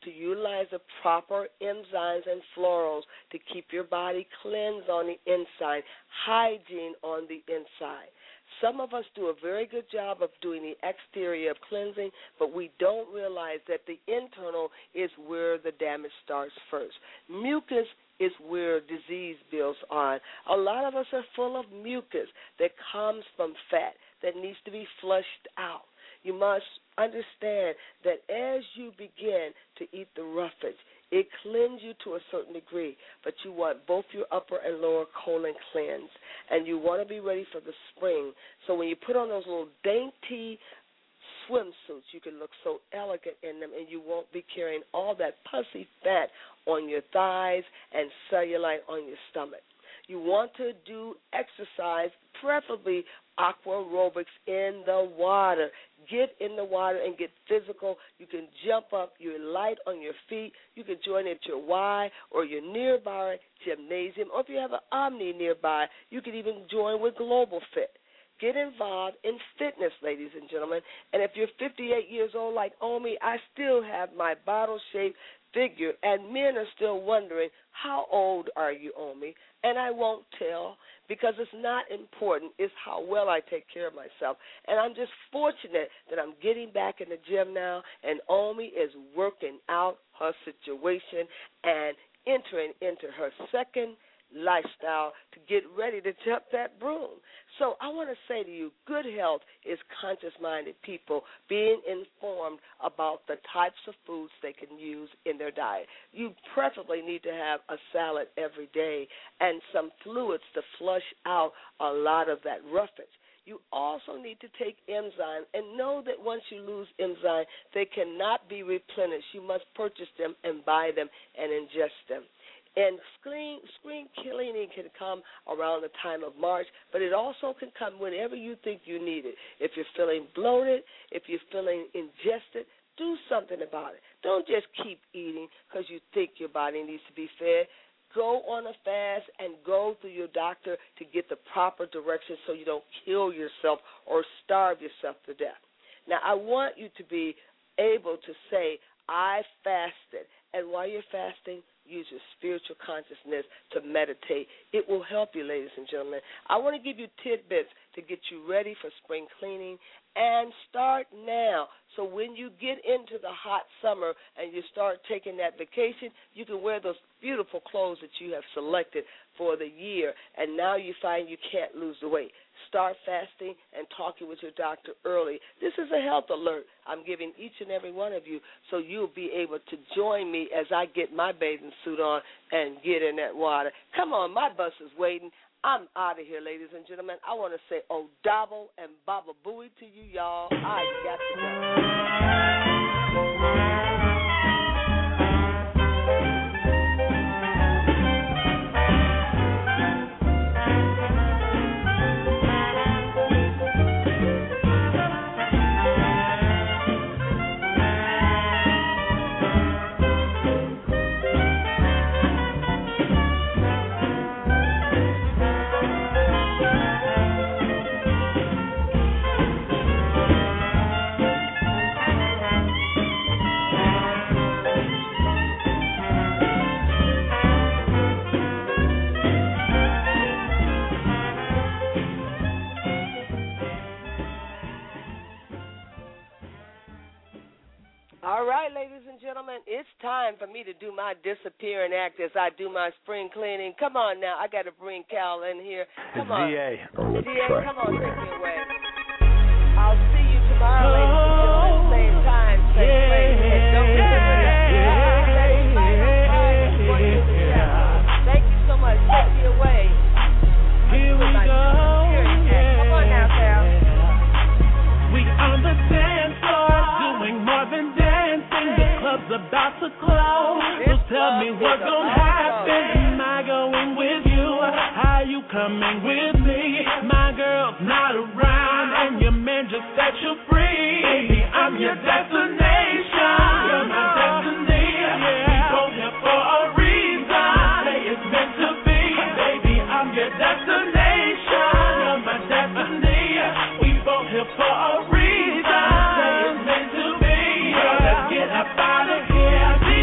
to utilize the proper enzymes and florals to keep your body cleansed on the inside, hygiene on the inside. Some of us do a very good job of doing the exterior of cleansing, but we don't realize that the internal is where the damage starts first. Mucus is where disease builds on. A lot of us are full of mucus that comes from fat that needs to be flushed out. You must understand that as you begin to eat the roughage, it cleanses you to a certain degree, but you want both your upper and lower colon cleansed, and you want to be ready for the spring. So when you put on those little dainty swimsuits, you can look so elegant in them, and you won't be carrying all that pussy fat on your thighs and cellulite on your stomach. You want to do exercise, preferably aqua aerobics in the water. Get in the water and get physical. You can jump up. You're light on your feet. You can join at your Y or your nearby gymnasium, or if you have an Omni nearby, you can even join with Global Fit. Get involved in fitness, ladies and gentlemen. And if you're 58 years old like Omi, I still have my bottle-shaped figure, and men are still wondering, how old are you, Omi? And I won't tell, because it's not important. It's how well I take care of myself. And I'm just fortunate that I'm getting back in the gym now, and Omi is working out her situation and entering into her second lifestyle to get ready to jump that broom. So I want to say to you, good health is conscious-minded people being informed about the types of foods they can use in their diet. You preferably need to have a salad every day and some fluids to flush out a lot of that roughage. You also need to take enzymes, and know that once you lose enzymes, they cannot be replenished. You must purchase them and buy them and ingest them. And screen cleaning can come around the time of March, but it also can come whenever you think you need it. If you're feeling bloated, if you're feeling ingested, do something about it. Don't just keep eating because you think your body needs to be fed. Go on a fast and go through your doctor to get the proper direction so you don't kill yourself or starve yourself to death. Now, I want you to be able to say, I fasted. And while you're fasting, use your spiritual consciousness to meditate. It will help you, ladies and gentlemen. I want to give you tidbits to get you ready for spring cleaning, and start now. So when you get into the hot summer and you start taking that vacation, you can wear those beautiful clothes that you have selected for the year, and now you find you can't lose the weight. Start fasting and talking with your doctor early. This is a health alert I'm giving each and every one of you, so you'll be able to join me as I get my bathing suit on and get in that water. Come on, my bus is waiting. I'm out of here, ladies and gentlemen. I want to say Odabo and Baba Booey to you, y'all. I got to go. All right, ladies and gentlemen, it's time for me to do my disappearing act as I do my spring cleaning. Come on now, I got to bring Cal in here. Come on. DA, come on, take me away. I'll see you tomorrow, ladies and gentlemen, same time, same place. And don't forget Thank you so much. Take me away. Here we go. Come on now, Cal. We on the dance floor, doing more than dancing. The club's about to close, so tell me what's gonna happen. Am I going with you? Are you coming with me? My girl's not around, and your man just set you free. Baby, I'm your destination. You're my destiny. We both here for a reason. Say it's meant to be. Baby, I'm your destination. You're my destiny. We both here for a reason. Say it's meant to be. Let's get up out of here.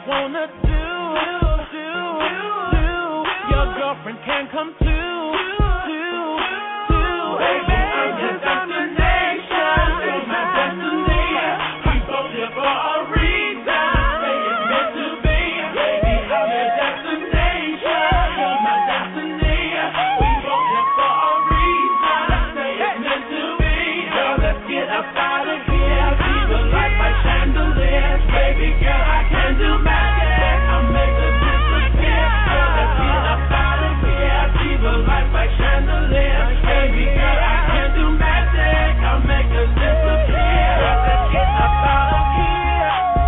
wanna do. Your girlfriend can come too. Baby, I'm your destination. You're my destiny. We both here for a reason. Say it's meant to be. Baby, I'm your destination. You're my destiny. We both here for a reason. Say it's meant to be. Girl, let's get up out of here. Leave the light like chandeliers. Baby girl, I can do magic. I'll make her disappear. Girl, let's get up out of here. Leave the light like chandeliers. Baby girl, I can do magic. I'll make her disappear. Girl, let's get up out of here.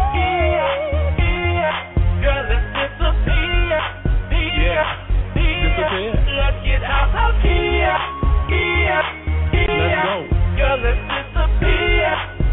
Girl, let's disappear. Disappear. Let's get out of here. Let's go. Girl, let's disappear.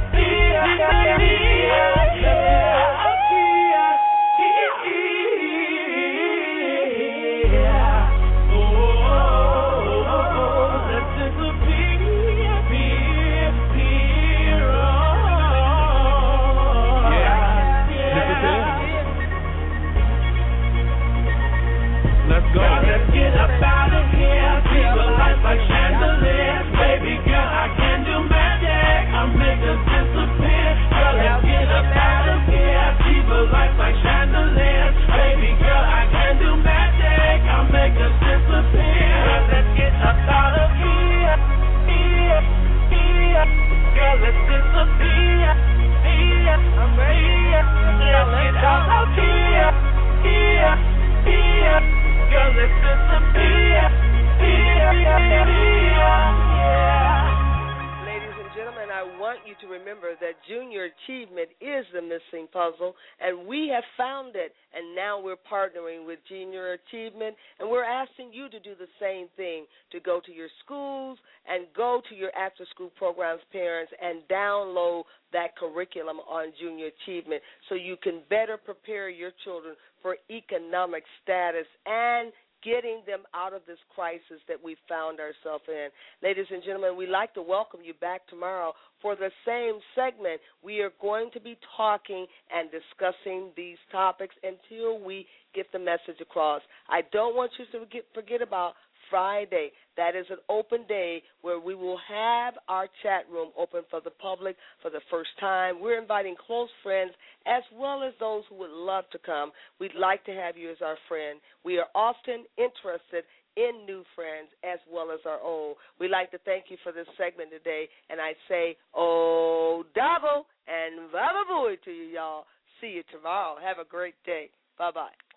Let's go. Let's get up out of here. Feel the light like chandeliers. Baby girl, I can do magic. I'll make her disappear. Girl, let's get up out of here. Feel the light like chandeliers. Baby girl, I can do magic. I'll make her disappear. Girl, let's get up out of here. Girl, let's disappear. I'm ready. Let's get out of here. Girl, let's disappear. Ladies and gentlemen, I want you to remember that junior achievement is the missing puzzle, and we have found it. And now we're partnering with Junior Achievement, and we're asking you to do the same thing, to go to your schools and go to your after-school programs, parents, and download that curriculum on Junior Achievement so you can better prepare your children for economic status and getting them out of this crisis that we found ourselves in. Ladies and gentlemen, we'd like to welcome you back tomorrow for the same segment. We are going to be talking and discussing these topics until we get the message across. I don't want you to forget about Friday. That is an open day where we will have our chat room open for the public for the first time. We're inviting close friends as well as those who would love to come. We'd like to have you as our friend. We are often interested in new friends as well as our own. We'd like to thank you for this segment today, and I say, oh, double and baba booey to you, y'all. See you tomorrow. Have a great day. Bye-bye.